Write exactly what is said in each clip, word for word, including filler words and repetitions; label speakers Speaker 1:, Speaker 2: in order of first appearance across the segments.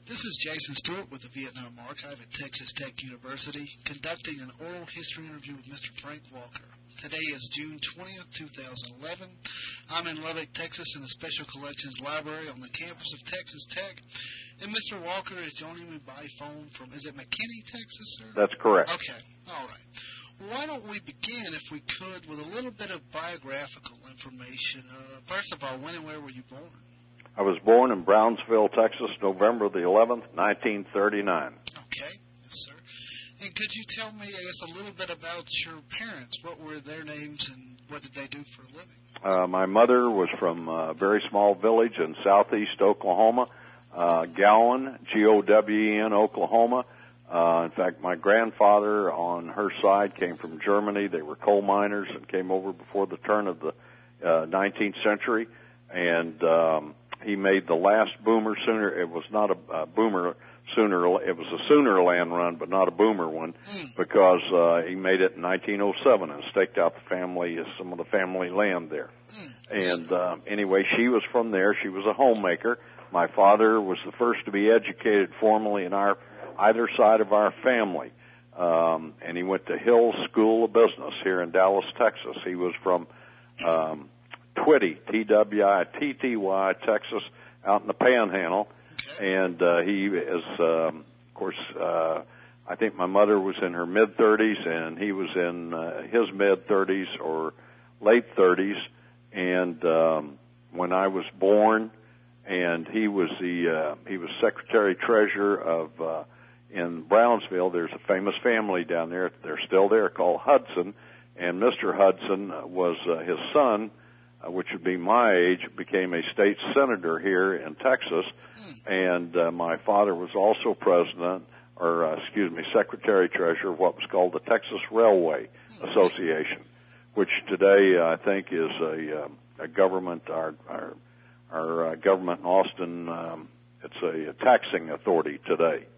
Speaker 1: This is Jason Stewart with the Vietnam Archive at Texas Tech University, conducting an oral history interview with Mister Frank Walker. Today is June twentieth, two thousand eleven. I'm in Lubbock, Texas, in the Special Collections Library on the campus of Texas Tech. And Mister Walker is joining me by phone from, is it McKinney, Texas, sir?
Speaker 2: That's correct.
Speaker 1: Okay, all right. Why don't we begin, if we could, with a little bit of biographical information. Uh, first of all, when and where were you born?
Speaker 2: I was born in Brownsville, Texas, November the eleventh, nineteen thirty-nine.
Speaker 1: Okay, yes, sir. And could you tell me, I guess, a little bit about your parents? What were their names and what did they do for a living?
Speaker 2: Uh, my mother was from a very small village in southeast Oklahoma, uh, Gowan, G O W E N, Oklahoma. Uh, in fact, my grandfather on her side came from Germany. They were coal miners and came over before the turn of the uh, nineteenth century. And um, he made the last boomer Sooner. It was not a, a boomer Sooner. It was a Sooner land run, but not a boomer one, mm. because uh, he made it in nineteen oh seven and staked out the family, some of the family land there. Mm. And uh, anyway, she was from there. She was a homemaker. My father was the first to be educated formally in our either side of our family, um, and he went to Hill School of Business here in Dallas, Texas. He was from um, Twitty, T W I T T Y, Texas, out in the Panhandle. And uh, he is, um, of course, uh, I think my mother was in her mid-thirties, and he was in uh, his mid-thirties or late thirties. And um, when I was born, and he was the uh, he was secretary-treasurer of uh, in Brownsville. There's a famous family down there. They're still there, called Hudson. And Mister Hudson was uh, his son, Uh, which would be my age, became a state senator here in Texas, and uh, my father was also president, or uh, excuse me, secretary-treasurer of what was called the Texas Railway Association, which today uh, I think is a, uh, a government, our our, our uh, government in Austin. Um, it's a, a taxing authority today,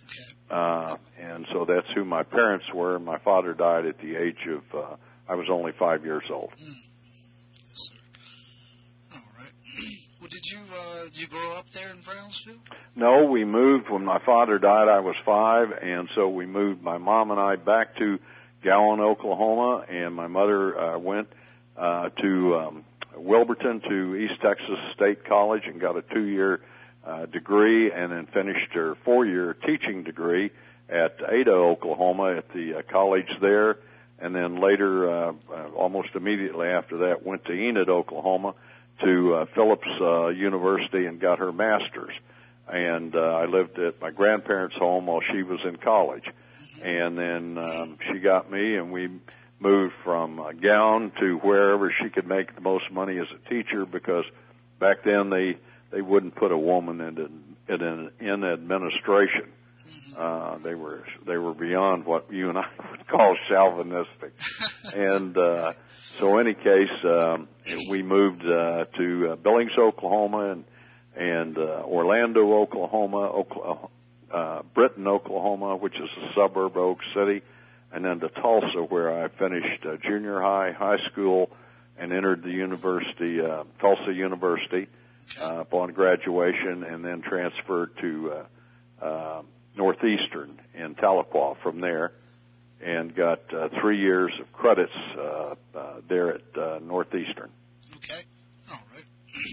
Speaker 2: uh, and so that's who my parents were. My father died at the age of uh, I was only five years old.
Speaker 1: Well, did you uh, did you grow up there in Brownsville?
Speaker 2: No, we moved when my father died. I was five, and so we moved, my mom and I, back to Gowan, Oklahoma, and my mother uh, went uh, to um, Wilburton to East Texas State College and got a two-year uh, degree, and then finished her four-year teaching degree at Ada, Oklahoma, at the uh, college there, and then later, uh, uh, almost immediately after that, went to Enid, Oklahoma, to uh, Phillips uh, University and got her master's. And uh, I lived at my grandparents' home while she was in college. And then um, she got me, and we moved from uh, Gowan to wherever she could make the most money as a teacher, because back then they they wouldn't put a woman in in, in administration. Uh, they were they were beyond what you and I would call chauvinistic. And uh, so, in any case, um, we moved uh, to uh, Billings, Oklahoma, and and uh, Orlando, Oklahoma, Oklahoma uh, Britton, Oklahoma, which is a suburb of Oak City, and then to Tulsa, where I finished uh, junior high, high school, and entered the university, uh, Tulsa University, uh, upon graduation, and then transferred to uh, uh, Northeastern in Tahlequah from there, and got uh, three years of credits uh, uh, there at uh, Northeastern.
Speaker 1: Okay, all right.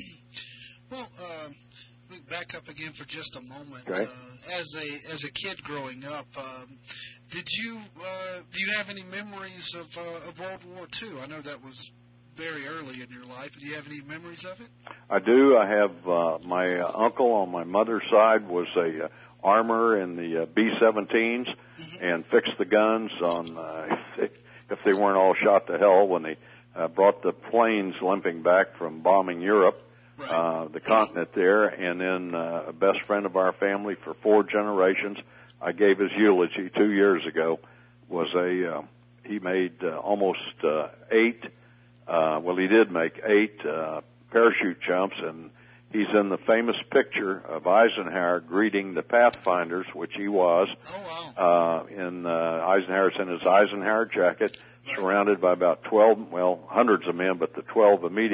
Speaker 1: Well, uh, we back up again for just a moment.
Speaker 2: Okay.
Speaker 1: Uh, as a as a kid growing up, um, did you uh, do you have any memories of uh, of World War Two? I know that was very early in your life. Do you have any memories of it?
Speaker 2: I do. I have uh, my uh, uncle on my mother's side was a uh, armor in the uh, B seventeens, mm-hmm. and fixed the guns on uh, if, they, if they weren't all shot to hell when they uh, brought the planes limping back from bombing Europe, right. uh, the continent there. And then uh, a best friend of our family for four generations, I gave his eulogy two years ago, was a uh, he made uh, almost uh, eight. Uh, well, he did make eight uh, parachute jumps, and he's in the famous picture of Eisenhower greeting the Pathfinders, which he was.
Speaker 1: Oh, wow.
Speaker 2: Uh, in, uh, Eisenhower's in his Eisenhower jacket, surrounded by about twelve, well, hundreds of men, but the twelve immediate.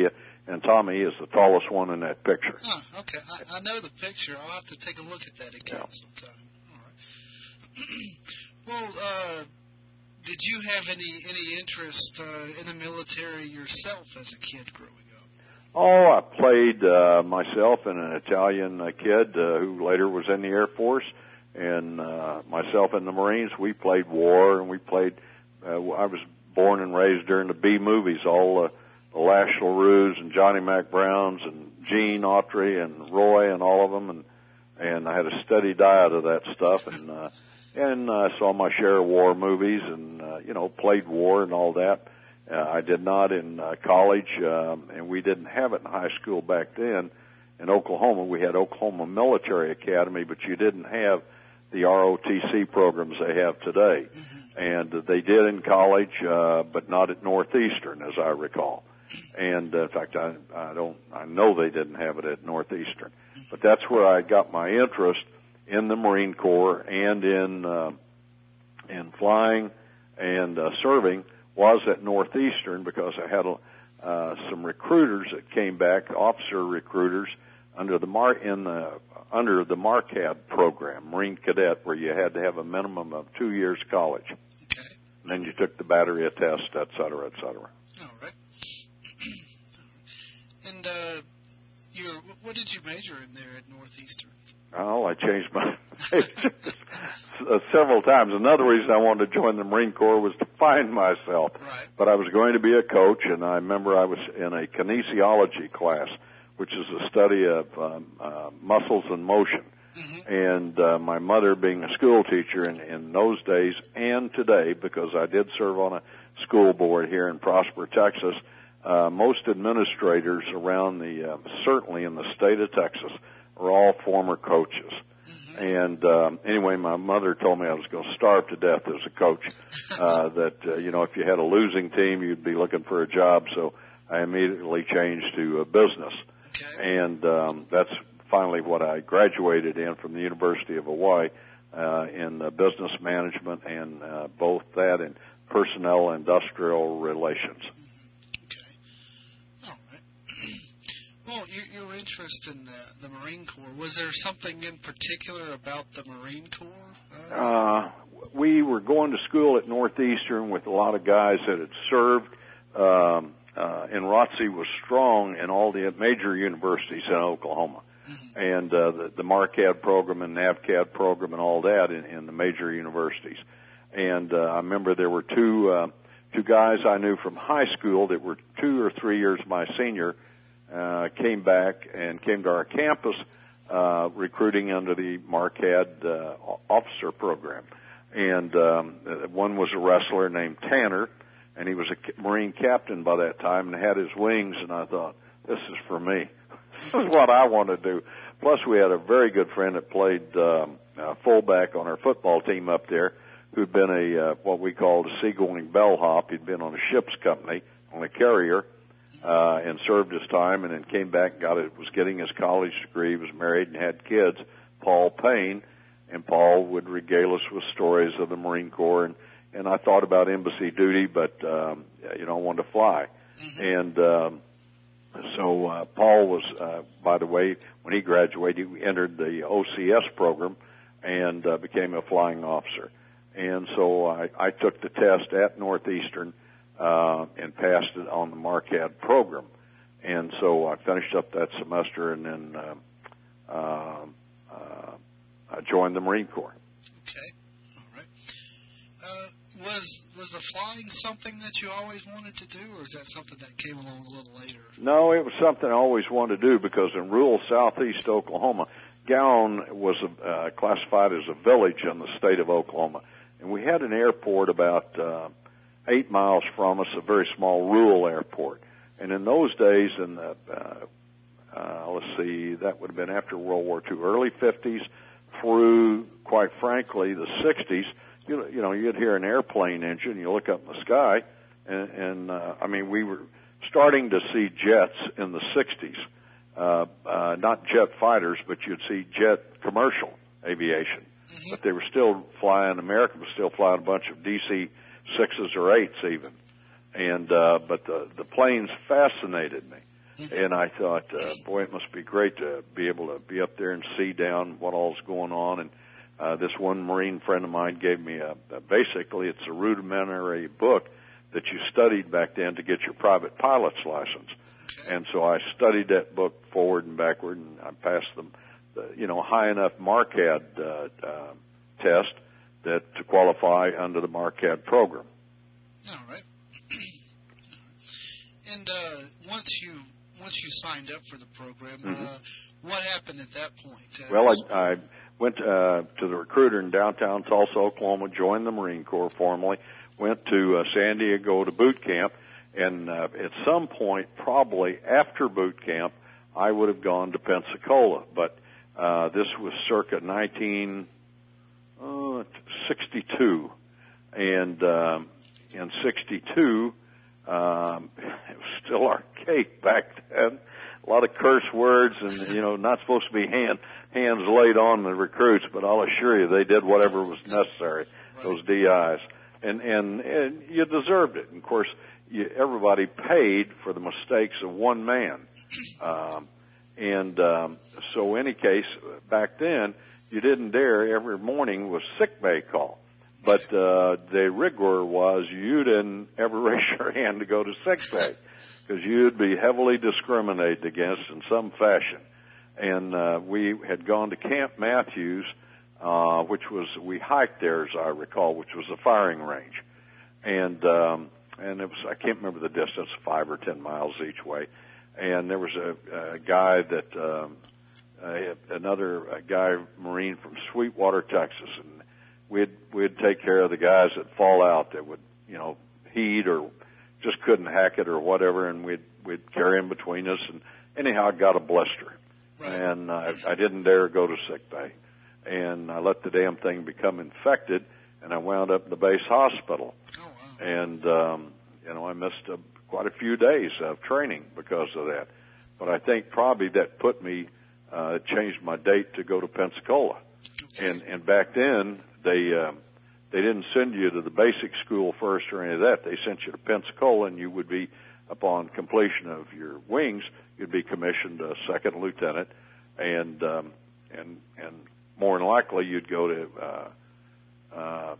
Speaker 2: and Tommy is the tallest one in that picture.
Speaker 1: Huh, okay. I, I know the picture. I'll have to take a look at that again
Speaker 2: Yeah.
Speaker 1: sometime. All right. Well, uh, did you have any, any interest uh, in the military yourself as a kid growing up?
Speaker 2: Oh, I played uh, myself and an Italian uh, kid uh, who later was in the Air Force, and uh, myself in the Marines. We played war, and we played. Uh, I was born and raised during the B movies, all uh, the Lash LaRue's and Johnny Mac Browns and Gene Autry and Roy and all of them, and and I had a steady diet of that stuff, and uh, and I uh, saw my share of war movies, and uh, you know played war and all that. Uh, I did not in uh, college, um, and we didn't have it in high school back then. In Oklahoma, we had Oklahoma Military Academy, but you didn't have the R O T C programs they have today. Mm-hmm. And uh, they did in college, uh, but not at Northeastern, as I recall. And uh, in fact, I, I don't, I know they didn't have it at Northeastern. But that's where I got my interest in the Marine Corps and in uh, in flying and uh, serving was at Northeastern, because I had uh, some recruiters that came back, officer recruiters, under the Mar in the under the MARCAD program, Marine Cadet, where you had to have a minimum of two years college.
Speaker 1: Okay.
Speaker 2: And then you took the battery test, et cetera, et cetera.
Speaker 1: All right. And uh, your, what did you major in there at Northeastern?
Speaker 2: Oh, I changed my major several times. Another reason I wanted to join the Marine Corps was to find myself.
Speaker 1: Right.
Speaker 2: But I was going to be a coach, and I remember I was in a kinesiology class, which is a study of um, uh, muscles and motion. Mm-hmm. And uh, my mother, being a school teacher in, in those days and today, because I did serve on a school board here in Prosper, Texas, uh, most administrators around the, uh, certainly in the state of Texas, are all former coaches. Mm-hmm. And um, anyway, my mother told me I was going to starve to death as a coach, uh, that, uh, you know, if you had a losing team, you'd be looking for a job. So I immediately changed to uh, business. Okay. And um, that's finally what I graduated in from the University of Hawaii uh, in uh, business management, and uh, both that and personnel industrial relations.
Speaker 1: Okay. All right. Well, your, your interest in the, the Marine Corps, was there something in particular about the Marine Corps? Uh,
Speaker 2: uh, we were going to school at Northeastern with a lot of guys that had served. Um, Uh, and R O T C was strong in all the major universities in Oklahoma, mm-hmm. and uh, the, the MARCAD program and NAVCAD program and all that in, in the major universities. And uh, I remember there were two uh, two guys I knew from high school that were two or three years my senior, uh, came back and came to our campus uh, recruiting under the MARCAD uh, officer program. And um, one was a wrestler named Tanner, and he was a Marine captain by that time and had his wings, and I thought, this is for me. This is what I want to do. Plus, we had a very good friend that played um, uh, fullback on our football team up there, who'd been a uh, what we called a seagoing bellhop. He'd been on a ship's company, on a carrier, uh, and served his time, and then came back and got it, was getting his college degree, was married and had kids, Paul Payne, and Paul would regale us with stories of the Marine Corps, and And I thought about embassy duty, but, um, you know, I wanted to fly. Mm-hmm. And um, so uh, Paul was, uh, by the way, when he graduated, he entered the O C S program and uh, became a flying officer. And so I, I took the test at Northeastern uh, and passed it on the MARCAD program. And so I finished up that semester, and then uh, uh, uh, I joined the Marine Corps.
Speaker 1: Okay. Uh, was was the flying something that you always wanted to do, or is that something that came along a little later?
Speaker 2: No, it was something I always wanted to do, because in rural southeast Oklahoma, Gowan was uh, classified as a village in the state of Oklahoma. And we had an airport about uh, eight miles from us, a very small rural airport. And in those days, in the, uh, uh, let's see, that would have been after World War Two, early fifties through, quite frankly, the sixties, You know, you know, you'd hear an airplane engine, you look up in the sky, and, and uh, I mean, we were starting to see jets in the sixties, uh, uh, not jet fighters, but you'd see jet commercial aviation. Mm-hmm. But they were still flying, America was still flying a bunch of D C sixes or eights even. And, uh, but the, the planes fascinated me. And I thought, uh, boy, it must be great to be able to be up there and see down what all's going on. And uh, this one Marine friend of mine gave me a, a basically it's a rudimentary book that you studied back then to get your private pilot's license.
Speaker 1: Okay.
Speaker 2: And so I studied that book forward and backward, and I passed them, the, you know, high enough MARCAD uh, uh, test that to qualify under the MARCAD program.
Speaker 1: All right. And uh, once you once you signed up for the program,
Speaker 2: Mm-hmm.
Speaker 1: uh, what happened at that point? Uh,
Speaker 2: Well, I, I went uh, to the recruiter in downtown Tulsa, Oklahoma, joined the Marine Corps formally, went to uh, San Diego to boot camp, and uh, at some point, probably after boot camp, I would have gone to Pensacola. But uh, this was circa nineteen sixty-two, and um, in sixty-two, um, it was still archaic back then. A lot of curse words, and you know, not supposed to be hand hands laid on the recruits. But I'll assure you, they did whatever was necessary. Those D Is, and and and you deserved it. And of course, you, everybody paid for the mistakes of one man. Um, and um, so, in any case, back then, you didn't dare. Every morning was sick bay call. But uh, the rigor was you didn't ever raise your hand to go to sick bay because you'd be heavily discriminated against in some fashion. And uh, we had gone to Camp Matthews, uh, which was, we hiked there, as I recall, which was a firing range. And um, and it was, I can't remember the distance, five or ten miles each way. And there was a, a guy that, um, uh, another a guy, Marine from Sweetwater, Texas, and we'd we'd take care of the guys that fall out that would, you know, heat or just couldn't hack it or whatever, and we'd we'd carry him between us. And anyhow, I got a blister,
Speaker 1: Right.
Speaker 2: and uh, I didn't dare go to sick bay, and I let the damn thing become infected, and I wound up in the base hospital,
Speaker 1: Oh, wow.
Speaker 2: and um, you know I missed a, quite a few days of training because of that. But I think probably that put me, uh, changed my date to go to Pensacola.
Speaker 1: Okay.
Speaker 2: And and back then they um, they didn't send you to the basic school first or any of that. They sent you to Pensacola, and you would be, upon completion of your wings, you'd be commissioned a second lieutenant, and um, and and more than likely you'd go to uh, uh,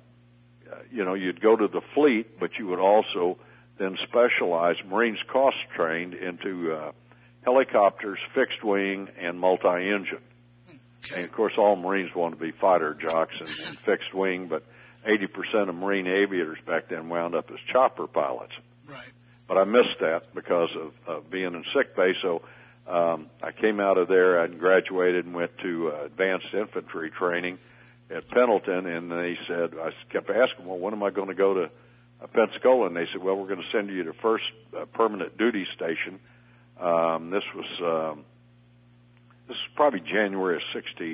Speaker 2: you know you'd go to the fleet, but you would also then specialize. Marines cross trained into uh, helicopters, fixed wing, and multi-engine.
Speaker 1: Okay.
Speaker 2: And of course, all Marines want to be fighter jocks and, and fixed wing, but eighty percent of Marine aviators back then wound up as chopper pilots.
Speaker 1: Right.
Speaker 2: But I missed that because of, of being in sick bay. So um, I came out of there and graduated and went to uh, advanced infantry training at Pendleton. And they said, I kept asking, well, when am I going to go to uh, Pensacola? And they said, well, we're going to send you to first uh, permanent duty station. Um, this was um, this was probably January of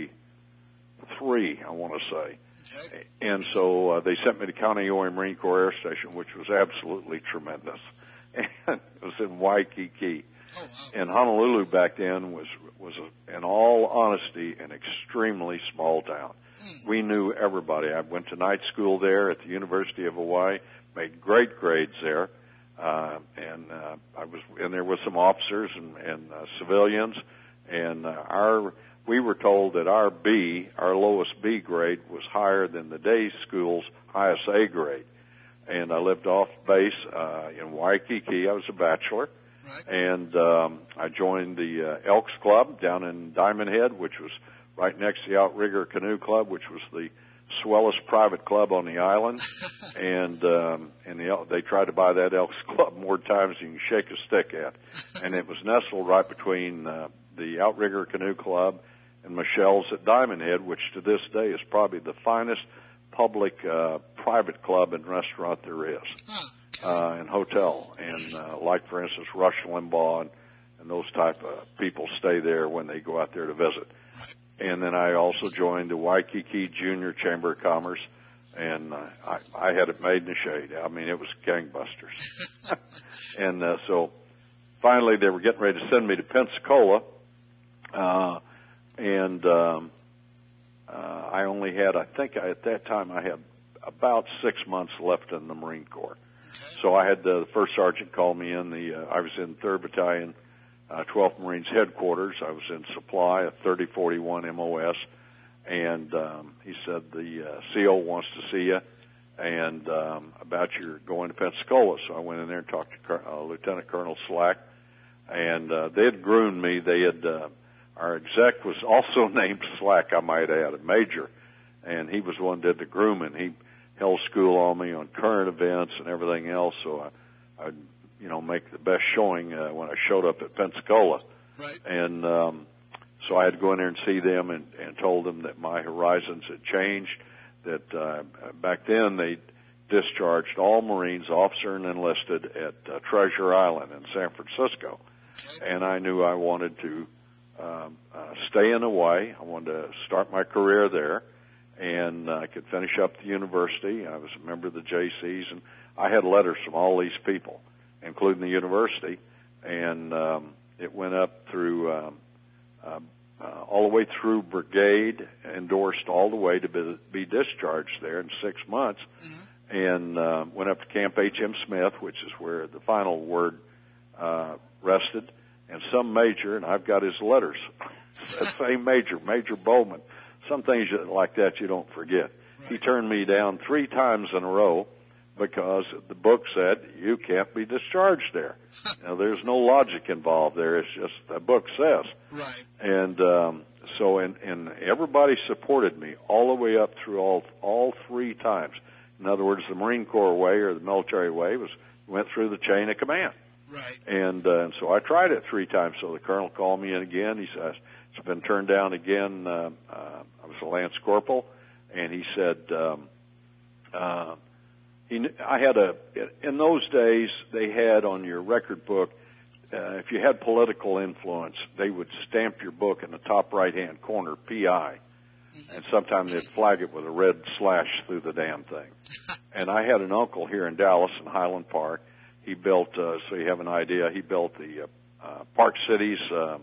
Speaker 2: sixty-three, I want to say.
Speaker 1: Okay.
Speaker 2: And so uh, they sent me to Kaneohe Marine Corps Air Station, which was absolutely tremendous. And it was in Waikiki.
Speaker 1: Oh, wow.
Speaker 2: And Honolulu back then was, was a, in all honesty, an extremely small town.
Speaker 1: Mm.
Speaker 2: We knew everybody. I went to night school there at the University of Hawaii, made great grades there. Uh, and uh, I was in there with some officers and, and uh, civilians. And uh, our we were told that our B, our lowest B grade, was higher than the day school's highest A grade. And I lived off base uh, in Waikiki. I was a bachelor.
Speaker 1: Right.
Speaker 2: And um, I joined the uh, Elks Club down in Diamond Head, which was right next to the Outrigger Canoe Club, which was the swellest private club on the island. and um, and the, they tried to buy that Elks Club more times than you can shake a stick at. And it was nestled right between uh, the Outrigger Canoe Club and Michelle's at Diamond Head, which to this day is probably the finest public uh, private club and restaurant there is,
Speaker 1: Huh. Okay.
Speaker 2: uh, and hotel. And uh, like, for instance, Rush Limbaugh and, and those type of people stay there when they go out there to visit. And then I also joined the Waikiki Junior Chamber of Commerce, and uh, I, I had it made in the shade. I mean, it was gangbusters. and uh, so finally they were getting ready to send me to Pensacola, uh, and um, uh, I only had, I think I, at that time I had about six months left in the Marine Corps.
Speaker 1: Okay.
Speaker 2: So I had the, the first sergeant call me in. The uh, I was in third Battalion, uh, twelfth Marines headquarters. I was in supply at thirty forty-one M O S, and um, he said the uh, C O wants to see you, and um, about your going to Pensacola. So I went in there and talked to uh, Lieutenant Colonel Slack, and uh, they had groomed me. They had uh, our exec was also named Slack, I might add, a major, and he was the one that did the grooming. He held school on me on current events and everything else, so I, I'd, you know, make the best showing uh, when I showed up at Pensacola.
Speaker 1: Right.
Speaker 2: And um, so I had to go in there and see them and, and told them that my horizons had changed, that uh, back then they discharged all Marines, officer and enlisted, at uh, Treasure Island in San Francisco.
Speaker 1: Okay.
Speaker 2: And I knew I wanted to um, uh, stay in Hawaii. I wanted to start my career there. And I could finish up the university. I was a member of the J Cs, and I had letters from all these people, including the university, and um, it went up through um, uh, uh, all the way through brigade, endorsed all the way to be, be discharged there in six months, mm-hmm. and uh, went up to Camp H M Smith, which is where the final word uh, rested, and some major, and I've got his letters, that same major, Major Bowman. Some things like that you don't forget. Right. He turned me down three times in a row because the book said you can't be discharged there. Now, there's no logic involved there. It's just the book says.
Speaker 1: Right.
Speaker 2: And um, so, and, and everybody supported me all the way up through all all three times. In other words, the Marine Corps way or the military way was went through the chain of command.
Speaker 1: Right.
Speaker 2: And, uh, and so I tried it three times. So the colonel called me in again. He says, it's been turned down again. Uh, uh, I was a Lance Corporal, and he said, um, uh, he, I had a, in those days, they had on your record book, uh, if you had political influence, they would stamp your book in the top right-hand corner, P I, and sometimes they'd flag it with a red slash through the damn thing. And I had an uncle here in Dallas in Highland Park. He built, uh, so you have an idea, he built the uh, uh, Park Cities, um,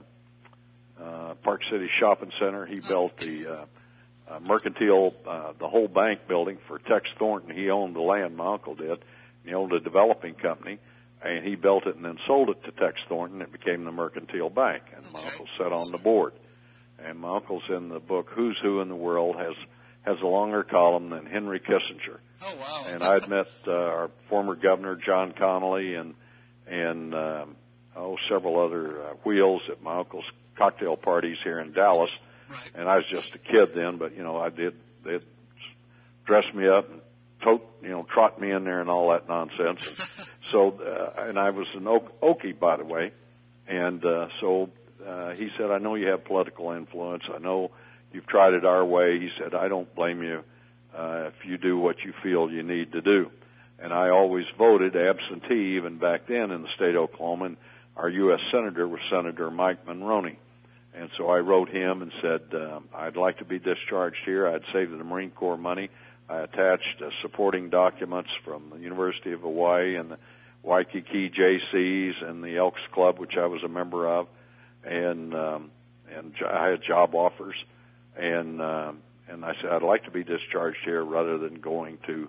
Speaker 2: Uh, Park City Shopping Center. He built the uh, uh, Mercantile, uh, the whole bank building for Tex Thornton. He owned the land, my uncle did. He owned a developing company, and he built it and then sold it to Tex Thornton. It became the Mercantile Bank, and my uncle sat on the board. And my uncle's in the book Who's Who in the World, has has a longer column than Henry Kissinger.
Speaker 1: Oh, wow.
Speaker 2: And I'd met uh, our former governor, John Connolly, and, and um, oh, several other uh, wheels at my uncle's cocktail parties here in Dallas,
Speaker 1: right.
Speaker 2: And I was just a kid then, but, you know, I did, they'd dress me up and tote, you know, trot me in there and all that nonsense. And so, uh, and I was an Okie, by the way, and uh, so uh, he said, I know you have political influence. I know you've tried it our way. He said, I don't blame you uh, if you do what you feel you need to do. And I always voted absentee, even back then in the state of Oklahoma, and our U S Senator was Senator Mike Monroney. And so I wrote him and said, um, I'd like to be discharged here. I'd saved the Marine Corps money. I attached uh, supporting documents from the University of Hawaii and the Waikiki J Cs and the Elks Club, which I was a member of. And, um, and I had job offers. And, um, and I said, I'd like to be discharged here rather than going to,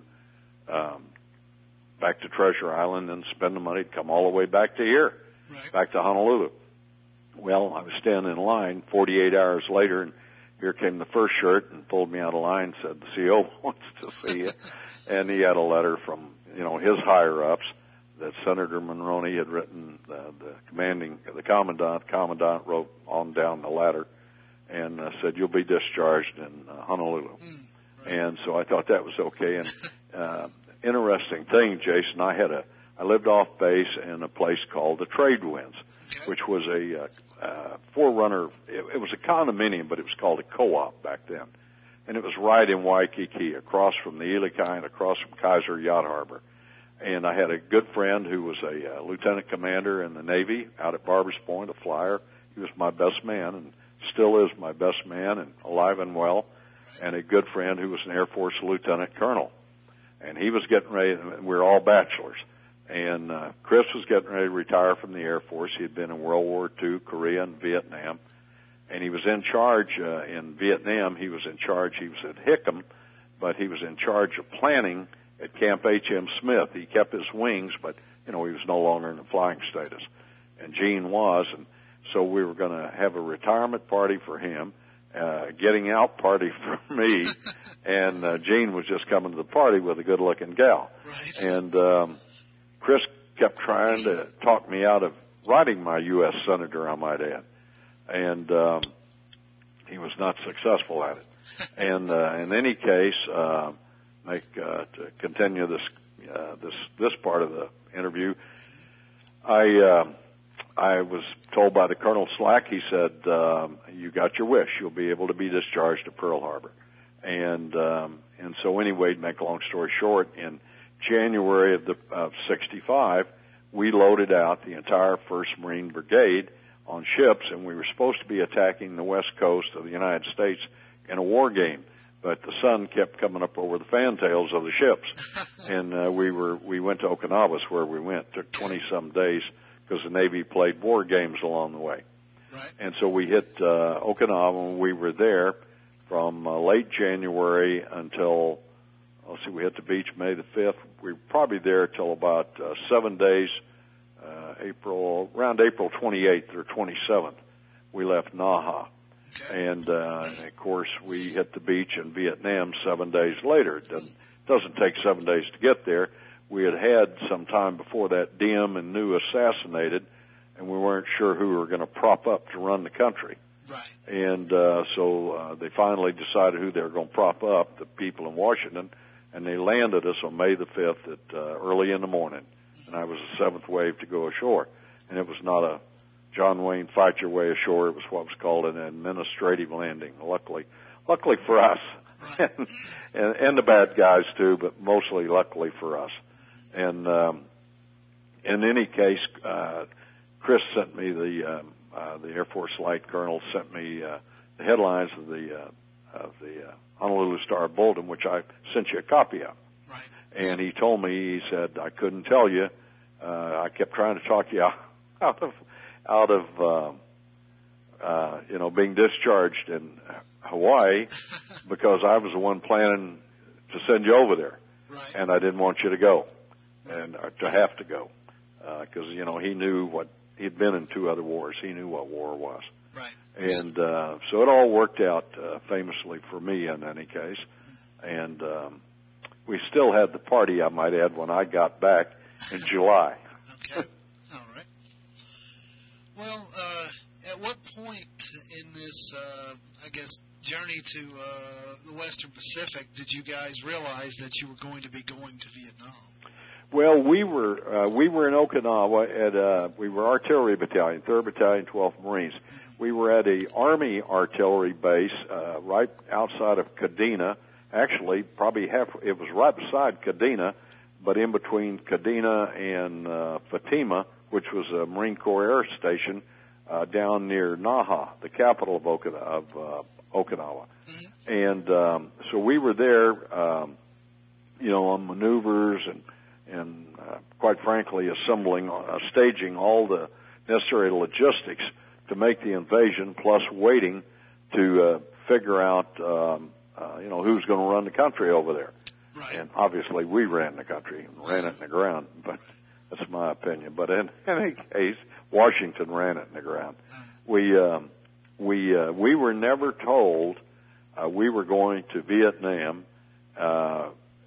Speaker 2: um, back to Treasure Island and spend the money to come all the way back to here.
Speaker 1: Right.
Speaker 2: Back to Honolulu. Well, I was standing in line forty-eight hours later, and here came the first shirt and pulled me out of line and said, the C O wants to see you. And he had a letter from, you know, his higher-ups that Senator Monroney had written, uh, the commanding, the commandant, commandant wrote on down the ladder and uh, said, you'll be discharged in uh, Honolulu. Mm, right. And so I thought that was okay. And uh, interesting thing, Jason, I had a, I lived off base in a place called the Trade Winds, okay. which was a uh, uh, forerunner. It, it was a condominium, but it was called a co-op back then. And it was right in Waikiki, across from the Ilikai and across from Kaiser Yacht Harbor. And I had a good friend who was a uh, lieutenant commander in the Navy out at Barbers Point, a flyer. He was my best man and still is my best man and alive and well. And a good friend who was an Air Force lieutenant colonel. And he was getting ready, and we were all bachelors. And uh, Chris was getting ready to retire from the Air Force. He had been in World War Two, Korea, and Vietnam. And he was in charge uh, in Vietnam. He was in charge. He was at Hickam, but he was in charge of planning at Camp H M Smith. He kept his wings, but, you know, he was no longer in the flying status. And Gene was. And So we were going to have a retirement party for him, uh, getting out party for me, and uh, Gene was just coming to the party with a good-looking gal.
Speaker 1: Right.
Speaker 2: And um, Chris kept trying to talk me out of writing my U S senator, I might add. And um, he was not successful at it. And uh, in any case, uh, make uh, to continue this uh, this this part of the interview, I uh, I was told by the Colonel Slack. He said, um, "You got your wish. You'll be able to be discharged at Pearl Harbor." And um, and so anyway, to make a long story short, in January of the of sixty-five, we loaded out the entire First Marine Brigade on ships, and we were supposed to be attacking the west coast of the United States in a war game, but the sun kept coming up over the fantails of the ships, and uh, we were we went to Okinawa, where we went. It took twenty some days because the Navy played war games along the way,
Speaker 1: right.
Speaker 2: And so we hit uh, Okinawa, and we were there from uh, late January until let's see, we hit the beach May the fifth. We were probably there till about uh, seven days, uh, April around April twenty-eighth or twenty-seventh. We left Naha.
Speaker 1: Okay.
Speaker 2: And, uh, and of course, we hit the beach in Vietnam seven days later. It doesn't, doesn't take seven days to get there. We had had some time before that Diem and New assassinated, and we weren't sure who we were going to prop up to run the country.
Speaker 1: Right.
Speaker 2: And uh, so uh, they finally decided who they were going to prop up, the people in Washington, and they landed us on May the fifth at uh, early in the morning. And I was the seventh wave to go ashore. And it was not a John Wayne fight your way ashore. It was what was called an administrative landing. Luckily, luckily for us,
Speaker 1: Right.
Speaker 2: and, and and the bad guys too, but mostly luckily for us. And um, in any case, uh, Chris sent me the um, uh, the Air Force Light Colonel sent me uh, the headlines of the uh, of the uh, Honolulu Star Bulletin, which I sent you a copy of.
Speaker 1: Right.
Speaker 2: And he told me, he said, I couldn't tell you. Uh, I kept trying to talk you out of out of uh, uh, you know being discharged in Hawaii because I was the one planning to send you over there,
Speaker 1: Right.
Speaker 2: and I didn't want you to go and or to have to go because uh, you know he knew what he'd been in two other wars. He knew what war was,
Speaker 1: Right.
Speaker 2: and uh, so it all worked out uh, famously for me in any case, and um, we still had the party, I might add, when I got back in July.
Speaker 1: Okay. All right. Well, uh, at what point in this, uh, I guess, journey to uh, the Western Pacific did you guys realize that you were going to be going to Vietnam?
Speaker 2: Well, we were uh, we were in Okinawa at uh, we were Artillery Battalion, third Battalion, twelfth Marines. We were at a Army artillery base uh, right outside of Kadena. Actually, probably half. It was right beside Kadena, but in between Kadena and uh, Fatima, which was a Marine Corps Air Station uh, down near Naha, the capital of, Okina- of uh, Okinawa.
Speaker 1: Mm-hmm.
Speaker 2: And um, so we were there, um, you know, on maneuvers and and uh, quite frankly, assembling, uh, staging all the necessary logistics to make the invasion, plus waiting to uh, figure out, um, uh, you know, who's going to run the country over there.
Speaker 1: Right.
Speaker 2: And obviously, we ran the country and ran it in the ground, but that's my opinion. But in any case, Washington ran it in the ground. We um, we uh, we were never told uh, we were going to Vietnam uh,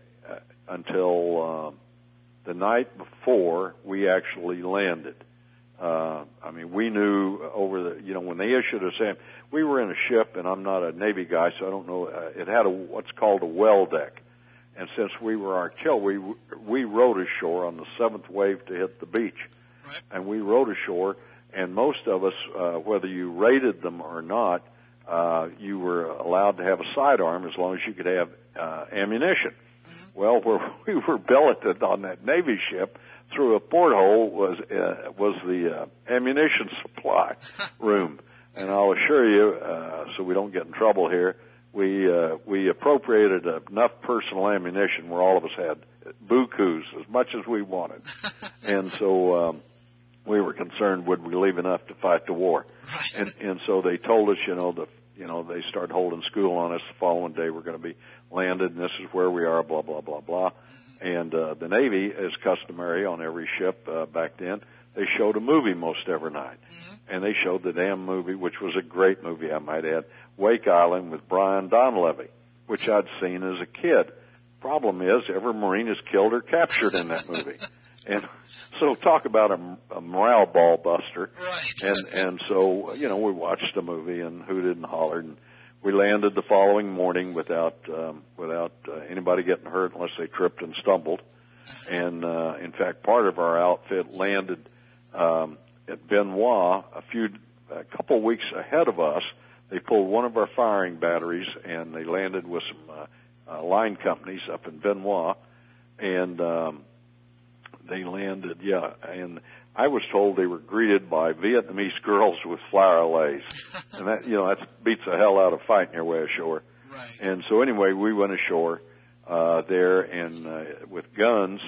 Speaker 2: until uh, the night before we actually landed. Uh, I mean, we knew over the, you know, when they issued us in, we were in a ship, and I'm not a Navy guy, so I don't know. Uh, it had a what's called a well deck. And since we were artillery, we, we rowed ashore on the seventh wave to hit the beach.
Speaker 1: Right.
Speaker 2: And we rowed ashore, and most of us, uh, whether you raided them or not, uh, you were allowed to have a sidearm as long as you could have uh, ammunition. Mm-hmm. Well, where we were billeted on that Navy ship, through a porthole was uh, was the uh, ammunition supply room. And I'll assure you, uh, so we don't get in trouble here, we uh, we appropriated enough personal ammunition where all of us had bukus, as much as we wanted. And so um, we were concerned, would we leave enough to fight the war?
Speaker 1: Right.
Speaker 2: And and so they told us, you know, the you know they started holding school on us the following day. We're going to be landed, and this is where we are. Blah blah blah blah. And uh, the Navy, as customary on every ship uh, back then, they showed a movie most every night.
Speaker 1: Mm-hmm.
Speaker 2: And they showed the damn movie, which was a great movie, I might add, Wake Island with Brian Donlevy, which I'd seen as a kid. Problem is, every Marine is killed or captured in that movie. And so talk about a, a morale ball buster.
Speaker 1: Right.
Speaker 2: And, and so, you know, we watched the movie and hooted and hollered, and we landed the following morning without, um, without uh, anybody getting hurt unless they tripped and stumbled. And, uh, in fact, part of our outfit landed, um, at Benoit a few, a couple weeks ahead of us. They pulled one of our firing batteries and they landed with some, uh, uh line companies up in Benoit. And, um, they landed, yeah, and I was told they were greeted by Vietnamese girls with flower lace. And that, you know, that beats the hell out of fighting your way ashore.
Speaker 1: Right.
Speaker 2: And so anyway, we went ashore, uh, there and, uh, with guns,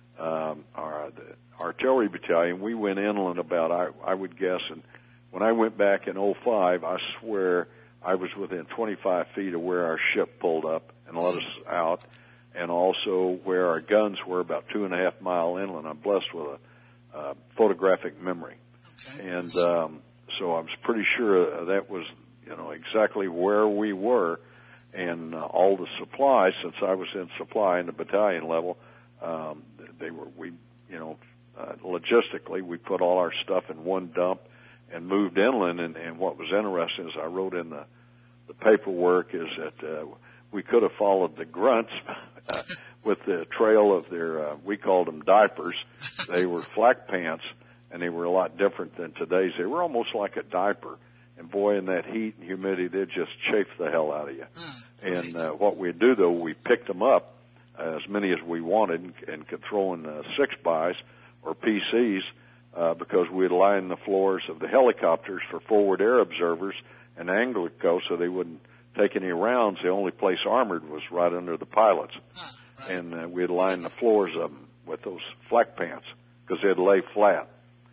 Speaker 2: um, our, the artillery battalion, we went inland about, I, I would guess, and when I went back in oh five, I swear I was within twenty-five feet of where our ship pulled up and let us out, and also where our guns were about two and a half mile inland. I'm blessed with a uh, photographic memory.
Speaker 1: Okay.
Speaker 2: And um, so I was pretty sure that was, you know, exactly where we were. And uh, all the supplies, since I was in supply in the battalion level, um, they were, we, you know, uh, logistically, we put all our stuff in one dump and moved inland. And, and what was interesting, as I wrote in the, the paperwork, is that uh, we could have followed the grunts uh, with the trail of their, uh, we called them diapers. They were flak pants, and they were a lot different than today's. They were almost like a diaper. And boy, in that heat and humidity, they'd just chafe the hell out of you. And uh, what we'd do, though, we picked them up, uh, as many as we wanted, and, and could throw in uh, six-bys or P Cs, uh, because we'd line the floors of the helicopters for forward air observers and angle go so they wouldn't take any rounds. The only place armored was right under the pilots. And uh, we'd line the floors of them with those flak pants because they'd lay flat.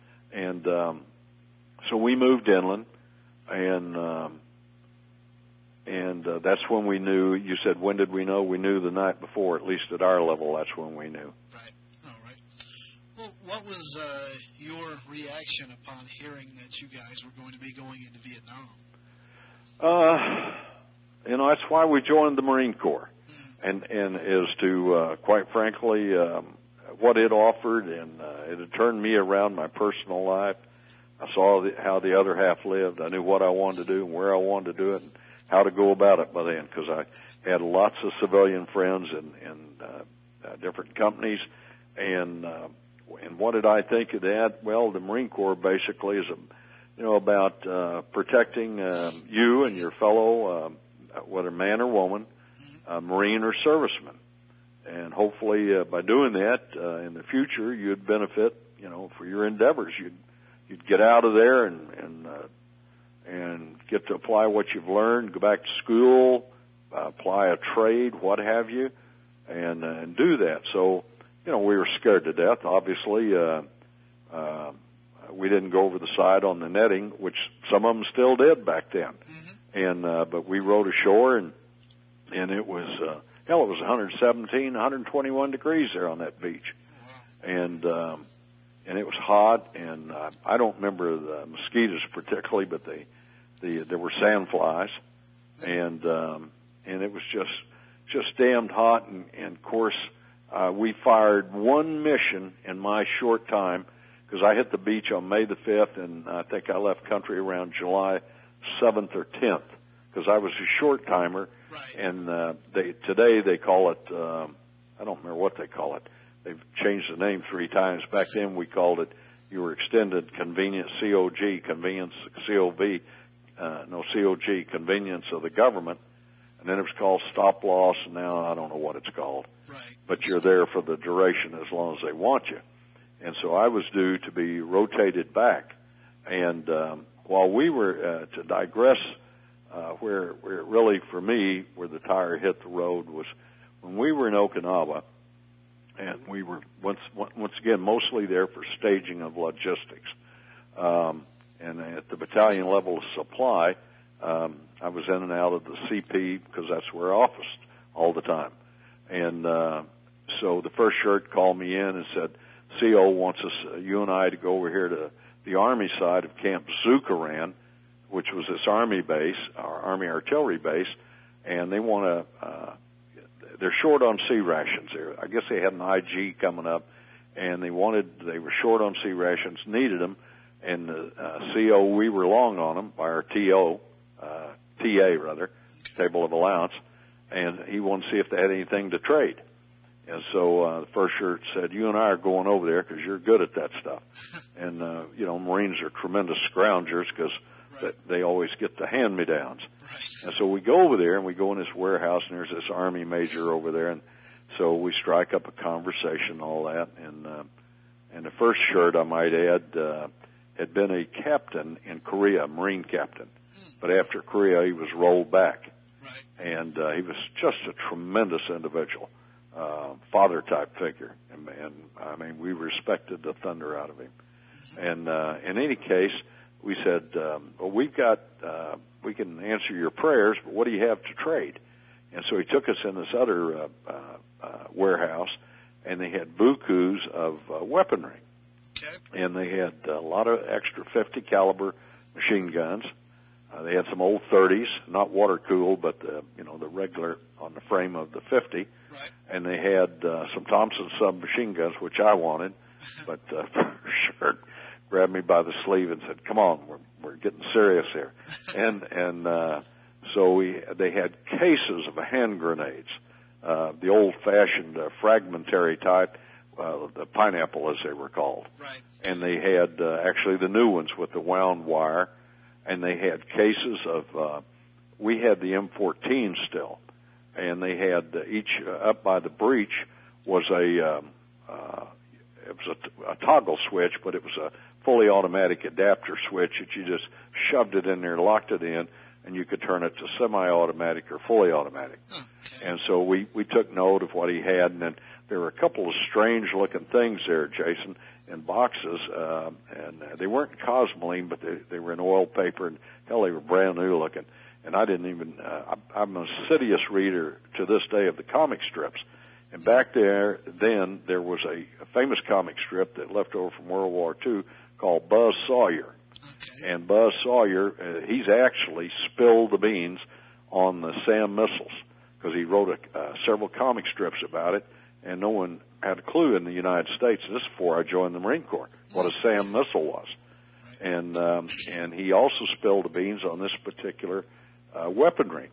Speaker 2: And um, so we moved inland. And um, and uh, that's when we knew. You said, when did we know? We knew the night before, at least at our level. That's when we knew.
Speaker 1: Right. All right. Well, what was uh, your reaction upon hearing that you guys were going to be going into Vietnam?
Speaker 2: Uh, you know, that's why we joined the Marine Corps, mm. and and is to uh, quite frankly um, what it offered, and uh, it had turned me around my personal life. I saw the, how the other half lived. I knew what I wanted to do and where I wanted to do it and how to go about it by then, because I had lots of civilian friends in, in uh, uh, different companies. And uh, and what did I think of that? Well, the Marine Corps basically is, a, you know, about uh, protecting um, you and your fellow, um, whether man or woman, uh, Marine or serviceman. And hopefully uh, by doing that uh, in the future, you'd benefit, you know, for your endeavors. You'd You'd get out of there and and uh, and get to apply what you've learned, go back to school, uh, apply a trade, what have you, and uh, and do that. So, you know, we were scared to death. Obviously, uh, uh, we didn't go over the side on the netting, which some of them still did back then. Mm-hmm. And uh, but we rode ashore, and and it was uh, hell, it was one seventeen, one twenty-one degrees there on that beach, and. Um, And it was hot, and uh, I don't remember the mosquitoes particularly, but they, the there were sandflies, and um, and it was just just damned hot. And, and of course, uh, we fired one mission in my short time, because I hit the beach on May the fifth, and I think I left country around July seventh or tenth, because I was a short timer.
Speaker 1: Right.
Speaker 2: And uh, they today they call it um, I don't remember what they call it. They've changed the name three times. Back then we called it, you were extended convenience, C O G, convenience, C O V, uh, no, C O G, convenience of the government. And then it was called stop loss, and now I don't know what it's called.
Speaker 1: Right.
Speaker 2: But you're there for the duration as long as they want you. And so I was due to be rotated back. And um, while we were, uh, to digress, uh, where, where really for me, where the tire hit the road was when we were in Okinawa. And we were, once once again, mostly there for staging of logistics. Um, and at the battalion level of supply, um, I was in and out of the C P because that's where I officed all the time. And uh, so the first shirt called me in and said, C O wants us, uh, you and I, to go over here to the Army side of Camp Zucaran, which was this Army base, our Army artillery base, and they want to, uh, they're short on C rations there. I guess they had an I G coming up, and they wanted, they were short on C rations, needed them, and the uh, C O, we were long on them by our T O, uh, T A rather, table of allowance, and he wanted to see if they had anything to trade. And so uh, the first shirt said, you and I are going over there because you're good at that stuff. And, uh, you know, Marines are tremendous scroungers because right. they always get the hand-me-downs. Right. And so we go over there, and we go in this warehouse, and there's this Army major over there. And so we strike up a conversation, all that. And, uh, and the first shirt, I might add, uh, had been a captain in Korea, a Marine captain. Mm. But after Korea, he was rolled back. Right. And uh, he was just a tremendous individual. Uh, father type figure, and, and I mean, we respected the thunder out of him. And uh, in any case, we said, um, well, we've got, uh, we can answer your prayers, but what do you have to trade? And so he took us in this other uh, uh, uh, warehouse, and they had bukus of uh, weaponry. Okay. And they had a lot of extra fifty caliber machine guns. Uh, they had some old thirties, not water cooled, but the, you know, the regular on the frame of the fifty. Right. And they had uh, some Thompson submachine guns, which I wanted, but uh, Shirt grabbed me by the sleeve and said, "Come on, we're we're getting serious here." and and uh, so we they had cases of hand grenades, uh, the old-fashioned uh, fragmentary type, uh, the pineapple as they were called. Right. And they had uh, actually the new ones with the wound wire. And they had cases of, uh, we had the M fourteen still, and they had uh, each, uh, up by the breech was a, um, uh, it was a, a toggle switch, but it was a fully automatic adapter switch that you just shoved it in there, locked it in, and you could turn it to semi-automatic or fully automatic. Okay. And so we, we took note of what he had, and then there were a couple of strange-looking things there, Jason, in boxes, uh, and they weren't cosmoline, but they, they were in oil paper, and hell, they were brand new looking. And I didn't even, uh, I'm a assiduous reader to this day of the comic strips. And back there, then, there was a, a famous comic strip that left over from World War Two called Buzz Sawyer. Okay. And Buzz Sawyer, uh, he's actually spilled the beans on the SAM missiles, because he wrote a, uh, several comic strips about it, and no one had a clue in the United States. This is before I joined the Marine Corps, what a SAM missile was. And um, and he also spilled the beans on this particular uh, weaponry.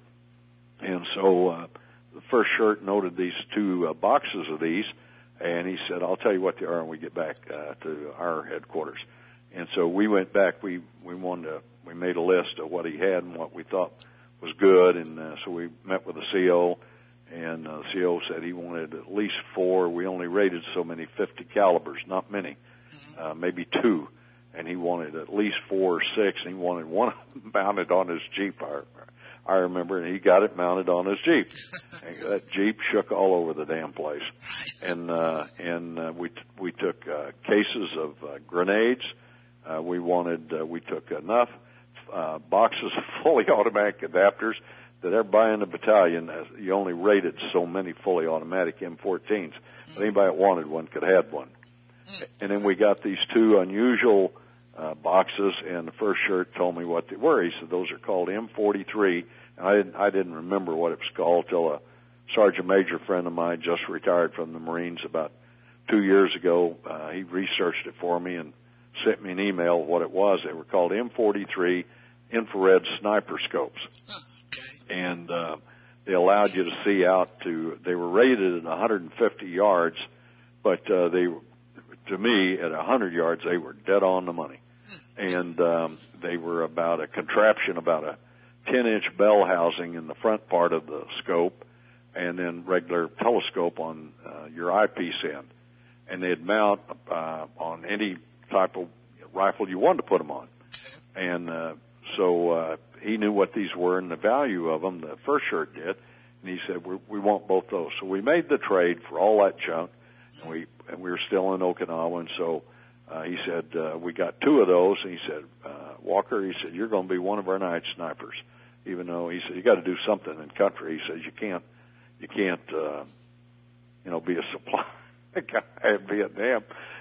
Speaker 2: And so uh, the first shirt noted these two uh, boxes of these, and he said, I'll tell you what they are when we get back uh, to our headquarters. And so we went back. We, we wanted to, we made a list of what he had and what we thought was good, and uh, so we met with the C O, and uh, the C O said he wanted at least four. We only rated so many fifty calibers, not many, uh, maybe two. And he wanted at least four or six, and he wanted one mounted on his Jeep. I, I remember, and he got it mounted on his Jeep. And that Jeep shook all over the damn place. And uh, and uh, we t- we took uh, cases of uh, grenades. Uh, we wanted uh, we took enough uh, boxes of fully automatic adapters that everybody in the battalion, uh, you only rated so many fully automatic M fourteens. But anybody that wanted one could have one. And then we got these two unusual uh, boxes, and the first shirt told me what they were. He said those are called M forty-three. And I didn't, I didn't remember what it was called till a sergeant major friend of mine just retired from the Marines about two years ago. Uh, he researched it for me and sent me an email of what it was. They were called M forty-three infrared sniper scopes. Oh, okay. And uh, they allowed you to see out to, they were rated at one hundred fifty yards, but uh, they, to me, at one hundred yards, they were dead on the money. And um, they were about a contraption, about a ten-inch bell housing in the front part of the scope, and then regular telescope on uh, your eyepiece end. And they'd mount uh, on any type of rifle you wanted to put them on. And uh, so uh, he knew what these were and the value of them. The first shirt did, and he said, we, we want both those. So we made the trade for all that junk, and we and we were still in Okinawa, and so uh, he said, uh, we got two of those, and he said, uh, Walker, he said, you're going to be one of our night snipers, even though, he said, you got to do something in country. He says, you can't, you can't, uh, you know, be a supply guy in Vietnam.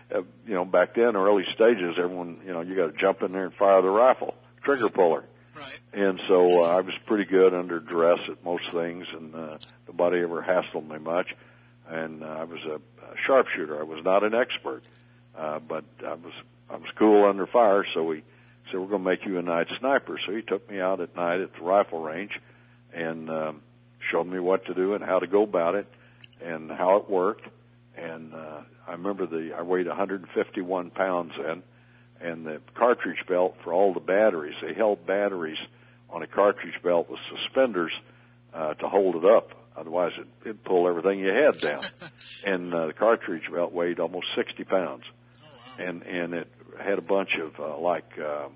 Speaker 2: uh, you know, back then, early stages, everyone, you know, you got to jump in there and fire the rifle, trigger puller.
Speaker 1: Right.
Speaker 2: And so uh, I was pretty good under duress at most things, and uh, nobody ever hassled me much. And uh, I was a, a sharpshooter. I was not an expert, uh, but I was I was cool under fire. So he said, "We're going to make you a night sniper." So he took me out at night at the rifle range and um, showed me what to do and how to go about it and how it worked. And uh, I remember the I weighed one hundred fifty-one pounds then. And the cartridge belt for all the batteries, they held batteries on a cartridge belt with suspenders uh, to hold it up. Otherwise, it, it'd pull everything you had down. And uh, the cartridge belt weighed almost sixty pounds.
Speaker 1: Oh, wow.
Speaker 2: And and it had a bunch of uh, like uh,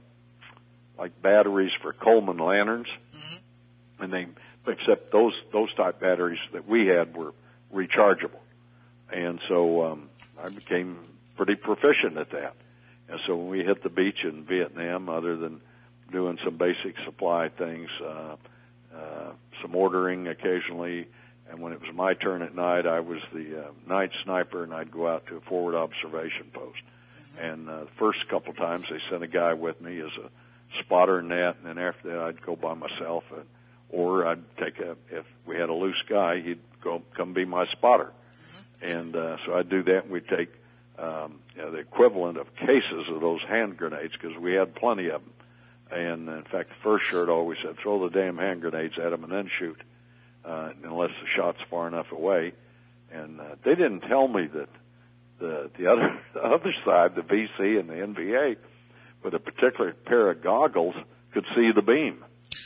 Speaker 2: like batteries for Coleman lanterns. Mm-hmm. And they, except those those type batteries that we had were rechargeable. And so um, I became pretty proficient at that. And so when we hit the beach in Vietnam, other than doing some basic supply things, uh, uh, some ordering occasionally, and when it was my turn at night, I was the uh, night sniper, and I'd go out to a forward observation post. Mm-hmm. And uh, the first couple times, they sent a guy with me as a spotter in that, and then after that, I'd go by myself, and, or I'd take a, if we had a loose guy, he'd go come be my spotter. Mm-hmm. And uh, so I'd do that, and we'd take Um, you know, the equivalent of cases of those hand grenades, because we had plenty of them. And in fact, the first shirt always said, "Throw the damn hand grenades at them and then shoot, uh, unless the shot's far enough away." And uh, they didn't tell me that the the other the other side, the V C and the N V A, with a particular pair of goggles, could see the beam.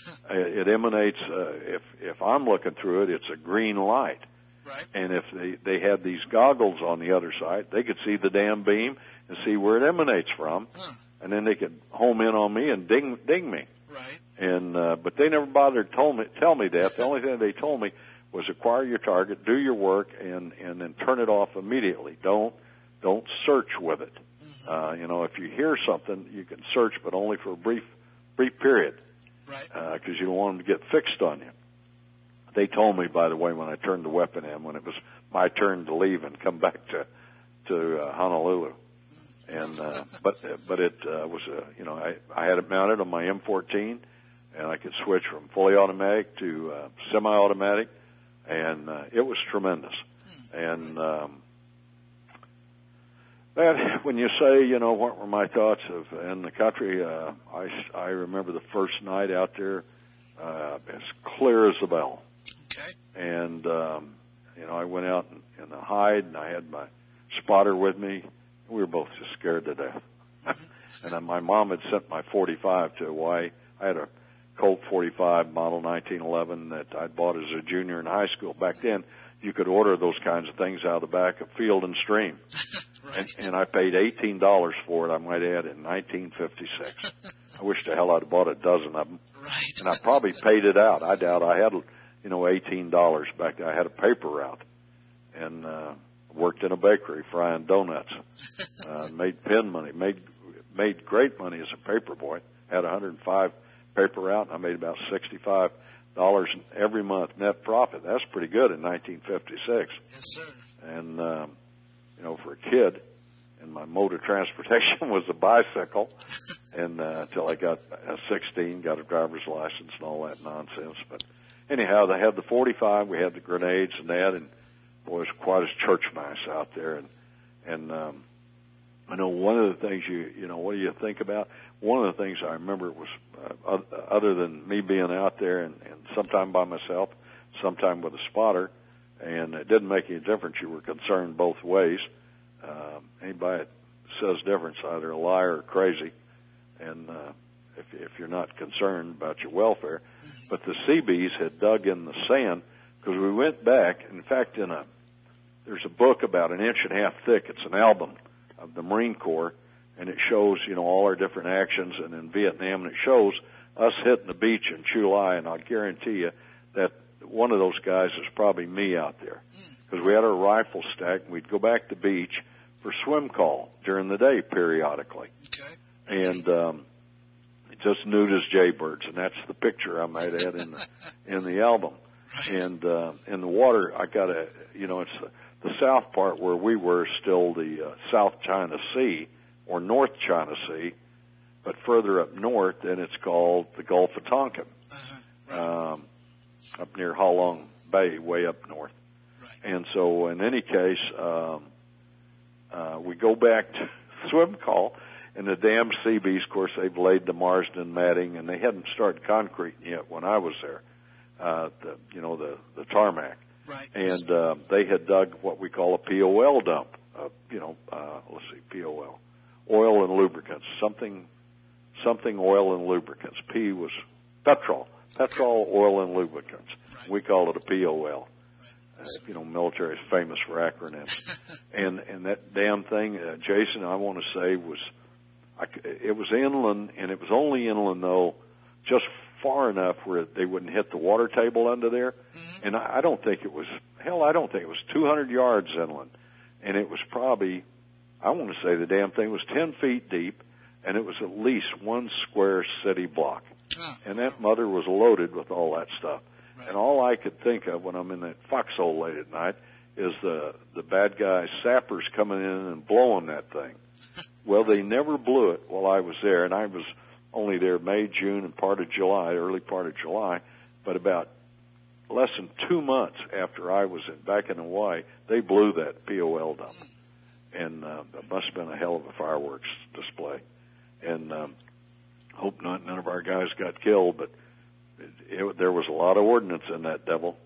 Speaker 2: It emanates. Uh, if if I'm looking through it, it's a green light.
Speaker 1: Right.
Speaker 2: And if they, they had these goggles on the other side, they could see the damn beam and see where it emanates from. Huh. And then they could home in on me and ding ding me.
Speaker 1: Right.
Speaker 2: And uh, but they never bothered to told me, tell me that. The only thing they told me was acquire your target, do your work, and, and then turn it off immediately. Don't don't search with it. Mm-hmm. Uh, you know, if you hear something, you can search, but only for a brief brief period.
Speaker 1: Right.
Speaker 2: Because uh, you don't want them to get fixed on you. They told me, by the way, when I turned the weapon in, when it was my turn to leave and come back to to uh, Honolulu, and uh, but but it uh, was a you know I I had it mounted on my M fourteen, and I could switch from fully automatic to uh, semi-automatic, and uh, it was tremendous. And um, that when you say you know what were my thoughts of in the country, uh, I I remember the first night out there uh, as clear as a bell.
Speaker 1: Okay.
Speaker 2: And, um, you know, I went out in, in the hide, and I had my spotter with me. We were both just scared to death. Mm-hmm. And then my mom had sent my forty-five to Hawaii. I had a Colt forty-five model nineteen eleven that I'd bought as a junior in high school. Back then, you could order those kinds of things out of the back of Field and Stream. Right. And, and I paid eighteen dollars for it, I might add, in nineteen fifty-six. I wish the hell I'd have bought a dozen of them.
Speaker 1: Right.
Speaker 2: And I probably paid it out. I doubt I had, you know, eighteen dollars back then. I had a paper route and uh, worked in a bakery frying donuts. Uh, made pen money, made made great money as a paper boy. Had one hundred five paper route, and I made about sixty-five dollars every month net profit. That's pretty good in nineteen fifty-six.
Speaker 1: Yes, sir.
Speaker 2: And, um, you know, for a kid, and my mode of transportation was a bicycle, and uh, until I got uh, sixteen, got a driver's license and all that nonsense. But anyhow, they had the forty-five, we had the grenades and that, and boy, it was quite a church mass out there. And and um, I know one of the things you you know, what do you think about? One of the things I remember was uh, other than me being out there and, and sometime by myself, sometime with a spotter, and it didn't make any difference. You were concerned both ways. Uh, anybody that says different is either a liar or crazy, and uh, if, if you're not concerned about your welfare. But the Seabees had dug in the sand because we went back. In fact, in a there's a book about an inch and a half thick. It's an album of the Marine Corps, and it shows, you know, all our different actions. And in Vietnam, and it shows us hitting the beach in Chu Lai, and I'll guarantee you that one of those guys is probably me out there, because we had our rifle stacked, and we'd go back to the beach for swim call during the day periodically.
Speaker 1: Okay.
Speaker 2: And um, just nude as jaybirds, and that's the picture I might add in the in the album.
Speaker 1: Right.
Speaker 2: And uh, in the water, I got a, you know, it's the south part where we were is still the uh, South China Sea or North China Sea, but further up north, then it's called the Gulf of Tonkin,
Speaker 1: uh-huh. right.
Speaker 2: um, up near Halong Bay, way up north.
Speaker 1: Right.
Speaker 2: And so, in any case, um, uh, we go back to swim call, and the damn Seabees, of course, they've laid the Marsden matting, and they hadn't started concreting yet when I was there. Uh, the, you know, the the tarmac.
Speaker 1: Right.
Speaker 2: And uh, they had dug what we call a P O L dump. Uh, you know, uh, let's see, P O L, oil and lubricants, something, something oil and lubricants. P was petrol, petrol, oil and lubricants.
Speaker 1: Right.
Speaker 2: We call it a P O L.
Speaker 1: Right.
Speaker 2: Uh, you know, military is famous for acronyms. and and that damn thing, uh, Jason, I want to say was, I, it was inland, and it was only inland though, just far enough where they wouldn't hit the water table under there. Mm-hmm. And I, I don't think it was, hell, I don't think it was two hundred yards inland. And it was probably, I want to say the damn thing was ten feet deep, and it was at least one square city block. Oh, and that
Speaker 1: wow.
Speaker 2: mother was loaded with all that stuff.
Speaker 1: Right.
Speaker 2: And all I could think of when I'm in that foxhole late at night is the, the bad guy sappers coming in and blowing that thing. Well, they never blew it while I was there, and I was only there May, June, and part of July, early part of July. But about less than two months after I was in, back in Hawaii, they blew that P O L dump. And uh, it must have been a hell of a fireworks display. And um, hope not none of our guys got killed, but it, it, there was a lot of ordnance in that devil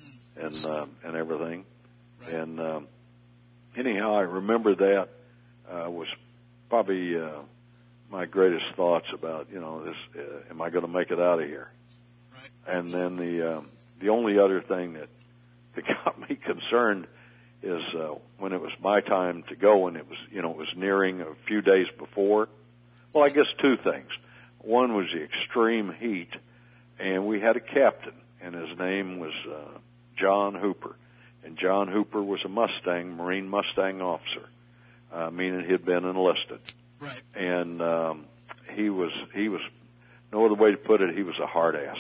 Speaker 2: and um, and everything.
Speaker 1: Right.
Speaker 2: And um, anyhow, I remember that uh, was probably uh, my greatest thoughts about, you know, this, uh, am I going to make it out of here?
Speaker 1: Right.
Speaker 2: And then the um, the only other thing that, that got me concerned is uh, when it was my time to go, and it was, you know, it was nearing a few days before. Well, I guess two things. One was the extreme heat, and we had a captain, and his name was uh, John Hooper. And John Hooper was a Mustang, Marine Mustang officer, uh, meaning he'd been enlisted.
Speaker 1: Right.
Speaker 2: And um, he was, he was, no other way to put it, he was a hard ass.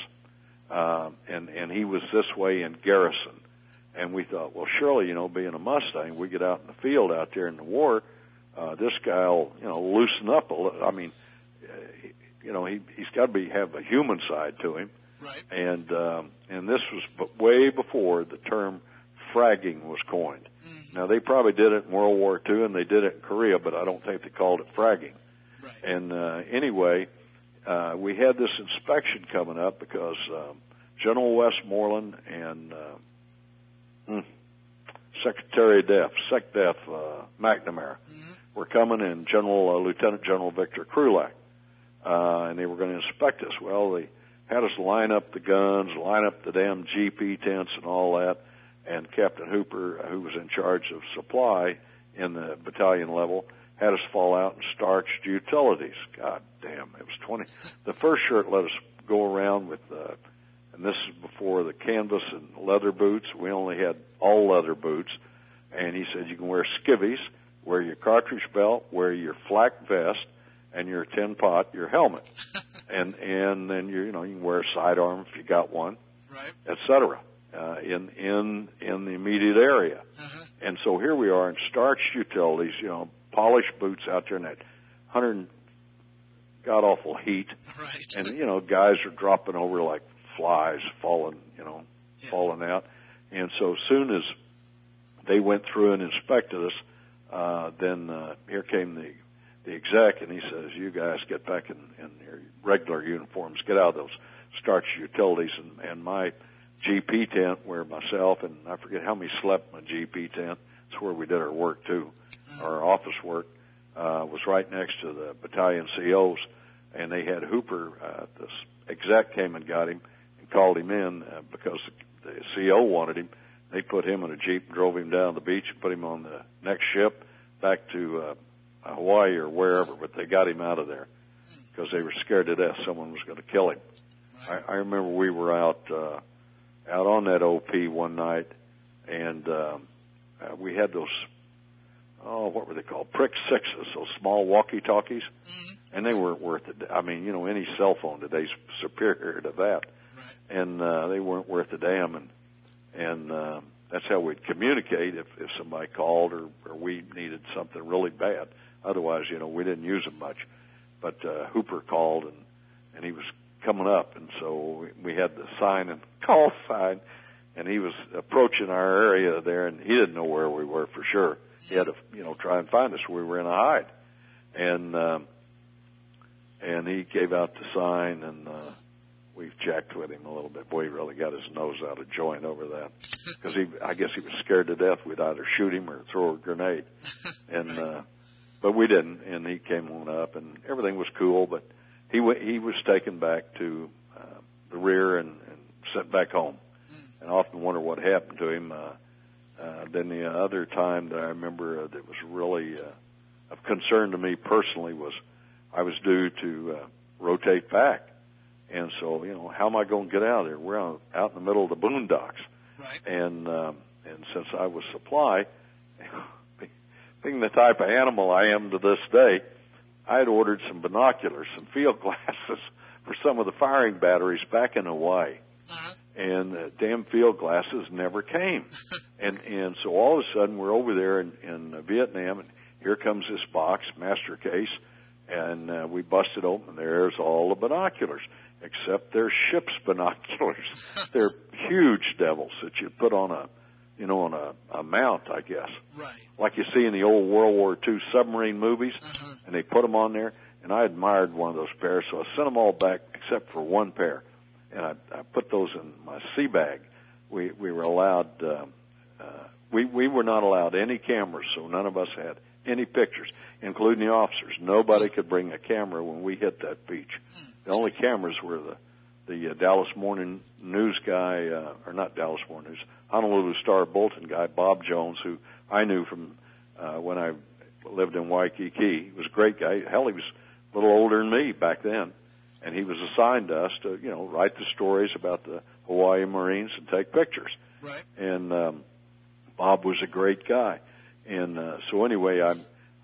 Speaker 2: Uh, and, and he was this way in garrison. And we thought, well, surely, you know, being a Mustang, we get out in the field out there in the war, uh, this guy will, you know, loosen up a little. I mean, uh, he, you know, he, he's got to be, have a human side to him.
Speaker 1: Right.
Speaker 2: And, um, and this was b- way before the term fragging was coined. Mm-hmm. Now, they probably did it in World War Two, and they did it in Korea, but I don't think they called it fragging.
Speaker 1: Right.
Speaker 2: And, uh, anyway, uh, we had this inspection coming up because, um, General Westmoreland and, uh, mm, Secretary of Def, SecDef, uh, McNamara, mm-hmm. were coming, and General, uh, Lieutenant General Victor Krulak, uh, and they were going to inspect us. Well, they had us line up the guns, line up the damn G P tents and all that, and Captain Hooper, who was in charge of supply in the battalion level, had us fall out and starched utilities. God damn, it was twenty. The first shirt let us go around with, uh, and this is before the canvas and leather boots. We only had all leather boots. And he said you can wear skivvies, wear your cartridge belt, wear your flak vest, and your tin pot, your helmet. and and then you you know you can wear a sidearm if you got one,
Speaker 1: right,
Speaker 2: et cetera. Uh, in in in the immediate area. Uh-huh. And so here we are in starched utilities, you know, polished boots out there in that hundred god awful heat.
Speaker 1: Right.
Speaker 2: And you know, guys are dropping over like flies, falling, you know, yeah. falling out. And so as soon as they went through and inspected us, uh, then uh, here came the the exec, and he says, "You guys get back in, in your regular uniforms, get out of those starched utilities." And, and my G P tent, where myself and I forget how many slept in my G P tent. It's where we did our work too, our office work, uh, was right next to the battalion C Os, and they had Hooper. Uh, this exec came and got him and called him in uh, because the C O wanted him. They put him in a Jeep and drove him down the beach and put him on the next ship back to uh, Hawaii or wherever, but they got him out of there because they were scared to death someone was going to kill him. I, I remember we were out uh, out on that O P one night, and um, uh, we had those, oh, what were they called? Prick sixes, those small walkie-talkies, mm-hmm. and they weren't worth it. I mean, you know, any cell phone today's superior to that,
Speaker 1: right.
Speaker 2: and uh, they weren't worth a damn, and and uh, that's how we'd communicate if, if somebody called or, or we needed something really bad. Otherwise, you know, we didn't use them much. But uh, Hooper called, and, and he was coming up, and so we, we had the sign and call sign, and he was approaching our area there, and he didn't know where we were for sure. He had to, you know, try and find us. We were in a hide. And um, and he gave out the sign, and uh, we jacked with him a little bit. Boy, he really got his nose out of joint over that, because he, I guess he was scared to death we'd either shoot him or throw a grenade. And uh, but we didn't, and he came on up, and everything was cool. But he w- he was taken back to uh, the rear and, and sent back home. And I often wonder what happened to him. Uh, uh, then the other time that I remember uh, that was really uh, of concern to me personally was I was due to uh, rotate back. And so, you know, how am I going to get out of there? We're out, out in the middle of the boondocks.
Speaker 1: Right.
Speaker 2: And, um, and since I was supply, being the type of animal I am to this day, I had ordered some binoculars, some field glasses for some of the firing batteries back in Hawaii.
Speaker 1: Uh-huh.
Speaker 2: And the damn field glasses never came. and and so all of a sudden we're over there in, in Vietnam, and here comes this box, master case, and uh, we bust it open, and there's all the binoculars, except they're ship's binoculars. They're huge devils that you put on a, you know, on a, a mount, I guess.
Speaker 1: Right.
Speaker 2: Like you see in the old World War Two submarine movies,
Speaker 1: Uh-huh.
Speaker 2: and they put them on there, and I admired one of those pairs, so I sent them all back except for one pair. And I, I put those in my sea bag. We we were allowed. Uh, uh, we we were not allowed any cameras, so none of us had any pictures, including the officers. Nobody could bring a camera when we hit that beach. The only cameras were the the uh, Dallas Morning News guy, uh, or not Dallas Morning News, Honolulu Star Bulletin guy, Bob Jones, who I knew from uh, when I lived in Waikiki. He was a great guy. Hell, he was a little older than me back then. And he was assigned to us to, you know, write the stories about the Hawaii Marines and take pictures.
Speaker 1: Right.
Speaker 2: And um, Bob was a great guy. And uh, so anyway, I,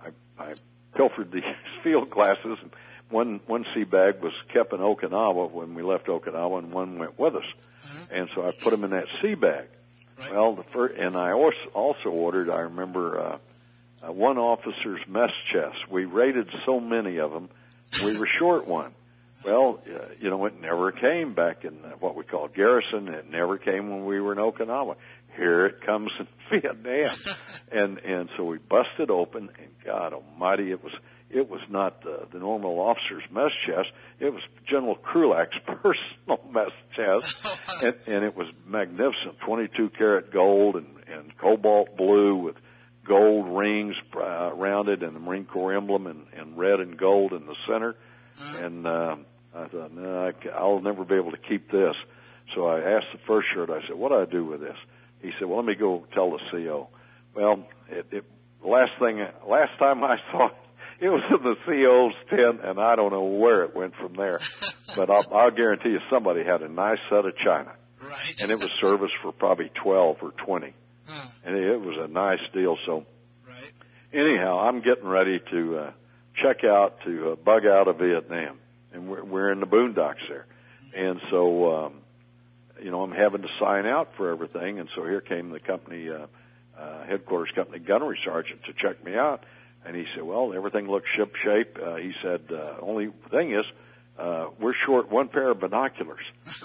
Speaker 2: I I pilfered these field glasses. And one one sea bag was kept in Okinawa when we left Okinawa, and one went with us. Uh-huh. And so I put them in that sea bag. Right. Well, the first, and I also ordered. I remember uh, uh, one officer's mess chest. We raided so many of them, we were short one. Well, uh, you know, it never came back in uh, what we call garrison. It never came when we were in Okinawa. Here it comes in Vietnam. and and so we busted open, and God almighty, it was it was not the, the normal officer's mess chest. It was General Krulak's personal mess chest. and, and it was magnificent, twenty-two karat gold and, and cobalt blue with gold rings uh, around it, and the Marine Corps emblem in, in red and gold in the center. And um, I thought, no, I, I'll never be able to keep this. So I asked the first shirt, I said, what do I do with this? He said, well, let me go tell the C O. Well, it, it, last thing, last time I saw it, it was in the C O's tent, and I don't know where it went from there. But I'll, I'll guarantee you somebody had a nice set of china.
Speaker 1: Right.
Speaker 2: And it was serviced for probably twelve or twenty.
Speaker 1: Huh.
Speaker 2: And it was a nice deal. So
Speaker 1: right.
Speaker 2: Anyhow, I'm getting ready to uh, check out, to uh, bug out of Vietnam. And we're, we're in the boondocks there. And so, um, you know, I'm having to sign out for everything. And so here came the company, uh, uh, headquarters company gunnery sergeant to check me out. And he said, well, everything looks ship shape. Uh, he said, uh, only thing is, uh, we're short one pair of binoculars.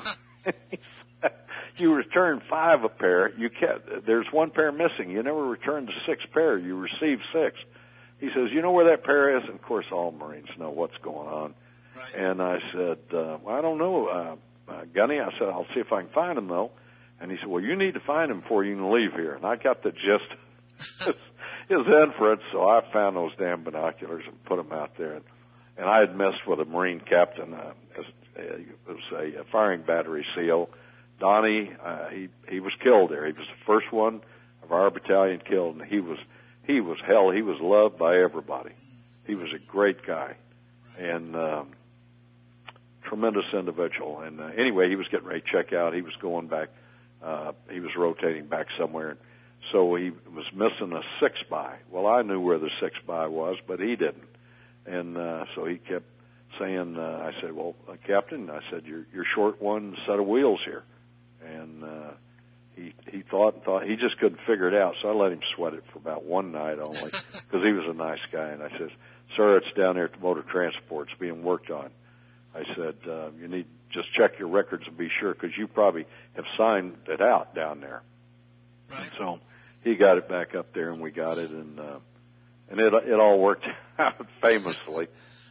Speaker 2: You return five a pair. You can't, there's one pair missing. You never returned the sixth pair. You received six. He says, you know where that pair is? And of course, all Marines know what's going on.
Speaker 1: Right.
Speaker 2: And I said, uh, well, I don't know, uh, uh, Gunny. I said, I'll see if I can find him, though. And he said, well, you need to find him before you can leave here. And I got the gist of his inference, so I found those damn binoculars and put them out there. And, and I had messed with a Marine captain, uh, as, uh, it was a, a firing battery C O. Donnie, uh, he, he was killed there. He was the first one of our battalion killed, and he was, he was hell. He was loved by everybody. He was a great guy. And, um, tremendous individual. And uh, anyway, he was getting ready to check out. He was going back. Uh, he was rotating back somewhere. So he was missing a six by. Well, I knew where the six by was, but he didn't. And uh, so he kept saying, uh, I said, well, uh, Captain, I said, you're, you're short one set of wheels here. And uh, he he thought and thought. He just couldn't figure it out, so I let him sweat it for about one night only because he was a nice guy. And I says, "Sir, it's down there at the motor transport. It's being worked on." I said, uh, "You need just check your records and be sure because you probably have signed it out down there."
Speaker 1: Right.
Speaker 2: So he got it back up there, and we got it, and uh, and it it all worked out famously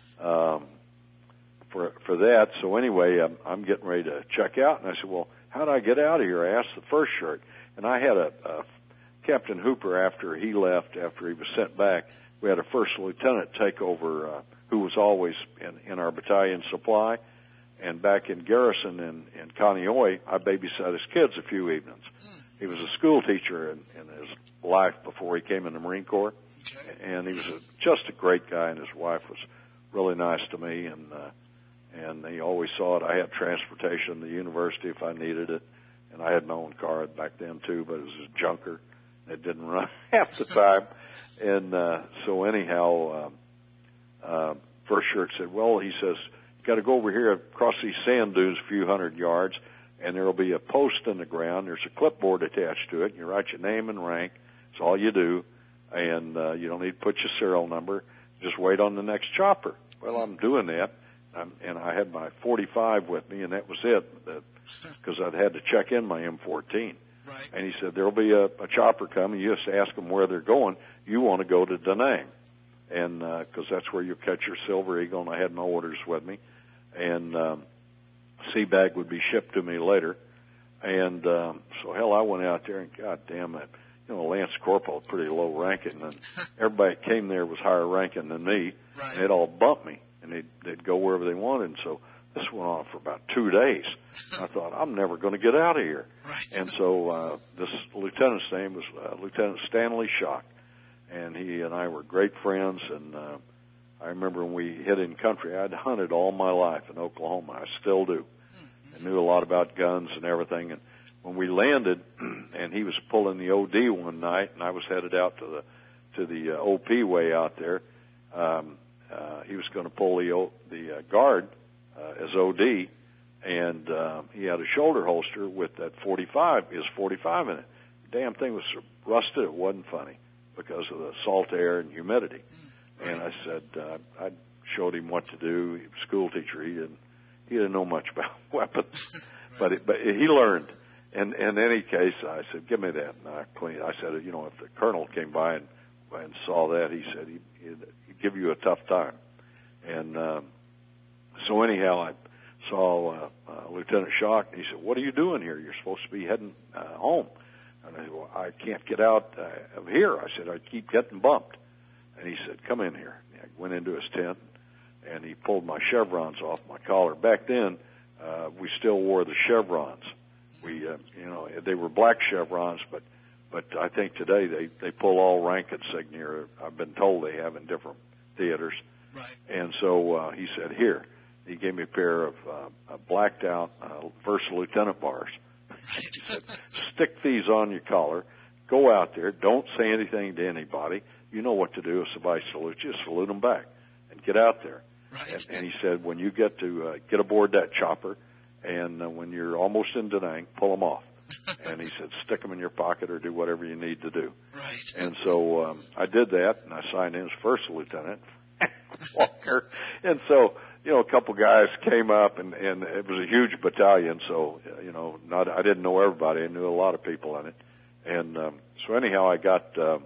Speaker 2: um, for for that. So anyway, I'm, I'm getting ready to check out, and I said, "Well, how do I get out of here?" I asked the first shirt, and I had a, a Captain Hooper after he left, after he was sent back. We had a first lieutenant take over, uh, who was always in, in our battalion supply, and back in garrison in in Kaneohe, I babysat his kids a few evenings. He was a school teacher in, in his life before he came in the Marine Corps,
Speaker 1: Okay.
Speaker 2: and he was a, just a great guy, and his wife was really nice to me, and uh, and he always saw it. I had transportation to the university if I needed it, and I had my own car back then too, but it was a junker. It didn't run half the time, and uh, so anyhow, um, uh, first shirt said, "Well," he says, "you got to go over here across these sand dunes a few hundred yards, and there will be a post in the ground. There's a clipboard attached to it, and you write your name and rank. It's all you do, and uh, you don't need to put your serial number. Just wait on the next chopper." Well, I'm doing that, um, and I had my forty-five with me, and that was it, because I'd had to check in my M fourteen.
Speaker 1: Right.
Speaker 2: And he said, "There'll be a, a chopper coming. You just ask them where they're going. You want to go to Da Nang, and because uh, that's where you catch your Silver Eagle." And I had my orders with me, and um, sea bag would be shipped to me later. And um, so, hell, I went out there, and God damn it, you know, Lance Corporal, pretty low ranking, and everybody that came there was higher ranking than me,
Speaker 1: Right.
Speaker 2: and they'd all bump me, and they'd, they'd go wherever they wanted. And so this went on for about two days. I thought, I'm never going to get out of here.
Speaker 1: Right.
Speaker 2: And so uh, this lieutenant's name was uh, Lieutenant Stanley Schock, and he and I were great friends. And uh, I remember when we hit in country, I'd hunted all my life in Oklahoma. I still do. I knew a lot about guns and everything. And when we landed, and he was pulling the O D one night, and I was headed out to the to the uh, O P way out there, um, uh, he was going to pull the o, the uh, guard uh, as O D, and um, he had a shoulder holster with that forty-five, his forty-five in it. The damn thing was so rusted, it wasn't funny because of the salt air and humidity. And I said, uh, I showed him what to do. He was a school teacher. He didn't, he didn't know much about weapons, but it, but he learned. And in any case, I said, "Give me that." And I cleaned. I said, "You know, if the colonel came by and, and saw that, he said he'd, he'd, he'd give you a tough time." And um, so anyhow, I saw uh, uh, Lieutenant Schock, and he said, "What are you doing here? You're supposed to be heading uh, home." And I said, "Well, I can't get out uh, of here." I said, "I keep getting bumped." And he said, "Come in here." And I went into his tent, and he pulled my chevrons off my collar. Back then, uh, we still wore the chevrons. We, uh, you know, they were black chevrons, but but I think today they they pull all rank insignia. I've been told they have in different theaters.
Speaker 1: Right.
Speaker 2: And so uh, he said, "Here." He gave me a pair of uh, blacked out uh, first lieutenant bars. He said, "Stick these on your collar. Go out there. Don't say anything to anybody. You know what to do. If somebody salutes you, salute them back, and get out there."
Speaker 1: Right.
Speaker 2: And, and he said, "When you get to uh, get aboard that chopper, and uh, when you're almost in Da Nang, pull them off." And he said, "Stick them in your pocket or do whatever you need to do."
Speaker 1: Right.
Speaker 2: And so um, I did that, and I signed in as first lieutenant, Walker. And so, you know, a couple guys came up, and, and it was a huge battalion. So, uh, you know, not I didn't know everybody. I knew a lot of people in it. And um, so anyhow, I got uh,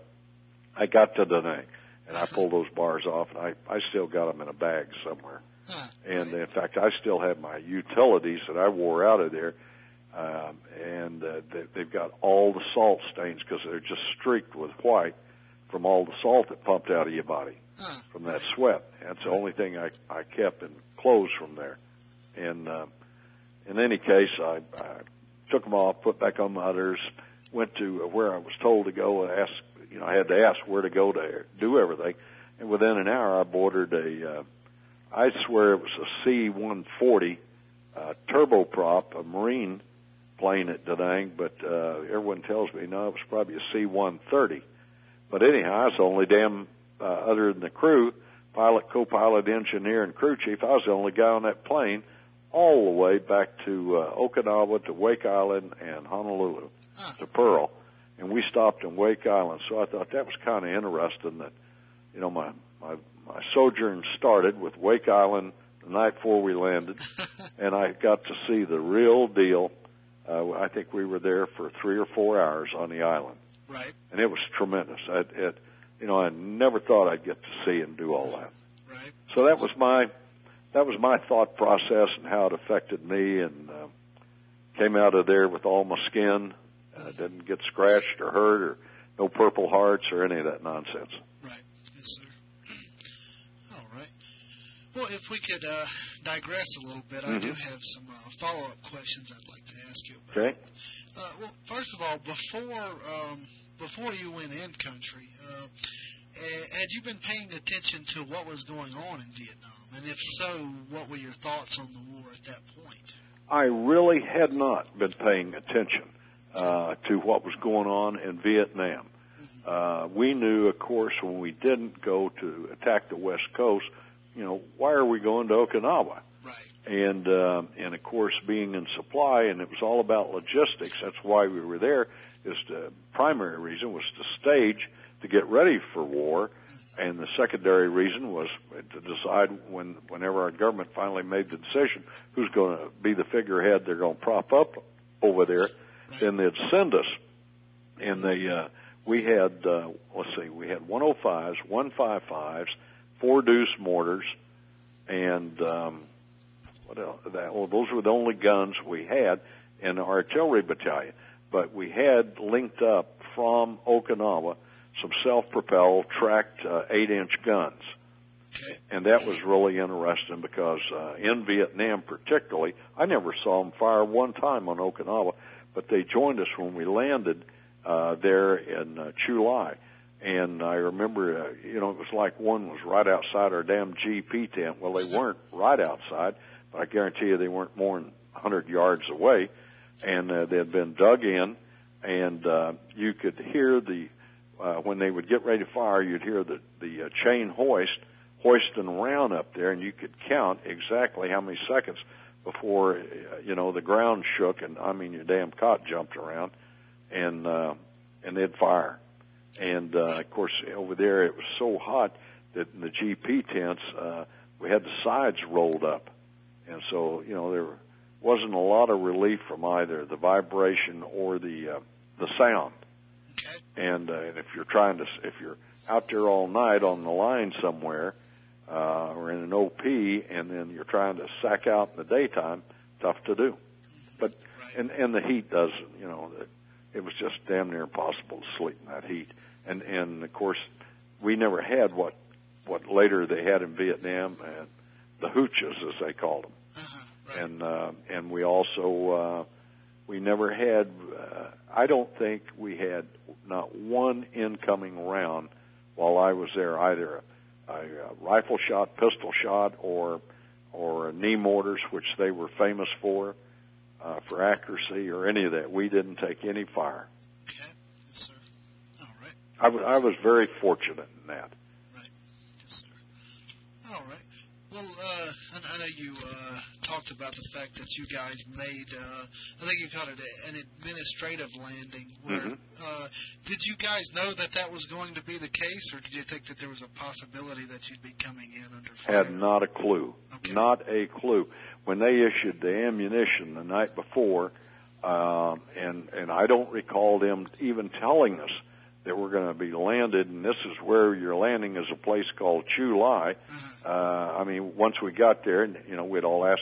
Speaker 2: I got to Da Nang, and I pulled those bars off, and I, I still got them in a bag somewhere.
Speaker 1: Huh.
Speaker 2: And in fact, I still have my utilities that I wore out of there, um, and uh, they, they've got all the salt stains because they're just streaked with white from all the salt that pumped out of your body
Speaker 1: Huh.
Speaker 2: from that sweat. That's the only thing I, I kept in clothes from there. And uh, in any case, I, I took them off, put back on my others, went to where I was told to go, and asked, you know, I had to ask where to go to do everything. And within an hour, I boarded a, uh, I swear it was a C one forty uh, turboprop, a Marine plane at Da Nang, but uh, everyone tells me, no, it was probably a C one thirty. But anyhow, I was the only damn, uh, other than the crew, pilot, co-pilot, engineer, and crew chief, I was the only guy on that plane all the way back to uh, Okinawa, to Wake Island, and Honolulu.
Speaker 1: huh.
Speaker 2: to Pearl, and we stopped in Wake Island. So I thought that was kind of interesting that, you know, my, my, my sojourn started with Wake Island the night before we landed, and I got to see the real deal. Uh, I think we were there for three or four hours on the island.
Speaker 1: Right.
Speaker 2: And it was tremendous. I, it, you know, I never thought I'd get to see and do all that.
Speaker 1: Right.
Speaker 2: So that was my, that was my thought process and how it affected me, and uh, came out of there with all my skin. Uh, didn't get scratched or hurt, or no Purple Hearts or any of that nonsense.
Speaker 1: Right. Yes, sir. All right. Well, if we could uh, digress a little bit, mm-hmm. I do have some uh, follow-up questions I'd like to ask you about.
Speaker 2: Okay.
Speaker 1: Uh, well, first of all, before um, before you went in country, uh, had you been paying attention to what was going on in Vietnam? And if so, what were your thoughts on the war at that point?
Speaker 2: I really had not been paying attention uh, to what was going on in Vietnam. Mm-hmm. Uh, we knew, of course, when we didn't go to attack the West Coast, you know, why are we going to Okinawa?
Speaker 1: Right.
Speaker 2: And, uh, and of course, being in supply, and it was all about logistics. That's why we were there. Is the primary reason was to stage, to get ready for war, and the secondary reason was to decide when, whenever our government finally made the decision who's going to be the figurehead they're going to prop up over there, right. Then they'd send us. And they, uh, we had, uh, let's see, we had one oh fives, one fifty-fives, four deuce mortars, and um, what else? That, well, those were the only guns we had in the artillery battalion. But we had linked up from Okinawa some self-propelled, tracked uh, eight-inch guns.
Speaker 1: Okay.
Speaker 2: And that was really interesting because uh, in Vietnam particularly, I never saw them fire one time on Okinawa, but they joined us when we landed uh, there in uh, Chu Lai. And I remember, uh, you know, it was like one was right outside our damn G P tent. Well, they weren't right outside, but I guarantee you they weren't more than one hundred yards away. And uh, they had been dug in, and uh, you could hear the, uh, when they would get ready to fire, you'd hear the, the uh, chain hoist hoisting around up there, and you could count exactly how many seconds before, uh, you know, the ground shook, and I mean, your damn cot jumped around, and, uh, and they'd fire. And, uh, of course, over there it was so hot that in the G P tents, uh, we had the sides rolled up. And so, you know, there wasn't a lot of relief from either the vibration or the, uh, the sound.
Speaker 1: Okay.
Speaker 2: And, uh, and if you're trying to, if you're out there all night on the line somewhere, uh, or in an O P, and then you're trying to sack out in the daytime, tough to do. But,
Speaker 1: right.
Speaker 2: and, and the heat does, you know, the, it was just damn near impossible to sleep in that heat. And, and of course, we never had what, what later they had in Vietnam, and the hooches, as they called them.
Speaker 1: Uh-huh, right.
Speaker 2: And, uh, and we also, uh, we never had, uh, I don't think we had not one incoming round while I was there, either a, a rifle shot, pistol shot, or, or knee mortars, which they were famous for. Uh, for accuracy or any of that. We didn't take any fire.
Speaker 1: Okay. Yes, sir. All right.
Speaker 2: I, w- I was very fortunate in that.
Speaker 1: Right. Yes, sir. All right. Well, uh, I, I know you uh, talked about the fact that you guys made, uh, I think you called it a, an administrative landing. Where,
Speaker 2: Mm-hmm.
Speaker 1: uh, did you guys know that that was going to be the case, or did you think that there was a possibility that you'd be coming in under fire?
Speaker 2: Had not a clue.
Speaker 1: Okay.
Speaker 2: Not a clue. When they issued the ammunition the night before, um, and and I don't recall them even telling us that we're going to be landed, and this is where you're landing, is a place called Chu Lai.
Speaker 1: Uh-huh.
Speaker 2: Uh, I mean, once we got there, and you know, we'd all ask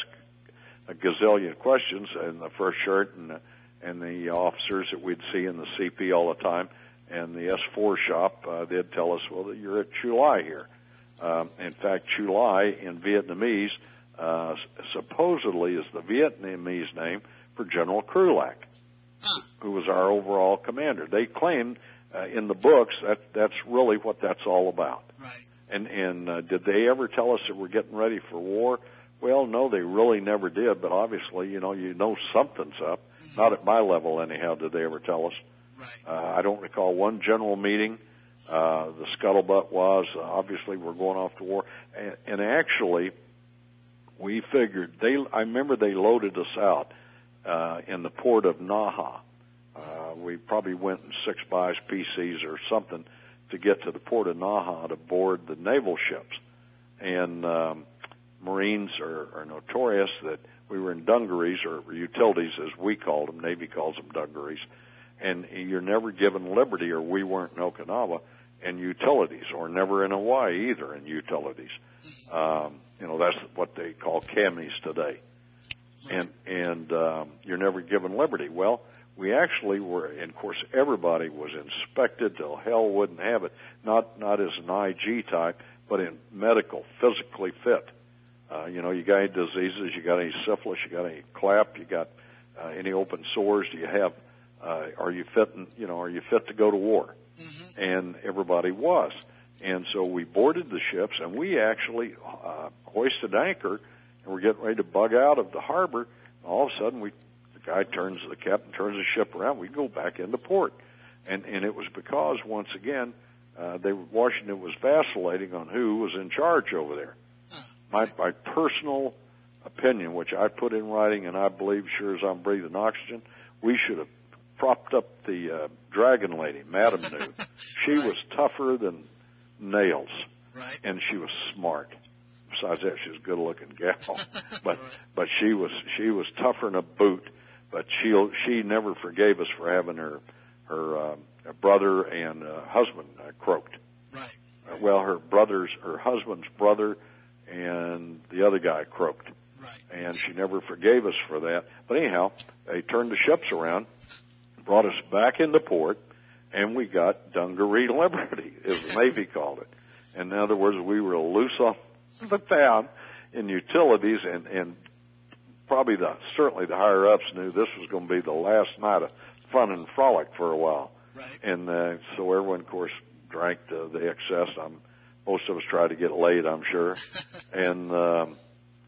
Speaker 2: a gazillion questions, and the first shirt and the, and the officers that we'd see in the C P all the time, and the S four shop, uh, they'd tell us, well, you're at Chu Lai here. Um, in fact, Chu Lai in Vietnamese Uh, supposedly is the Vietnamese name for General Krulak,
Speaker 1: Huh.
Speaker 2: who was our overall commander. They claimed uh, in the books that that's really what that's all about.
Speaker 1: Right.
Speaker 2: And and uh, did they ever tell us that we're getting ready for war? Well, no, they really never did. But obviously, you know, you know something's up. Mm-hmm. Not at my level, anyhow. Did they ever tell us?
Speaker 1: Right.
Speaker 2: Uh, I don't recall one general meeting. Uh, the scuttlebutt was uh, obviously we're going off to war, and, and actually. We figured they, I remember they loaded us out, uh, in the port of Naha. Uh, we probably went in six bys, P Cs, or something to get to the port of Naha to board the naval ships. And um, Marines are, are notorious that we were in dungarees, or utilities as we called them. Navy calls them dungarees. And you're never given liberty, or we weren't in Okinawa, in utilities, or never in Hawaii either in utilities. Um, you know, that's what they call camis today. And, and um, you're never given liberty. Well, we actually were, and of course everybody was inspected till hell wouldn't have it, not not as an I G type, but in medical, physically fit. Uh, you know, you got any diseases, you got any syphilis, you got any clap, you got uh, any open sores, do you have, uh, are you fit, in, you know, are you fit to go to war? Mm-hmm. And everybody was. And so we boarded the ships, and we actually uh, hoisted anchor, and we're getting ready to bug out of the harbor. All of a sudden, we the guy turns, the captain turns the ship around. We go back into port, and and it was because once again, uh, they Washington was vacillating on who was in charge over there. My my personal opinion, which I put in writing, and I believe, sure as I'm breathing oxygen, we should have propped up the uh, Dragon Lady, Madame Nu. She right. was tougher than nails,
Speaker 1: right.
Speaker 2: and she was smart. Besides that, she was a good-looking gal, but
Speaker 1: right.
Speaker 2: but she was she was tougher than a boot. But she she never forgave us for having her her uh, brother and uh, husband uh, croaked.
Speaker 1: Right.
Speaker 2: Uh, well, her brother's her husband's brother and the other guy croaked,
Speaker 1: right.
Speaker 2: and she never forgave us for that. But anyhow, they turned the ships around, brought us back into port, and we got dungaree liberty, as the Navy called it. In other words, we were loose off the town in utilities, and, and probably the certainly the higher ups knew this was going to be the last night of fun and frolic for a while.
Speaker 1: Right.
Speaker 2: And uh, so everyone, of course, drank the, the excess. I'm, most of us tried to get laid, I'm sure, and um,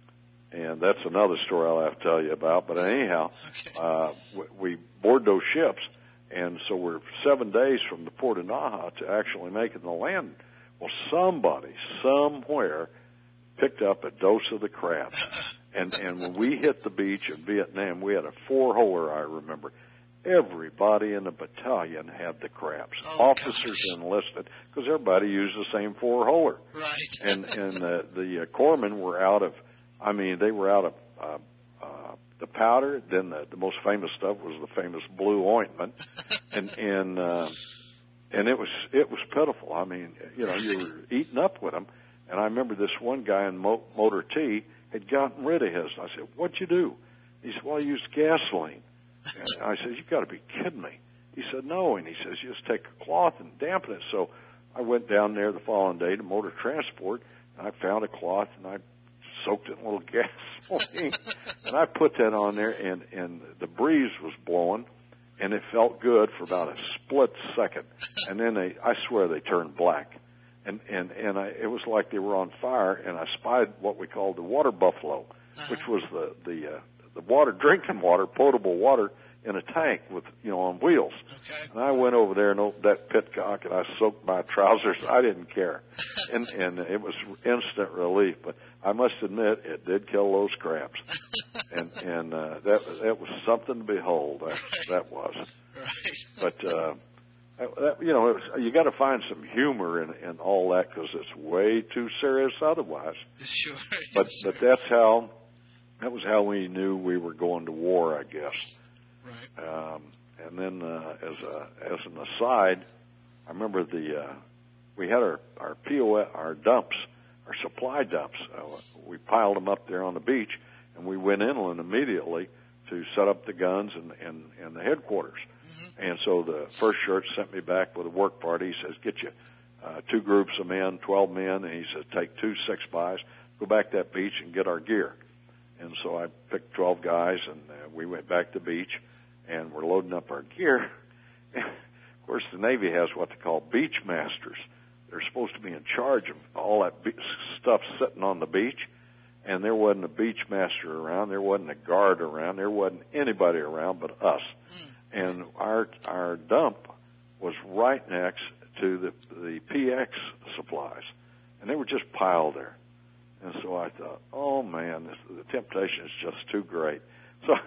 Speaker 2: and that's another story I'll have to tell you about. But anyhow,
Speaker 1: okay.
Speaker 2: uh, we, we board those ships, and so we're seven days from the port of Naha to actually making the land. Well, somebody somewhere picked up a dose of the crabs. And and when we hit the beach in Vietnam, we had a four-holer, I remember. Everybody in the battalion had the crabs.
Speaker 1: Oh,
Speaker 2: Officers
Speaker 1: gosh.
Speaker 2: enlisted, because everybody used the same four-holer.
Speaker 1: Right.
Speaker 2: And and uh, the uh, corpsmen were out of, I mean, they were out of uh, uh, the powder. Then the, the most famous stuff was the famous blue ointment. And and uh, and it was it was pitiful. I mean, you know, you were eating up with them. And I remember this one guy in Mo- Motor T had gotten rid of his. I said, "What'd you do?" He said, "Well, I used gasoline." And I said, "You've got to be kidding me." He said, "No." And he says, "You just take a cloth and dampen it." So I went down there the following day to Motor Transport, and I found a cloth, and I soaked it in a little gasoline. And I put that on there, and, and the breeze was blowing, and it felt good for about a split second. And then they, I swear they turned black. And, and, and I, it was like they were on fire, and I spied what we called the water buffalo, uh-huh. which was the, the, uh, the water, drinking water, potable water in a tank with, you know, on wheels.
Speaker 1: Okay.
Speaker 2: And I went over there and opened that pitcock, and I soaked my trousers. I didn't care. And, and it was instant relief. But I must admit, it did kill those crabs. And, and, uh, that, that was something to behold. That, that was.
Speaker 1: Right.
Speaker 2: But, uh, that, you know, it was, you got to find some humor in, in all that, because it's way too serious otherwise.
Speaker 1: Sure.
Speaker 2: But, but that's how, that was how we knew we were going to war, I guess.
Speaker 1: Right.
Speaker 2: Um, and then, uh, as a, as an aside, I remember the, uh, we had our, our P O S, our dumps, our supply dumps. Uh, we piled them up there on the beach, and we went inland immediately to set up the guns and, and, and the headquarters. Mm-hmm. And so the first shirt sent me back with a work party. He says, "Get you, uh, two groups of men, twelve men. And he says, "Take two six bys, go back to that beach and get our gear." And so I picked twelve guys, and uh, we went back to the beach, and we're loading up our gear. Of course, the Navy has what they call beach masters. They're supposed to be in charge of all that be- stuff sitting on the beach, and there wasn't a beach master around. There wasn't a guard around. There wasn't anybody around but us. Mm. And our our dump was right next to the the P X supplies, and they were just piled there. And so I thought, oh man, this, the temptation is just too great. So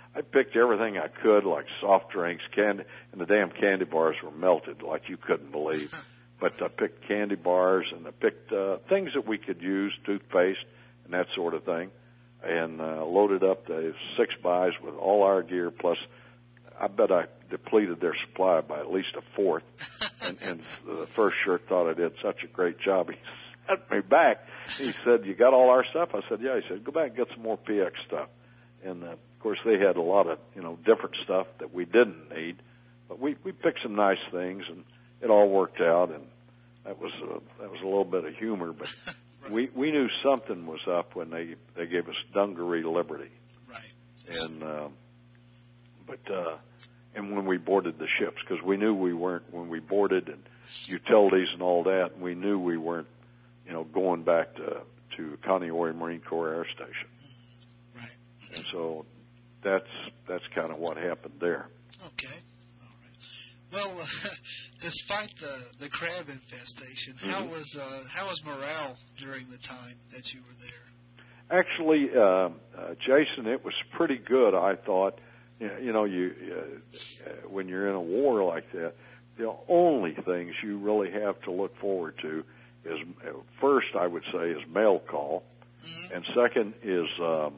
Speaker 2: I picked everything I could, like soft drinks, candy, and the damn candy bars were melted like you couldn't believe. But I picked candy bars, and I picked uh, things that we could use, toothpaste and that sort of thing, and uh, loaded up the six buys with all our gear, plus I bet I depleted their supply by at least a fourth. And, and the first shirt thought I did such a great job. He sent me back. He said, "You got all our stuff?" I said, "Yeah." He said, "Go back and get some more P X stuff." And, uh, of course, they had a lot of, you know, different stuff that we didn't need. But we, we picked some nice things, and it all worked out. And that was uh, that was a little bit of humor. But right. we, we knew something was up when they, they gave us Dungaree Liberty.
Speaker 1: Right.
Speaker 2: And, uh, but, uh, and when we boarded the ships, because we knew we weren't, when we boarded and utilities and all that, we knew we weren't, you know, going back to, to Kaneohe Marine Corps Air Station.
Speaker 1: Right.
Speaker 2: And so that's, that's kind of what happened there.
Speaker 1: Okay. All right. Well, uh, despite the, the crab infestation, mm-hmm. how was, uh, how was morale during the time that you were there?
Speaker 2: Actually, uh, uh, Jason, it was pretty good, I thought. You know, you uh, when you're in a war like that, the only things you really have to look forward to is, first, I would say, is mail call, mm-hmm. and second is um,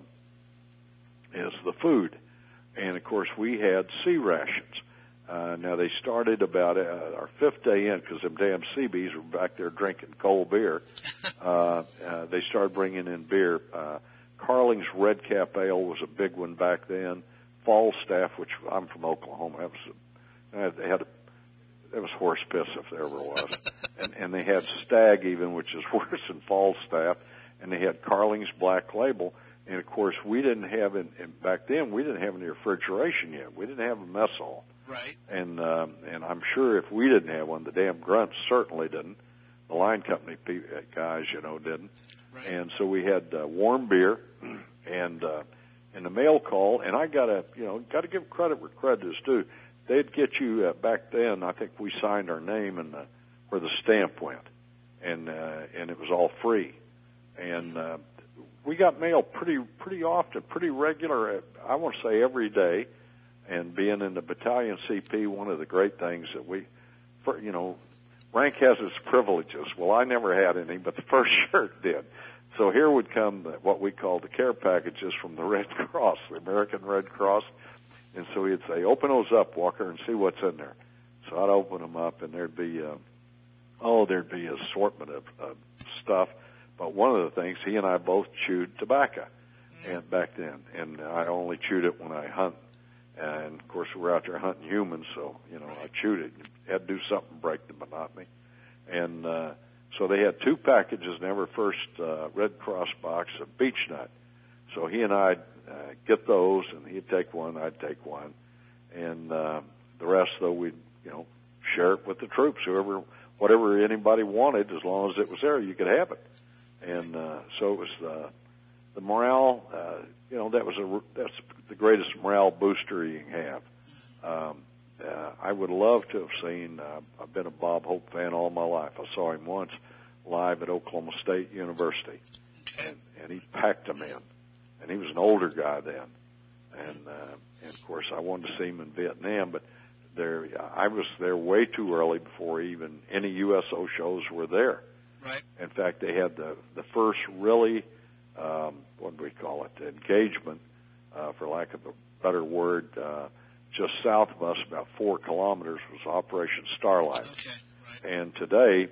Speaker 2: is the food. And, of course, we had sea rations. Uh, now, they started about uh, our fifth day in, because them damn Seabees were back there drinking cold beer. uh, uh, they started bringing in beer. Uh, Carling's Red Cap Ale was a big one back then. Falstaff, which I'm from Oklahoma, that was, they had, it was horse piss if there ever was. and, and they had Stag even, which is worse than Falstaff, and they had Carling's Black Label. And of course, we didn't have, in, in, back then, we didn't have any refrigeration yet. We didn't have a mess hall.
Speaker 1: Right.
Speaker 2: And, um, and I'm sure if we didn't have one, the damn grunts certainly didn't. The line company guys, you know, didn't. Right. And so we had uh, warm beer and, uh, and the mail call, and I gotta, you know, gotta give credit where credit is due. They'd get you uh, back then. I think we signed our name and the, where the stamp went, and uh, and it was all free. And uh, we got mail pretty pretty often, pretty regular. I want to say every day. And being in the battalion C P, one of the great things that we, for, you know, rank has its privileges. Well, I never had any, but the first shirt did. So here would come the, what we call the care packages from the Red Cross, the American Red Cross. And so he'd say, "Open those up, Walker, and see what's in there." So I'd open them up, and there'd be, uh, oh, there'd be an assortment of uh, stuff. But one of the things, he and I both chewed tobacco and back then, and I only chewed it when I hunt. And, of course, we were out there hunting humans, so, you know, I chewed it. You had to do something to break the monotony. And uh, so they had two packages in every first uh, Red Cross box of beech nut. So he and I'd uh, get those, and he'd take one, I'd take one. And uh, the rest, though, we'd, you know, share it with the troops. Whoever, whatever anybody wanted, as long as it was there, you could have it. And uh, so it was uh, the morale, uh, you know, that was a, that's the greatest morale booster you can have. Um, uh, I would love to have seen, uh, I've been a Bob Hope fan all my life. I saw him once live at Oklahoma State University, and, and he packed them in. And he was an older guy then. And, uh, and of course, I wanted to see him in Vietnam, but there, I was there way too early before even any U S O shows were there.
Speaker 1: Right.
Speaker 2: In fact, they had the, the first really, um, what do we call it, engagement, uh, for lack of a better word, uh, just south of us, about four kilometers, was Operation Starlight.
Speaker 1: Okay. Right.
Speaker 2: And today,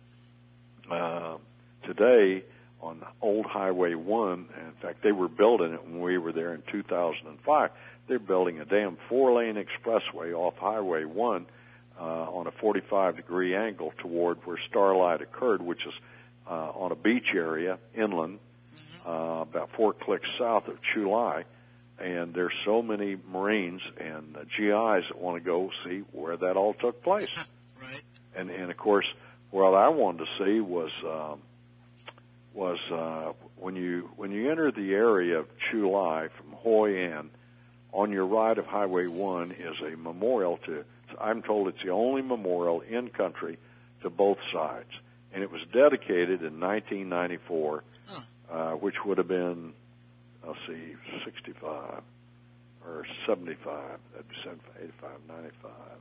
Speaker 2: uh, today on Old Highway one, in fact, they were building it when we were there in two thousand five. They're building a damn four-lane expressway off Highway one uh, on a forty-five degree angle toward where Starlight occurred, which is uh, on a beach area inland, uh, about four clicks south of Chulai. And there's so many Marines and uh, G Is that want to go see where that all took place.
Speaker 1: Right.
Speaker 2: And, and of course, what I wanted to see was um, was uh, when you when you enter the area of Chulai from Hoi An, on your right of Highway one is a memorial to, I'm told it's the only memorial in country to both sides. And it was dedicated in nineteen ninety-four, huh. uh, which would have been, let's see, sixty-five, or seventy-five. That'd be seventy-five, eighty-five, ninety-five.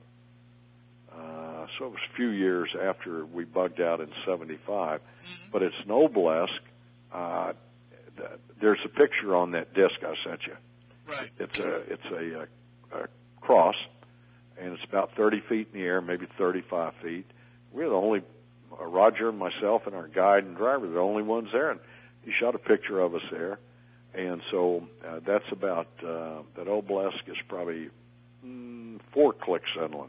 Speaker 2: Uh, so it was a few years after we bugged out in seventy-five. Mm-hmm. But it's an obelisk. Uh, there's a picture on that disc I sent you.
Speaker 1: Right.
Speaker 2: It's a it's a, a, a cross, and it's about thirty feet in the air, maybe thirty-five feet. We're the only, uh, Roger and myself and our guide and driver, the only ones there, and he shot a picture of us there. And so uh, that's about, uh, that obelisk is probably mm, four clicks inland.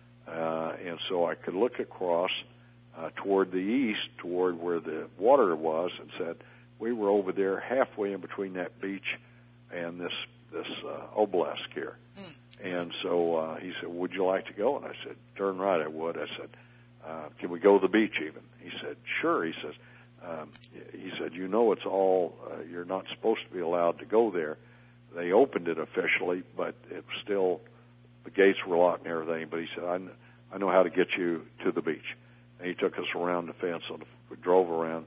Speaker 2: Uh, and so I could look across uh, toward the east, toward where the water was, and said, we were over there halfway in between that beach and this this uh, obelisk here. Mm. And so uh, he said, would you like to go? And I said, darn right I would. I said, uh, can we go to the beach even? He said, sure. He says, um, he said, you know, it's all, uh, you're not supposed to be allowed to go there. They opened it officially, but it was still, the gates were locked and everything. But he said, I, kn- I know how to get you to the beach. And he took us around the fence, and we drove around.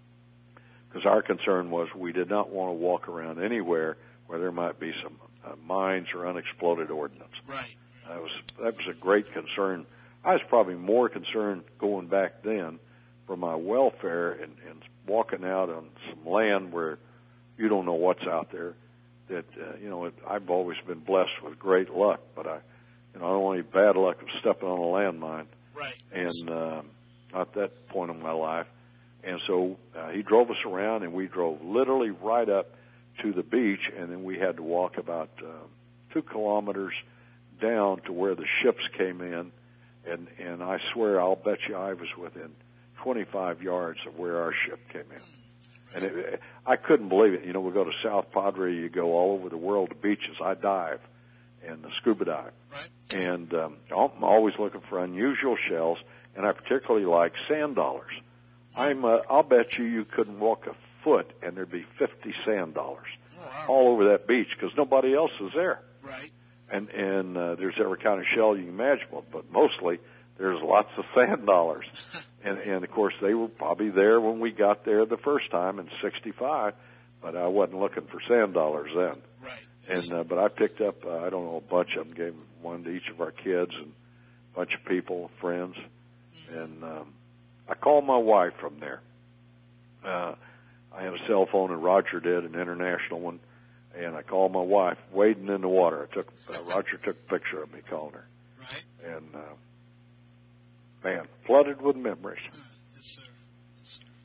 Speaker 2: Because our concern was we did not want to walk around anywhere where there might be some uh, mines or unexploded ordnance.
Speaker 1: Right.
Speaker 2: That was that was a great concern. I was probably more concerned going back then for my welfare and, and walking out on some land where you don't know what's out there. That uh, you know, it, I've always been blessed with great luck, but I, you know, I don't want any bad luck of stepping on a landmine.
Speaker 1: Right.
Speaker 2: And uh, at that point in my life. And so uh, he drove us around, and we drove literally right up to the beach, and then we had to walk about uh, two kilometers down to where the ships came in. And, and I swear, I'll bet you I was within twenty-five yards of where our ship came in. And it, I couldn't believe it. You know, we go to South Padre, you go all over the world to beaches. I dive and scuba dive.
Speaker 1: Right.
Speaker 2: And um, I'm always looking for unusual shells, and I particularly like sand dollars. I'm, uh, I'll bet you you couldn't walk a foot and there'd be fifty sand dollars
Speaker 1: oh, wow.
Speaker 2: all over that beach because nobody else is there.
Speaker 1: Right.
Speaker 2: And, and, uh, there's every kind of shell you can imagine, but mostly there's lots of sand dollars. and, and of course they were probably there when we got there the first time in sixty-five, but I wasn't looking for sand dollars then.
Speaker 1: Right.
Speaker 2: And, uh, but I picked up, uh, I don't know, a bunch of them, gave one to each of our kids and a bunch of people, friends. Mm-hmm. And, um, I called my wife from there. Uh, I had a cell phone, and Roger did, an international one. And I called my wife, wading in the water. I took uh, Roger took a picture of me calling her.
Speaker 1: Right.
Speaker 2: And uh, man, flooded with memories.
Speaker 1: Uh, yes, sir. Yes, sir.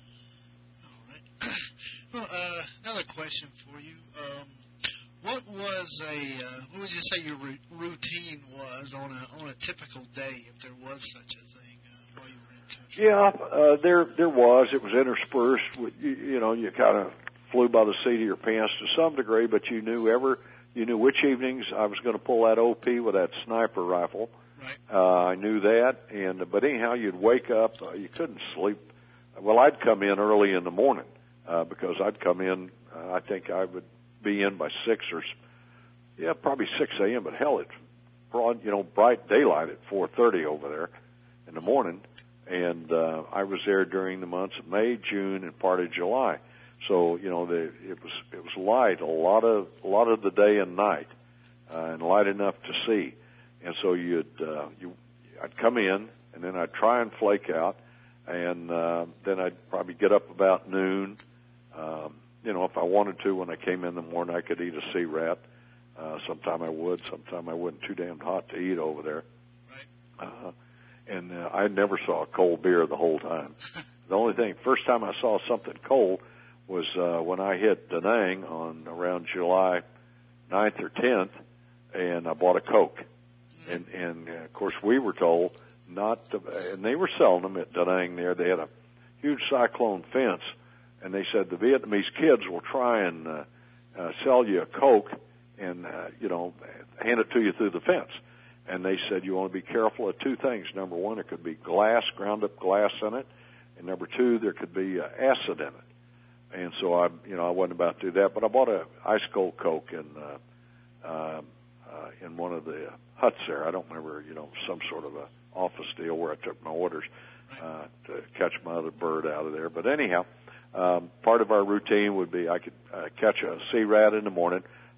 Speaker 1: All right. Well, uh, another question for you. Um, what was a uh, what would you say your r- routine was on a on a typical day, if there was such a thing, uh, while you were in country?
Speaker 2: Yeah, uh, there there was. It was interspersed with you, you know you kind of flew by the seat of your pants to some degree, but you knew ever you knew which evenings I was going to pull that O P with that sniper rifle.
Speaker 1: Right.
Speaker 2: Uh, I knew that, and but anyhow, you'd wake up. Uh, you couldn't sleep. Well, I'd come in early in the morning uh, because I'd come in. Uh, I think I would be in by six or yeah, probably six a.m. But hell, it's broad, you know, bright daylight at four thirty over there in the morning, and uh, I was there during the months of May, June, and part of July. So you know, the, it was it was light a lot of a lot of the day and night, uh, and light enough to see. And so you'd uh, you I'd come in, and then I'd try and flake out, and uh, then I'd probably get up about noon. Um, you know, if I wanted to, when I came in the morning, I could eat a sea rat. Uh, sometime I would, sometime I wouldn't. Too damn hot to eat over there.
Speaker 1: Right.
Speaker 2: Uh, and uh, I never saw a cold beer the whole time. The only thing, first time I saw something cold was uh, when I hit Da Nang on around July ninth or tenth, and I bought a Coke. And, and uh, of course, we were told not to, and they were selling them at Da Nang there. They had a huge cyclone fence, and they said the Vietnamese kids will try and uh, uh, sell you a Coke and, uh, you know, hand it to you through the fence. And they said you want to be careful of two things. Number one, there could be glass, ground up glass in it. And number two, there could be uh, acid in it. And so I, you know, I wasn't about to do that, but I bought a ice cold Coke in, uh, uh, uh, in one of the huts there. I don't remember, you know, some sort of a office deal where I took my orders, uh, to catch my other bird out of there. But anyhow, um, part of our routine would be I could uh, catch a sea rat in the morning.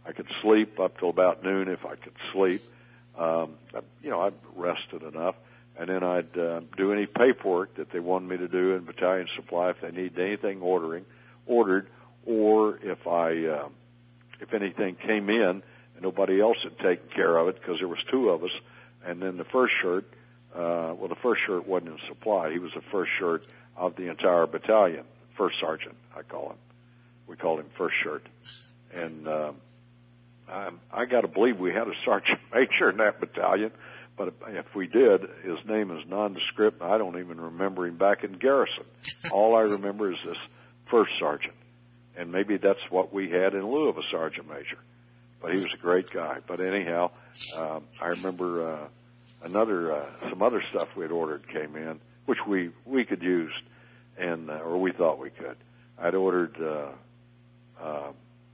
Speaker 2: I could sleep up till about noon if I could sleep. Um, you know, I'd rested enough. And then I'd uh, do any paperwork that they wanted me to do in battalion supply if they needed anything ordering, ordered, or if I, uh, if anything came in and nobody else had taken care of it because there was two of us. And then the first shirt, uh, well, the first shirt wasn't in supply. He was the first shirt of the entire battalion, first sergeant, I call him. We called him first shirt. And um, I, I got to believe we had a sergeant major in that battalion. But if we did, his name is nondescript. I don't even remember him back in garrison. All I remember is this first sergeant. And maybe that's what we had in lieu of a sergeant major. But he was a great guy. But anyhow, um, I remember uh, another, uh, some other stuff we had ordered came in, which we, we could use, and uh, or we thought we could. I'd ordered, uh, uh,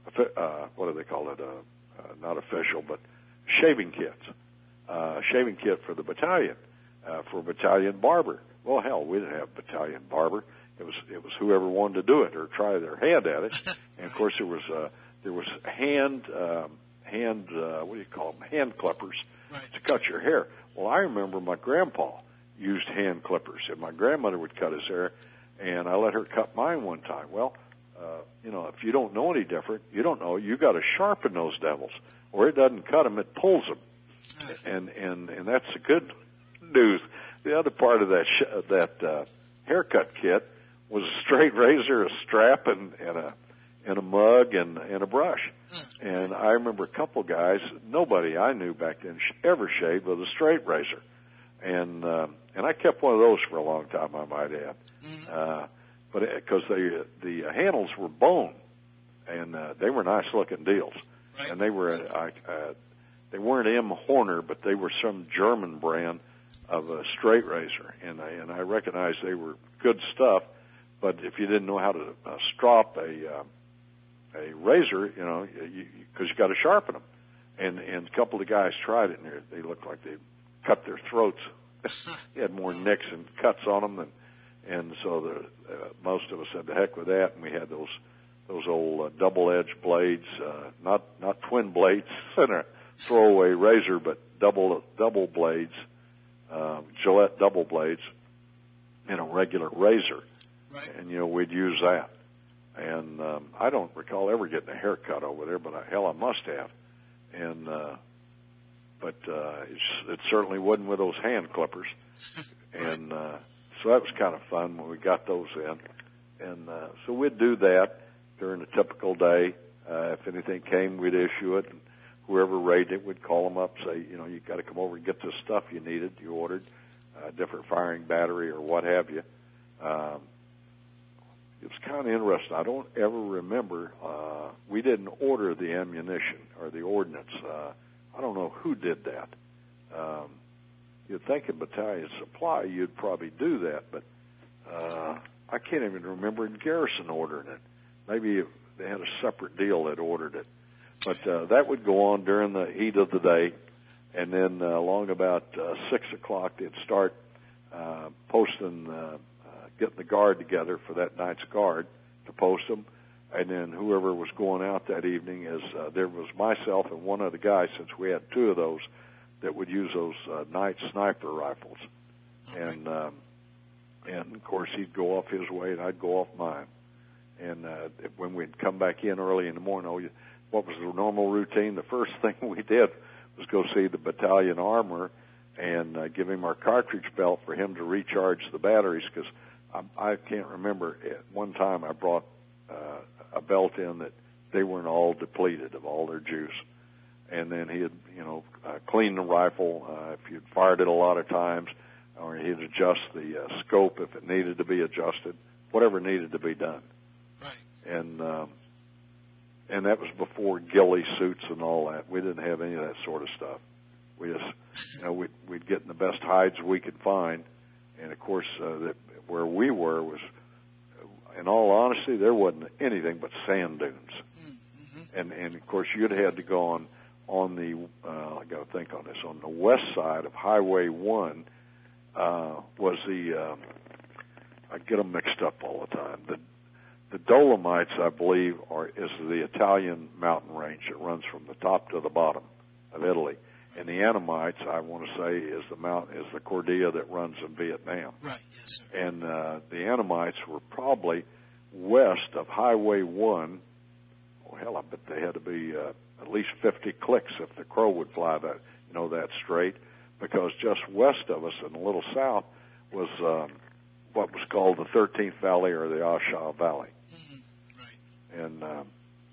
Speaker 2: uh, what do they call it? Uh, uh, not official, but shaving kits. Uh, shaving kit for the battalion, uh, for a battalion barber. Well, hell, we didn't have a battalion barber. It was, it was whoever wanted to do it or try their hand at it. And of course there was, uh, there was hand, um, hand, uh, what do you call them? Hand clippers
Speaker 1: right.
Speaker 2: to cut your hair. Well, I remember my grandpa used hand clippers, and my grandmother would cut his hair, and I let her cut mine one time. Well, uh, you know, if you don't know any different, you don't know, you got to sharpen those devils, or it doesn't cut them, it pulls them. And, and, and that's the good news. The other part of that, sh- that, uh, haircut kit was a straight razor, a strap, and, and a, and a mug, and, and a brush. And I remember a couple guys, nobody I knew back then sh- ever shaved with a straight razor. And, um, and I kept one of those for a long time, I might add. Uh, but, it, cause the, the handles were bone, and, uh, they were nice looking deals. And they were, uh, uh, They weren't M. Horner, but they were some German brand of a straight razor, and I, and I recognized they were good stuff. But if you didn't know how to uh, strop a uh, a razor, you know, because you, you, you got to sharpen them. And and a couple of guys tried it, and they looked like they cut their throats. They had more nicks and cuts on them, and and so the uh, most of us said the heck with that, and we had those those old uh, double-edged blades, uh, not not twin blades, and a throwaway razor, but double double blades, um, Gillette double blades, and a regular razor.
Speaker 1: Right.
Speaker 2: And you know, we'd use that. And um, I don't recall ever getting a haircut over there, but I, hell, I must have. And uh, but uh, it's, it certainly wasn't with those hand clippers. And uh, so that was kind of fun when we got those in. And uh, so we'd do that during a typical day. Uh, if anything came, we'd issue it. And whoever rated it would call them up, say, you know, you got to come over and get this stuff you needed, you ordered, uh, different firing battery or what have you. Um, it was kind of interesting. I don't ever remember. Uh, we didn't order the ammunition or the ordnance. Uh, I don't know who did that. Um, you'd think in battalion supply you'd probably do that, but uh, I can't even remember in garrison ordering it. Maybe they had a separate deal that ordered it. But uh, that would go on during the heat of the day, and then uh, along about uh, six o'clock they'd start uh, posting, uh, uh, getting the guard together for that night's guard to post them, and then whoever was going out that evening, is uh, there was myself and one other guy, since we had two of those, that would use those uh, night sniper rifles, and um, and of course he'd go off his way and I'd go off mine, and uh, when we'd come back in early in the morning, oh, you, what was the normal routine? The first thing we did was go see the battalion armorer and uh, give him our cartridge belt for him to recharge the batteries, because I, I can't remember. At one time I brought uh, a belt in that they weren't all depleted of all their juice. And then he'd, you know, uh, clean the rifle uh, if you'd fired it a lot of times, or he'd adjust the uh, scope if it needed to be adjusted, whatever needed to be done.
Speaker 1: Right.
Speaker 2: And um, and that was before ghillie suits and all that. We didn't have any of that sort of stuff. We just, you know, we'd, we'd get in the best hides we could find. And, of course, uh, that where we were was, in all honesty, there wasn't anything but sand dunes. Mm-hmm. And, and, of course, you'd had to go on, on the, uh, I got to think on this, on the west side of Highway one uh, was the, um, I get them mixed up all the time, the the Dolomites, I believe, are is the Italian mountain range that runs from the top to the bottom of Italy. And the Annamites, I want to say, is the mount is the Cordilla that runs in Vietnam.
Speaker 1: Right. Yes, sir.
Speaker 2: And uh, the Annamites were probably west of Highway One. Oh hell, I bet they had to be uh, at least fifty clicks if the crow would fly that, you know, that straight. Because just west of us, and a little south, was um, what was called the thirteenth Valley or the Ashaw Valley.
Speaker 1: Mm-hmm. Right.
Speaker 2: And uh,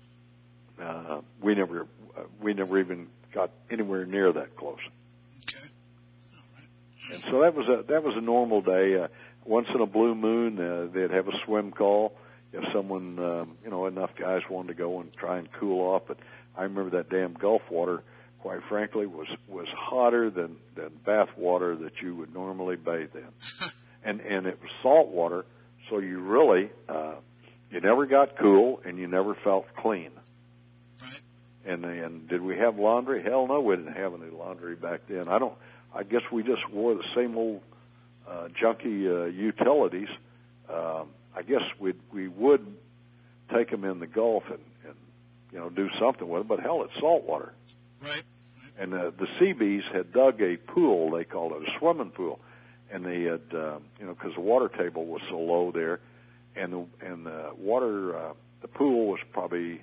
Speaker 2: uh, we never uh, we never even got anywhere near that close.
Speaker 1: Okay. All right.
Speaker 2: And so that was a that was a normal day. Uh, once in a blue moon, uh, they'd have a swim call if someone, um, you know, enough guys wanted to go and try and cool off. But I remember that damn Gulf water, quite frankly, was was hotter than than bath water that you would normally bathe in, and and it was salt water, so you really uh, you never got cool and you never felt clean.
Speaker 1: Right.
Speaker 2: And and did we have laundry? Hell no, we didn't have any laundry back then. I don't. I guess we just wore the same old uh, junky uh, utilities. Um, I guess we we would take them in the Gulf and, and you know do something with them. But hell, it's salt water.
Speaker 1: Right.
Speaker 2: And uh, the Seabees had dug a pool. They called it a swimming pool, and they had uh, you know because the water table was so low there, and the and the water uh, the pool was probably.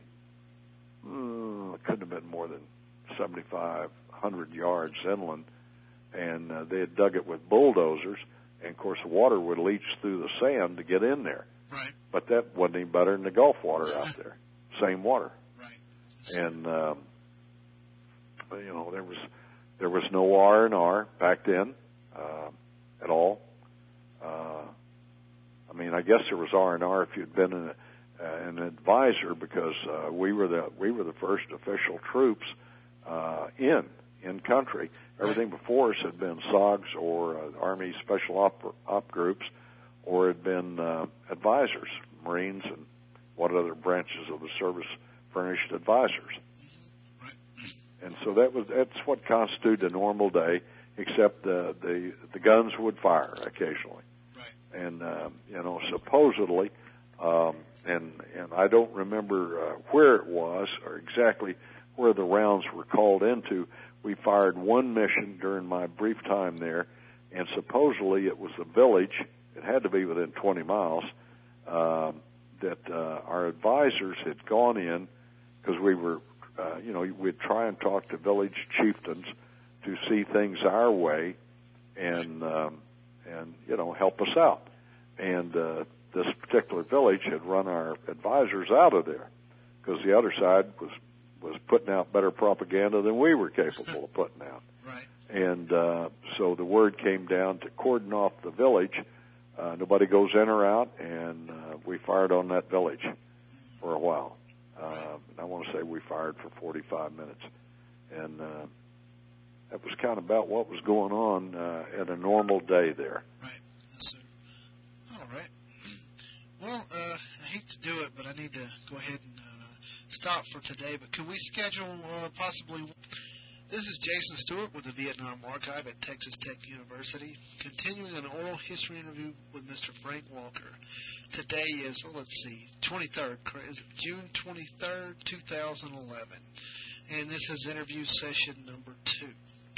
Speaker 2: Mm, it couldn't have been more than seventy-five hundred yards inland, and uh, they had dug it with bulldozers, and of course the water would leach through the sand to get in there.
Speaker 1: Right.
Speaker 2: But that wasn't any better than the Gulf water out there. Same water.
Speaker 1: Right.
Speaker 2: And um, you know there was there was no R and R back then uh, at all. Uh, I mean, I guess there was R and R if you'd been in a Uh, an advisor because uh, we were the we were the first official troops uh, in in country. Everything before us had been S O Gs or uh, Army Special Op, op groups, or had been uh, advisors, Marines, and what other branches of the service furnished advisors. And so that was that's what constituted a normal day, except the the, the guns would fire occasionally,
Speaker 1: right.
Speaker 2: and um, you know supposedly. Um, and and I don't remember uh, where it was or exactly where the rounds were called into. We fired one mission during my brief time there, and supposedly it was the village. It had to be within twenty miles. Um, that uh, our advisors had gone in because we were, uh, you know, we'd try and talk to village chieftains to see things our way, and um, and you know help us out, and. Uh, This particular village had run our advisors out of there because the other side was was putting out better propaganda than we were capable of putting out.
Speaker 1: Right.
Speaker 2: And uh, so the word came down to cordon off the village. Uh, nobody goes in or out, and uh, we fired on that village for a while. Uh, I want to say we fired for forty-five minutes, and uh, that was kind of about what was going on uh, at a normal day there.
Speaker 1: Right. Yes, sir. All right. Well, uh, I hate to do it, but I need to go ahead and uh, stop for today. But could we schedule uh, possibly... This is Jason Stewart with the Vietnam Archive at Texas Tech University, continuing an oral history interview with Mister Frank Walker. Today is, well, let's see, twenty-third, is it June twenty-third, two thousand eleven. And this is interview session number two.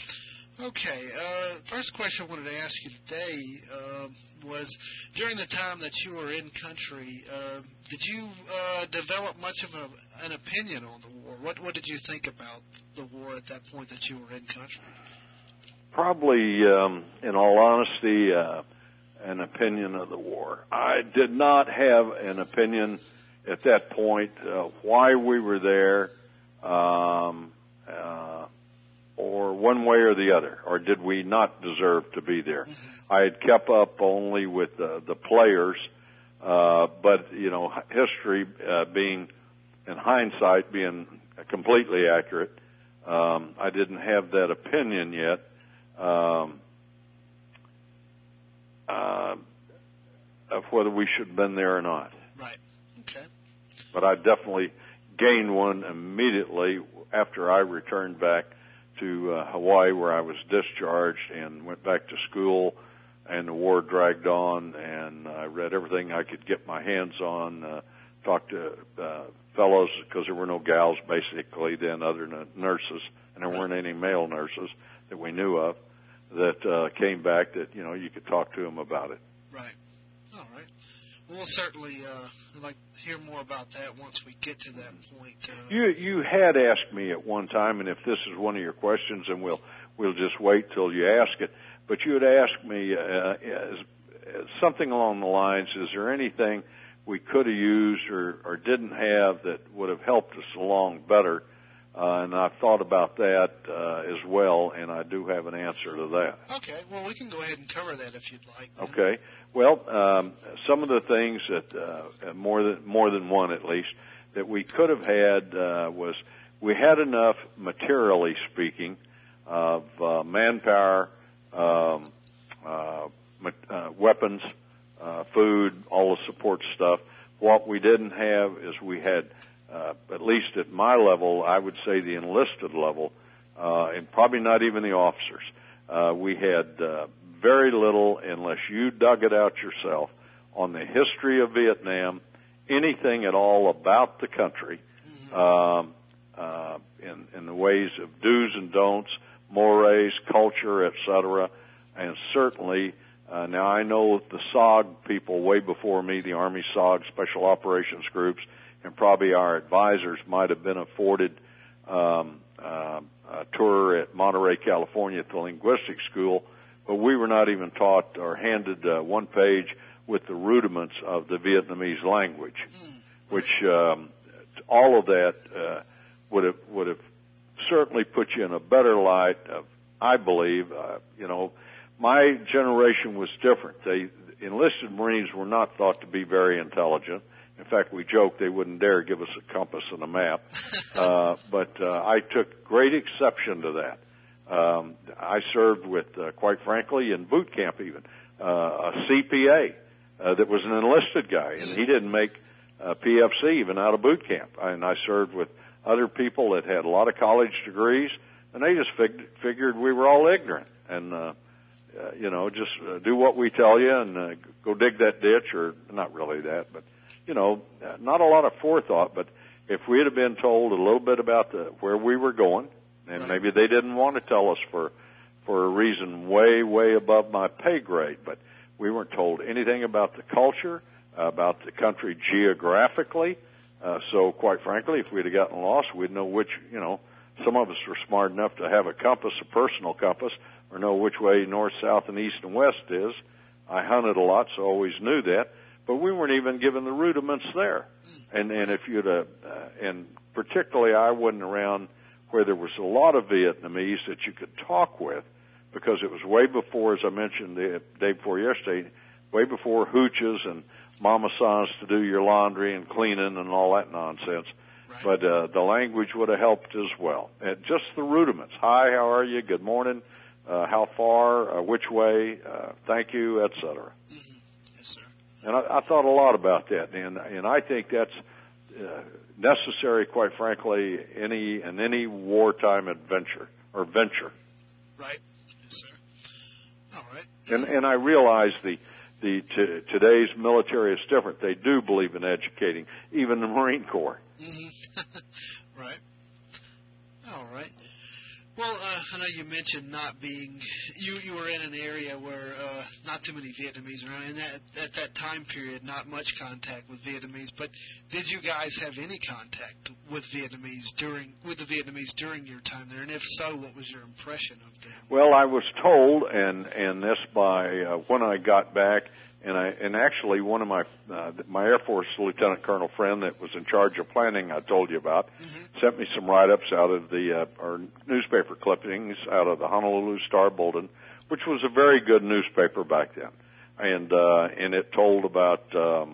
Speaker 1: Okay, uh, first question I wanted to ask you today uh, was, during the time that you were in country, uh, did you uh, develop much of a, an opinion on the war? What, what did you think about the war at that point that you were in country?
Speaker 2: Probably, um, in all honesty, uh, an opinion of the war. I did not have an opinion at that point uh, why we were there, um, uh, or one way or the other, or did we not deserve to be there? Mm-hmm. I had kept up only with the, the players, uh, but, you know, history uh, being, in hindsight, being completely accurate, um, I didn't have that opinion yet um, uh, of whether we should have been there or not.
Speaker 1: Right. Okay.
Speaker 2: But I definitely gained one immediately after I returned back to uh, Hawaii, where I was discharged and went back to school, and the war dragged on, and I read everything I could get my hands on, uh, talked to uh, fellows, because there were no gals basically then other than nurses, and there weren't any male nurses that we knew of, that uh, came back that, you know, you could talk to them about it.
Speaker 1: Right. All right. Well, we'll certainly uh, like hear more about that once we get to that point. Uh,
Speaker 2: you you had asked me at one time, and if this is one of your questions, and we'll we'll just wait till you ask it. But you had asked me uh, as, as something along the lines: is there anything we could have used or, or didn't have that would have helped us along better? Uh, and I've thought about that uh, as well, and I do have an answer to that.
Speaker 1: Okay. Well, we can go ahead and cover that if you'd like. Then.
Speaker 2: Okay. Well, um, some of the things that uh, more than more than one at least that we could have had uh, was we had enough, materially speaking, of uh, manpower, um, uh, uh, weapons, uh, food, all the support stuff. What we didn't have is we had, uh, at least at my level, I would say the enlisted level, uh, and probably not even the officers. Uh, we had uh, very little, unless you dug it out yourself, on the history of Vietnam, anything at all about the country, um, uh, in, in the ways of do's and don'ts, mores, culture, et cetera. And certainly, uh, now I know the S O G people way before me, the Army S O G, Special Operations Groups, and probably our advisors might have been afforded um, uh, a tour at Monterey, California at the linguistics school, but we were not even taught or handed uh, one page with the rudiments of the Vietnamese language, which um, all of that uh, would have would have certainly put you in a better light. Of, I believe, uh, you know, my generation was different. They enlisted Marines were not thought to be very intelligent. In fact, we joked they wouldn't dare give us a compass and a map. Uh, but uh, I took great exception to that. Um, I served with, uh, quite frankly, in boot camp even, uh, a C P A uh, that was an enlisted guy, and he didn't make uh, P F C even out of boot camp. And I served with other people that had a lot of college degrees, and they just fig- figured we were all ignorant. And, uh, uh, you know, just uh, do what we tell you and uh, go dig that ditch, or not really that, but, you know, uh, not a lot of forethought. But if we had been told a little bit about the, where we were going, and maybe they didn't want to tell us for for a reason way, way above my pay grade, but we weren't told anything about the culture, about the country geographically. Uh, so, quite frankly, if we'd have gotten lost, we'd know which, you know, some of us were smart enough to have a compass, a personal compass, or know which way north, south, and east and west is. I hunted a lot, so I always knew that. But we weren't even given the rudiments there. And, and if you'd, uh, uh, and particularly I wasn't around where there was a lot of Vietnamese that you could talk with, because it was way before, as I mentioned the day before yesterday, way before hooches and mama sans to do your laundry and cleaning and all that nonsense. Right. But uh, the language would have helped as well. And just the rudiments. Hi, how are you? Good morning. Uh, how far? Uh, which way? Uh, thank you, et cetera.
Speaker 1: Mm-hmm. Yes, sir.
Speaker 2: And I, I thought a lot about that, and and I think that's uh, necessary, quite frankly, any in any wartime adventure or venture.
Speaker 1: Right. Yes, sir. All right.
Speaker 2: And and I realize the the t- today's military is different. They do believe in educating, even the Marine Corps.
Speaker 1: Mm-hmm. Right. All right. Well, uh, I know you mentioned not being, you, you were in an area where uh, not too many Vietnamese around, and that, at that time period, not much contact with Vietnamese. But did you guys have any contact with Vietnamese during, with the Vietnamese during your time there? And if so, what was your impression of them?
Speaker 2: Well, I was told, and and this by uh, when I got back, and I and actually one of my uh, my Air Force Lieutenant Colonel friend that was in charge of planning, I told you about, mm-hmm. sent me some write-ups out of the uh, or newspaper clippings out of the Honolulu Star Bulletin, which was a very good newspaper back then, and uh, and it told about um,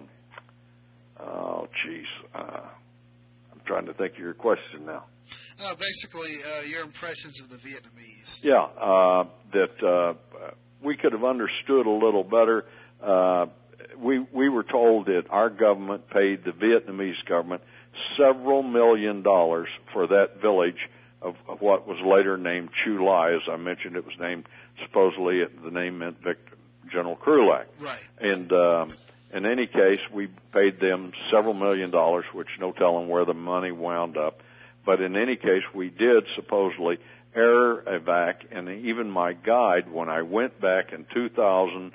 Speaker 2: oh geez, uh, I'm trying to think of your question now.
Speaker 1: Uh, basically, uh, your impressions of the Vietnamese.
Speaker 2: Yeah, uh, that uh, we could have understood a little better. Uh, we we were told that our government paid the Vietnamese government several million dollars for that village of, of what was later named Chu Lai. As I mentioned, it was named, supposedly it, the name meant Victor, General Krulak.
Speaker 1: Right.
Speaker 2: And um, in any case, we paid them several million dollars, which no telling where the money wound up. But in any case, we did supposedly air evac, and even my guide, when I went back in two thousand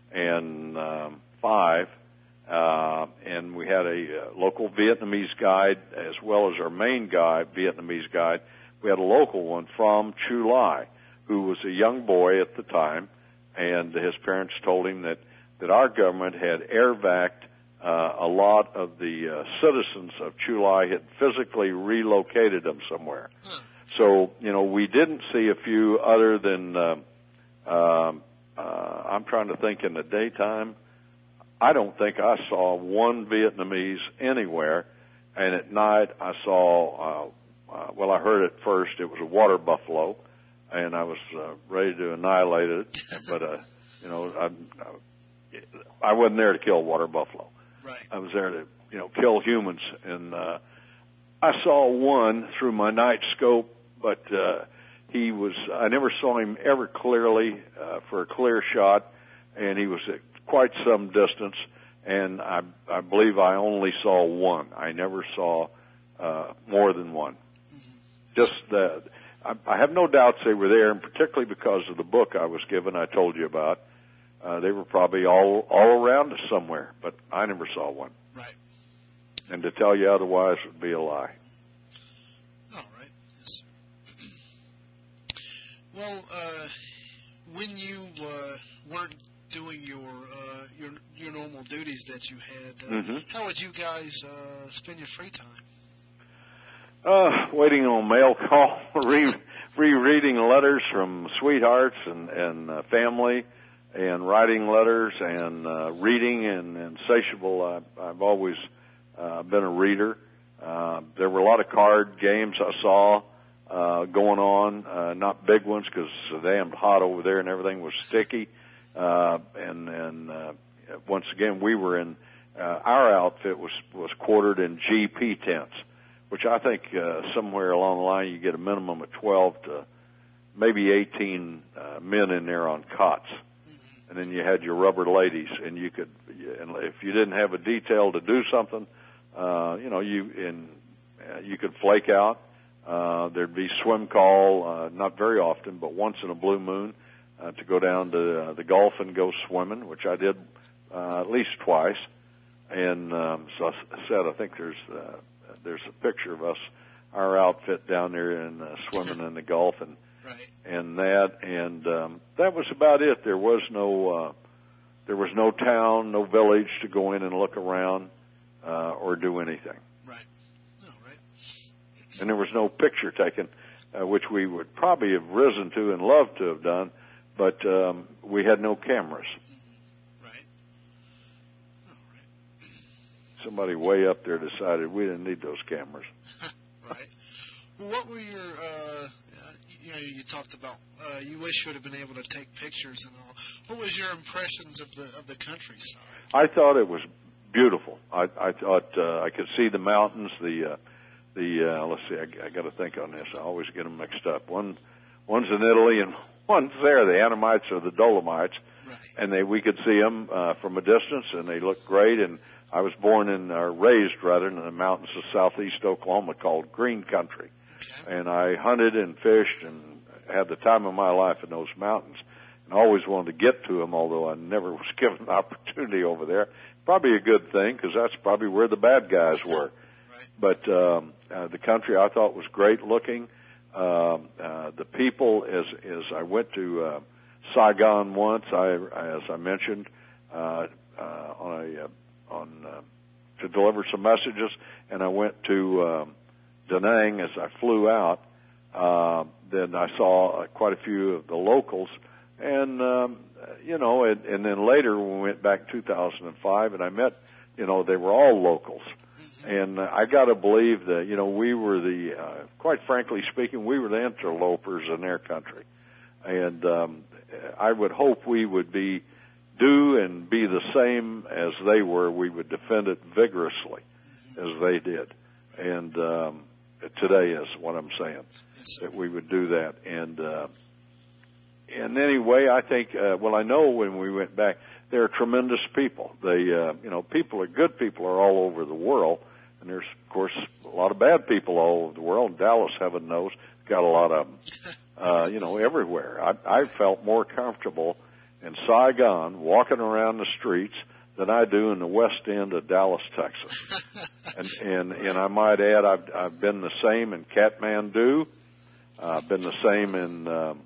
Speaker 2: five, uh, and we had a uh, local Vietnamese guide as well as our main guide, Vietnamese guide, we had a local one from Chu Lai, who was a young boy at the time, and his parents told him that, that our government had air vac'd uh, a lot of the uh, citizens of Chu Lai, had physically relocated them somewhere. So, you know, we didn't see a few other than, uh, uh, uh, I'm trying to think in the daytime, I don't think I saw one Vietnamese anywhere. And at night I saw, uh, uh, well, I heard at first it was a water buffalo, and I was uh, ready to annihilate it. But, uh, you know, I, I wasn't there to kill water buffalo.
Speaker 1: Right.
Speaker 2: I was there to, you know, kill humans. And uh, I saw one through my night scope, but uh, he was, I never saw him ever clearly uh, for a clear shot, and he was at quite some distance, and I, I believe I only saw one. I never saw uh, more than one. Mm-hmm. Just the, I, I have no doubts they were there, and particularly because of the book I was given, I told you about. Uh, they were probably all all around us somewhere, but I never saw one.
Speaker 1: Right.
Speaker 2: And to tell you otherwise would be a lie.
Speaker 1: All right. Yes. Well, uh, when you uh, weren't doing your uh, your your normal duties that you had, uh,
Speaker 2: mm-hmm.
Speaker 1: how would you guys uh, spend your free time?
Speaker 2: Uh, waiting on mail call, re rereading letters from sweethearts and and uh, family, and writing letters and uh, reading and insatiable. I, I've always uh, been a reader. Uh, there were a lot of card games I saw uh, going on, uh, not big ones because it's so damn hot over there and everything was sticky. Uh, and and uh, once again, we were in uh, our outfit was was quartered in G P tents, which I think uh, somewhere along the line you get a minimum of twelve to maybe eighteen uh, men in there on cots. And then you had your rubber ladies, and you could, and if you didn't have a detail to do something, uh, you know, you in uh, you could flake out. Uh, there'd be swim call, uh, not very often, but once in a blue moon, uh, to go down to uh, the Gulf and go swimming, which I did uh, at least twice. And um, so I said, I think there's uh, there's a picture of us, our outfit down there and uh, swimming in the Gulf, and.
Speaker 1: Right.
Speaker 2: And that, and um, that was about it. There was no, uh, there was no town, no village to go in and look around uh, or do anything.
Speaker 1: Right. Oh, right.
Speaker 2: And there was no picture taken, uh, which we would probably have risen to and loved to have done, but um, we had no cameras.
Speaker 1: Mm-hmm. Right. Oh, right.
Speaker 2: Somebody way up there decided we didn't need those cameras.
Speaker 1: Right. Well, what were your? Uh, You know, you talked about uh, you wish you would have been able to take pictures and all. What was your impressions of the of the countryside?
Speaker 2: I thought it was beautiful. I, I thought uh, I could see the mountains. The uh, the uh, let's see, I, I got to think on this. I always get them mixed up. One one's in Italy and one's there. The Annamites or the Dolomites,
Speaker 1: right.
Speaker 2: And they we could see them uh, from a distance, and they looked great. And I was born in, or raised rather, in the mountains of southeast Oklahoma called Green Country. Okay. And I hunted and fished and had the time of my life in those mountains, and always wanted to get to them, although I never was given an opportunity over there. Probably a good thing, because that's probably where the bad guys were.
Speaker 1: Right.
Speaker 2: But um, uh, the country I thought was great looking. Um, uh, the people, as as I went to uh, Saigon once, I as I mentioned uh, uh, on a uh, on uh, to deliver some messages, and I went to. Um, Da Nang as I flew out, uh, then I saw uh, quite a few of the locals, and um, you know, and, and then later when we went back in two thousand five, and I met, you know, they were all locals, and uh, I got to believe that, you know, we were the, uh, quite frankly speaking, we were the interlopers in their country, and um, I would hope we would be do and be the same as they were. We would defend it vigorously as they did, and. Um, Today is what I'm saying,
Speaker 1: yes,
Speaker 2: that we would do that. And uh, and anyway, I think, uh, well, I know when we went back, they're tremendous people. They, uh, you know, people are good people are all over the world, and there's of course a lot of bad people all over the world. Dallas, heaven knows, got a lot of them, uh, you know, everywhere. I, I felt more comfortable in Saigon walking around the streets than I do in the west end of Dallas, Texas. and, and, and I might add, I've, I've been the same in Kathmandu. Uh, I've been the same in, um,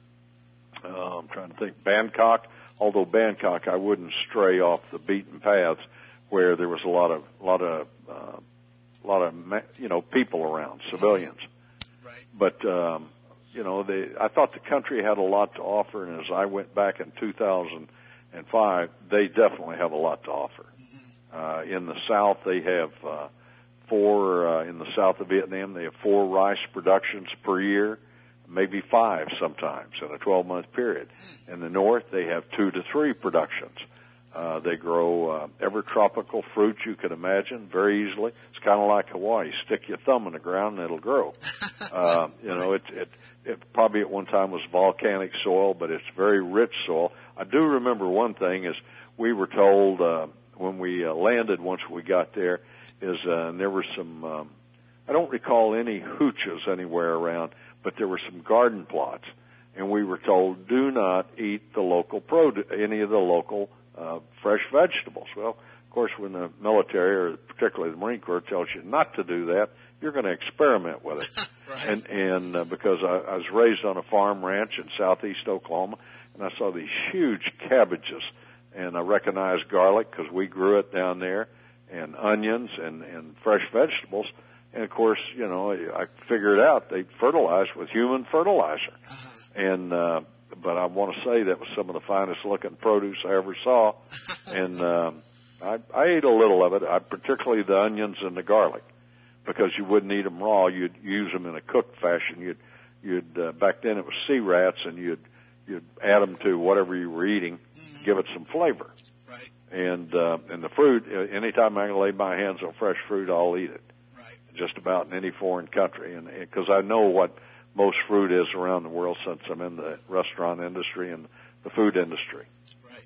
Speaker 2: uh, I'm trying to think, Bangkok. Although Bangkok, I wouldn't stray off the beaten paths where there was a lot of, lot of, uh, a lot of, you know, people around, civilians.
Speaker 1: Right.
Speaker 2: But, um, you know, they, I thought the country had a lot to offer, and as I went back in two thousand five, they definitely have a lot to offer. Mm-hmm. Uh, in the South, they have, uh, four, uh, in the south of Vietnam, they have four rice productions per year, maybe five sometimes in a twelve-month period. In the north, they have two to three productions. Uh, they grow uh, every tropical fruit you can imagine very easily. It's kind of like Hawaii. Stick your thumb in the ground and it'll grow. Uh, you know, it, it, it probably at one time was volcanic soil, but it's very rich soil. I do remember one thing is we were told uh, when we uh, landed once we got there is uh, and there were some, um, I don't recall any hooches anywhere around, but there were some garden plots, and we were told, do not eat the local produce, any of the local uh, fresh vegetables. Well, of course, when the military, or particularly the Marine Corps, tells you not to do that, you're going to experiment with it.
Speaker 1: Right.
Speaker 2: And, and uh, because I, I was raised on a farm ranch in southeast Oklahoma, and I saw these huge cabbages, and I recognized garlic because we grew it down there, and onions and, and fresh vegetables. And, of course, you know, I figured out they fertilize with human fertilizer.
Speaker 1: Uh-huh.
Speaker 2: And, uh, but I want to say that was some of the finest looking produce I ever saw. And, um, I, I ate a little of it, I, particularly the onions and the garlic, because you wouldn't eat them raw. You'd use them in a cooked fashion. You'd, you'd, uh, back then it was sea rats, and you'd, you'd add them to whatever you were eating, mm-hmm. give it some flavor.
Speaker 1: Right.
Speaker 2: And, uh, and the fruit, anytime I can lay my hands on fresh fruit, I'll eat it. Just about in any foreign country, and because I know what most fruit is around the world since I'm in the restaurant industry and the food industry.
Speaker 1: Right.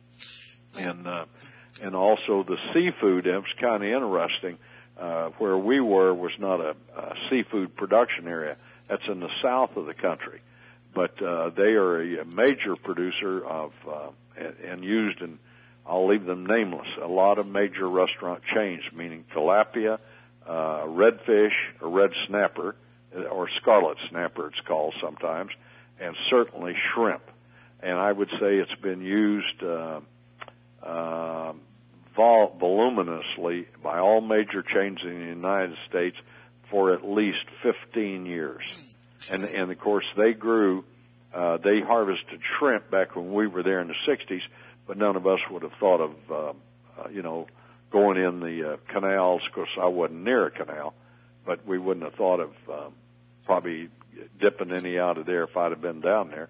Speaker 2: And uh, and also the seafood. It was kind of interesting. Uh, where we were was not a, a seafood production area. That's in the south of the country, but uh, they are a, a major producer of uh, and, and used in. I'll leave them nameless. A lot of major restaurant chains, meaning tilapia. Uh, redfish, or red snapper, or scarlet snapper it's called sometimes, and certainly shrimp. And I would say it's been used uh, uh, vol- voluminously by all major chains in the United States for at least fifteen years. And, and of course, they grew, uh, they harvested shrimp back when we were there in the sixties, but none of us would have thought of, uh, uh, you know, going in the uh, canals. Of course, I wasn't near a canal, but we wouldn't have thought of um, probably dipping any out of there if I'd have been down there.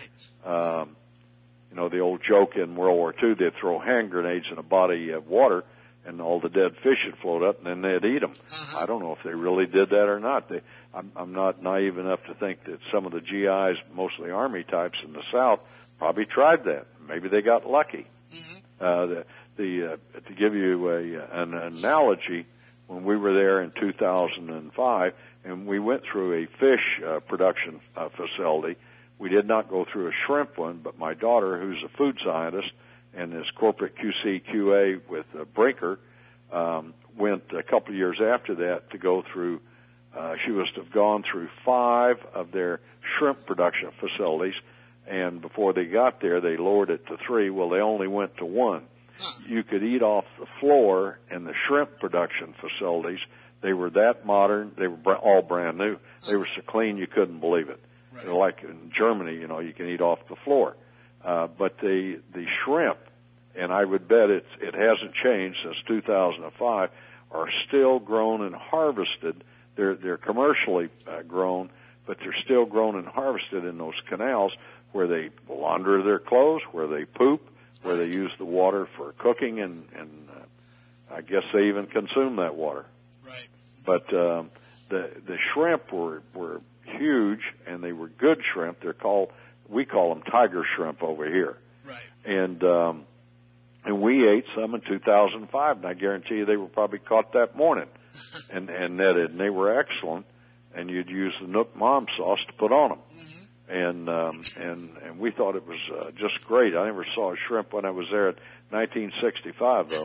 Speaker 1: Right.
Speaker 2: Um, you know, the old joke in World War Two, they'd throw hand grenades in a body of water, and all the dead fish would float up, and then they'd eat them. Uh-huh. I don't know if they really did that or not. They, I'm, I'm not naive enough to think that some of the G Is, mostly Army types in the South, probably tried that. Maybe they got lucky. Mm-hmm. Uh, the, The, uh, to give you a, an analogy, when we were there in two thousand five and we went through a fish uh, production uh, facility, we did not go through a shrimp one, but my daughter, who's a food scientist and is corporate Q C Q A with uh, Brinker, um, went a couple of years after that to go through, uh, she was to have gone through five of their shrimp production facilities, and before they got there, they lowered it to three. Well, they only went to one. You could eat off the floor in the shrimp production facilities. They were that modern. They were all brand new. They were so clean you couldn't believe it. Right. They're like in Germany, you know, you can eat off the floor. Uh, but the the shrimp, and I would bet it's, it hasn't changed since two thousand five, are still grown and harvested. They're they're commercially uh, grown, but they're still grown and harvested in those canals where they launder their clothes, where they poop, where they use the water for cooking, and, and uh, I guess they even consume that water.
Speaker 1: Right.
Speaker 2: But um, the the shrimp were were huge, and they were good shrimp. They're called, we call them tiger shrimp over here.
Speaker 1: Right.
Speaker 2: And um, and we ate some in two thousand five, and I guarantee you they were probably caught that morning and, and netted, and they were excellent, and you'd use the Nook Mom sauce to put on them. Mm-hmm. And, um, and, and we thought it was uh, just great. I never saw a shrimp when I was there in nineteen sixty-five, though.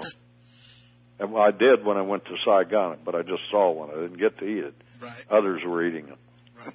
Speaker 2: And well, I did when I went to Saigon, but I just saw one. I didn't get to eat it.
Speaker 1: Right.
Speaker 2: Others were eating it.
Speaker 1: Right.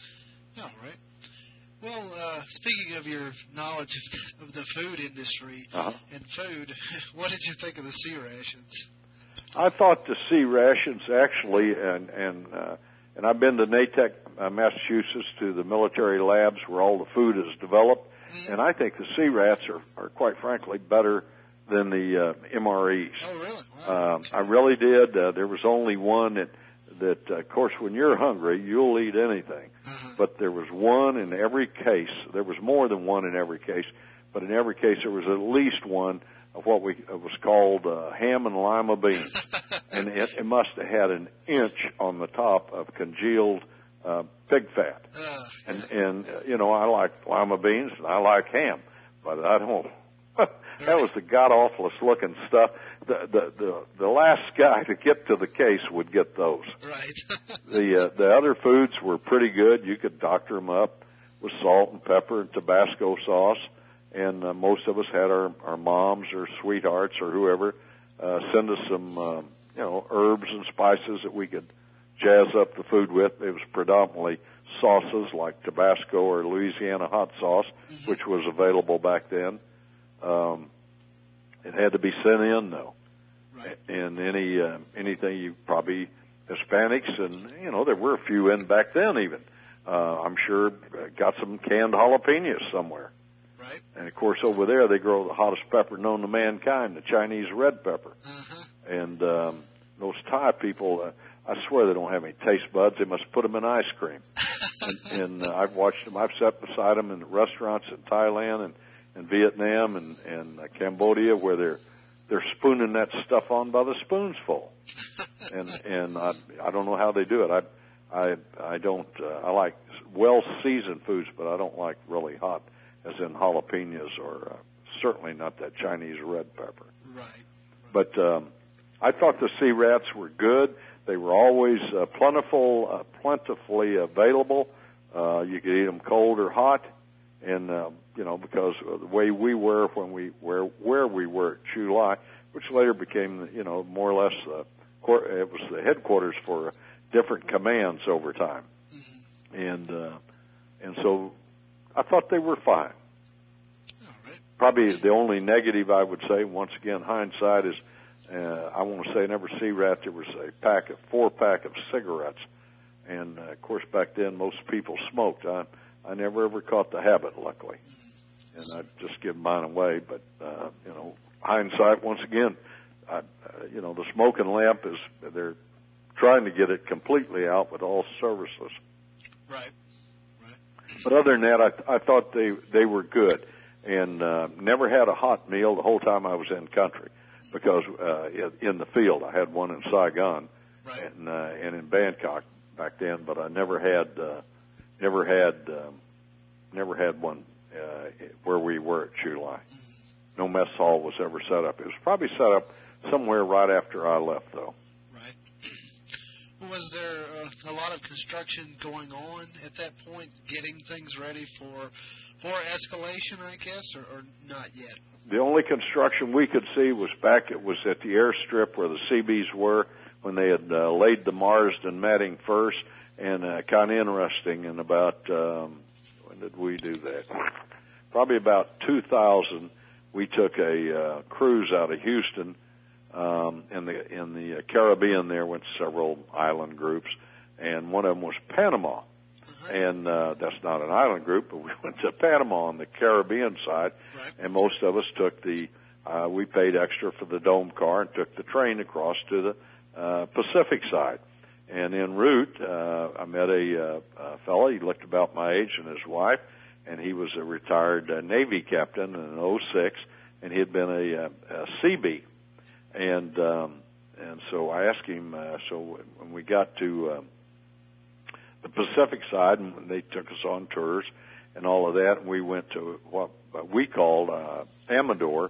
Speaker 1: All right. Well, uh, speaking of your knowledge of, of the food industry uh-huh. and food, what did you think of the sea rations?
Speaker 2: I thought the sea rations actually, and and uh, and I've been to Natick, uh, Massachusetts, to the military labs where all the food is developed, mm-hmm. and I think the sea rats are, are quite frankly better than the uh, M R Es.
Speaker 1: Oh, really? Wow.
Speaker 2: Um, I really did. Uh, there was only one that, that uh, of course, when you're hungry, you'll eat anything. Uh-huh. But there was one in every case. There was more than one in every case, but in every case there was at least one of what we it was called uh, ham and lima beans, and it, it must have had an inch on the top of congealed uh, pig fat. Uh, and and uh, you know, I like lima beans and I like ham, but I don't. That was the god-awfulest looking stuff. The, the the the last guy to get to the case would get those.
Speaker 1: Right.
Speaker 2: the uh, the other foods were pretty good. You could doctor them up with salt and pepper and Tabasco sauce, and uh, most of us had our our moms or sweethearts or whoever uh, send us some um, you know herbs and spices that we could jazz up the food with. It was predominantly sauces like Tabasco or Louisiana hot sauce, mm-hmm. which was available back then. Um, it had to be sent in though,
Speaker 1: right.
Speaker 2: And any uh, anything you probably Hispanics and you know there were a few in back then even. Uh, I'm sure got some canned jalapenos somewhere,
Speaker 1: right?
Speaker 2: And of course over there they grow the hottest pepper known to mankind, the Chinese red pepper.
Speaker 1: Uh-huh.
Speaker 2: And um, those Thai people, uh, I swear they don't have any taste buds. They must put them in ice cream. and and uh, I've watched them. I've sat beside them in restaurants in Thailand and. in Vietnam and, and uh, Cambodia where they're they're spooning that stuff on by the spoonsful, and and I I don't know how they do it. I I I don't uh, I like well seasoned foods, but I don't like really hot, as in jalapenos or uh, certainly not that Chinese red pepper.
Speaker 1: Right. right.
Speaker 2: But um, I thought the sea rats were good. They were always uh, plentiful, uh, plentifully available. Uh, you could eat them cold or hot. And, uh, you know, because of the way we were when we, where, where we were at Chu Lai, which later became, you know, more or less, uh, it was the headquarters for different commands over time. Mm-hmm. And, uh, and so I thought they were fine.
Speaker 1: All right.
Speaker 2: Probably the only negative I would say, once again, hindsight is, uh, I want to say never sea rat, there was a pack of, four pack of cigarettes. And, uh, of course, back then most people smoked. I, I never ever caught the habit, luckily, and I'd just give mine away. But uh, you know, hindsight once again, I, uh, you know, the smoking lamp is they're trying to get it completely out with all services.
Speaker 1: Right, right.
Speaker 2: But other than that, I, I thought they they were good, and uh, never had a hot meal the whole time I was in country, because uh, in the field I had one in Saigon,
Speaker 1: right.
Speaker 2: and uh, and in Bangkok back then, but I never had. Uh, Never had, um, never had one uh, where we were at Chu Lai. No mess hall was ever set up. It was probably set up somewhere right after I left, though.
Speaker 1: Right. Was there uh, a lot of construction going on at that point, getting things ready for for escalation, I guess, or, or not yet?
Speaker 2: The only construction we could see was back. It was at the airstrip where the Seabees were when they had uh, laid the Marsden matting first. And uh, kind of interesting, in about, um, when did we do that? Probably about two thousand, we took a uh, cruise out of Houston. Um, in the in the Caribbean there went several island groups, and one of them was Panama. Uh-huh. And uh, that's not an island group, but we went to Panama on the Caribbean side,
Speaker 1: right.
Speaker 2: And most of us took the, uh, we paid extra for the dome car and took the train across to the uh, Pacific side. And en route, uh, I met a, uh, a fellow. He looked about my age, and his wife, and he was a retired uh, Navy captain in oh six, and he had been a, a, a Seabee. And um, and so I asked him. Uh, so when we got to uh, the Pacific side, and they took us on tours and all of that, and we went to what we called uh, Amador,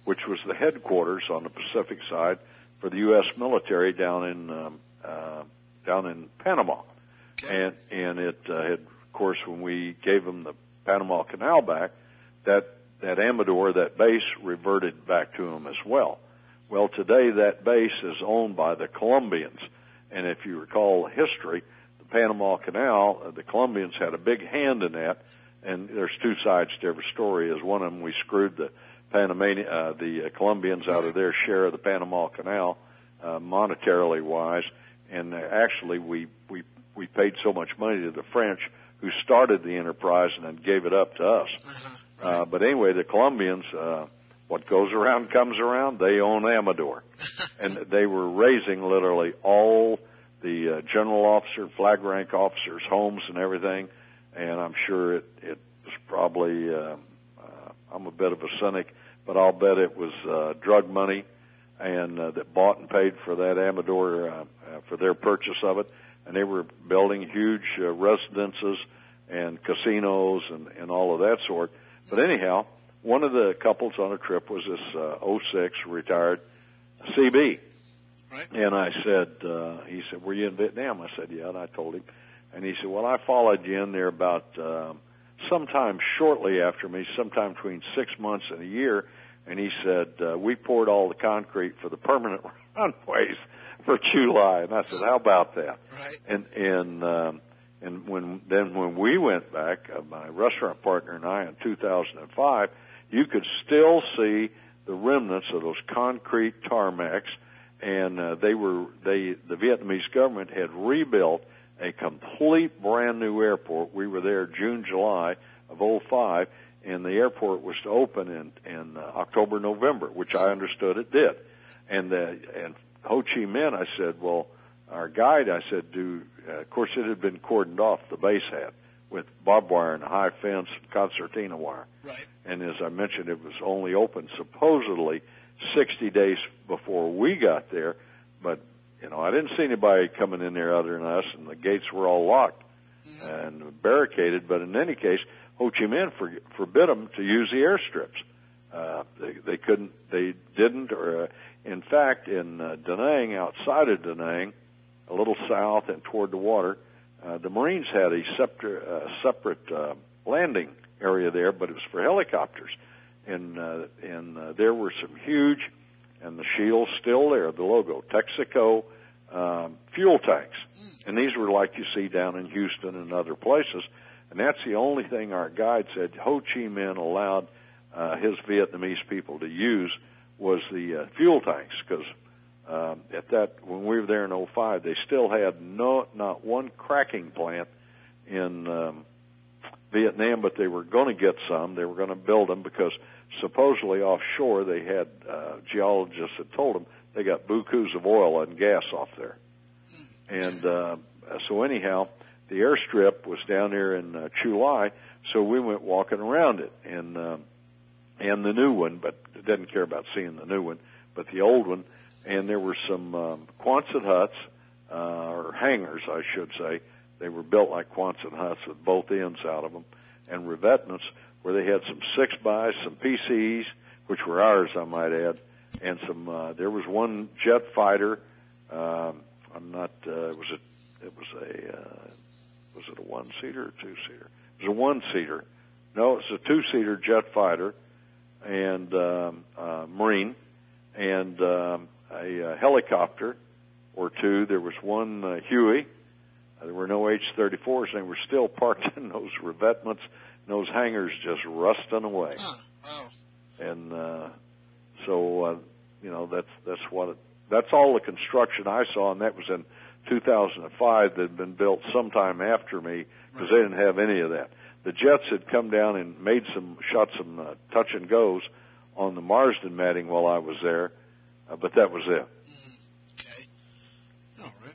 Speaker 2: which was the headquarters on the Pacific side for the U S military down in um, uh, down in Panama.
Speaker 1: Okay.
Speaker 2: And and it uh, had, of course, when we gave them the Panama Canal back, that that Amador, that base, reverted back to them as well. Well, today that base is owned by the Colombians, and if you recall history, the Panama Canal, uh, the Colombians had a big hand in that, and there's two sides to every story. As one of them, we screwed the Panamanian, uh, the uh, Colombians out of their share of the Panama Canal, uh, monetarily wise, and uh, actually we we we paid so much money to the French, who started the enterprise and then gave it up to us.
Speaker 1: Uh-huh.
Speaker 2: Uh, but anyway, the Colombians, uh, what goes around comes around. They own Amador, and they were raising literally all the uh, general officer, flag rank officers' homes and everything. And I'm sure it, it was probably, uh, uh, I'm a bit of a cynic, but I'll bet it was uh, drug money and uh, that bought and paid for that Amador, uh, uh, for their purchase of it. And they were building huge uh, residences and casinos and, and all of that sort. But anyhow, one of the couples on a trip was this uh, oh six retired C B.
Speaker 1: Right.
Speaker 2: And I said, uh, he said, were you in Vietnam? I said, yeah, and I told him. And he said, well, I followed you in there about um, sometime shortly after me, sometime between six months and a year. And he said, uh, we poured all the concrete for the permanent runways for July. And I said, how about that?
Speaker 1: Right.
Speaker 2: And and um, and when then when we went back, uh, my restaurant partner and I, in two thousand five, you could still see the remnants of those concrete tarmacs, and uh, they were they the Vietnamese government had rebuilt a complete brand new airport. We were there June, July of oh five, and the airport was to open in in uh, October, November, which I understood it did. And uh, and Ho Chi Minh, I said, well, our guide, I said, do, uh, of course it had been cordoned off, the base had, with barbed wire and a high fence and concertina wire.
Speaker 1: Right.
Speaker 2: And as I mentioned, it was only open supposedly sixty days before we got there, but, you know, I didn't see anybody coming in there other than us, and the gates were all locked mm-hmm. and barricaded. But in any case, Ho Chi Minh for, forbid them to use the airstrips. Uh, they, they couldn't, they didn't, or, uh, in fact, in uh, Da Nang, outside of Da Nang, a little south and toward the water, uh, the Marines had a separate, uh, separate uh, landing area there, but it was for helicopters. And, uh, and uh, there were some huge, and the shield's still there, the logo, Texaco um, fuel tanks. And these were like you see down in Houston and other places. And that's the only thing our guide said Ho Chi Minh allowed uh, his Vietnamese people to use was the uh, fuel tanks, because um, at that, when we were there in oh five, they still had no, not one cracking plant in um, Vietnam, but they were going to get some. They were going to build them because supposedly offshore they had, uh, geologists had told them, they got bukus of oil and gas off there. And uh, so anyhow, the airstrip was down there in uh, Chu Lai, so we went walking around it. And uh, and the new one, but didn't care about seeing the new one, but the old one. And there were some um, Quonset huts, uh, or hangars, I should say. They were built like Quonset huts with both ends out of them, and revetments where they had some six bys, some P C Es, which were ours, I might add, and some. Uh, there was one jet fighter. Um, I'm not. Uh, it was a. It was a. Uh, was it a one seater or two seater? It was a one seater. No, it's a two seater jet fighter, and um, uh, Marine, and um, a, a helicopter or two. There was one uh, Huey. There were no H thirty-fours, and they were still parked in those revetments, and those hangars just rusting away.
Speaker 1: Huh. Oh.
Speaker 2: And uh, so, uh, you know, that's that's what it, that's all the construction I saw, and that was in two thousand five. That had been built sometime after me because right. They didn't have any of that. The jets had come down and made some shot some uh, touch and goes on the Marsden matting while I was there, uh, but that was it.
Speaker 1: Mm-hmm. Okay. All right.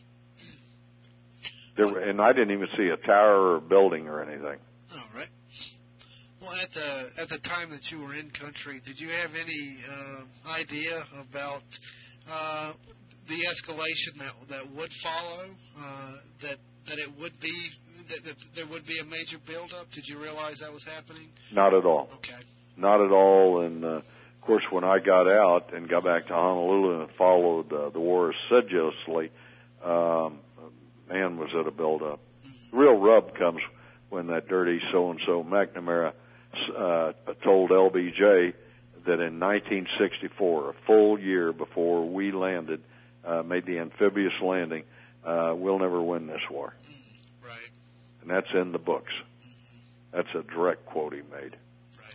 Speaker 2: There were, and I didn't even see a tower or a building or anything.
Speaker 1: All right. Well, at the at the time that you were in country, did you have any uh, idea about uh, the escalation that that would follow? Uh, that that it would be that, that there would be a major buildup? Did you realize that was happening?
Speaker 2: Not at all.
Speaker 1: Okay.
Speaker 2: Not at all. And uh, Of course, when I got out and got back to Honolulu and followed uh, the war assiduously, um, man, was it a build-up. The real rub comes when that dirty so-and-so McNamara uh, told L B J that in nineteen sixty-four, a full year before we landed, uh, made the amphibious landing, uh, we'll never win this war.
Speaker 1: Right.
Speaker 2: And that's in the books. That's a direct quote he made.
Speaker 1: Right.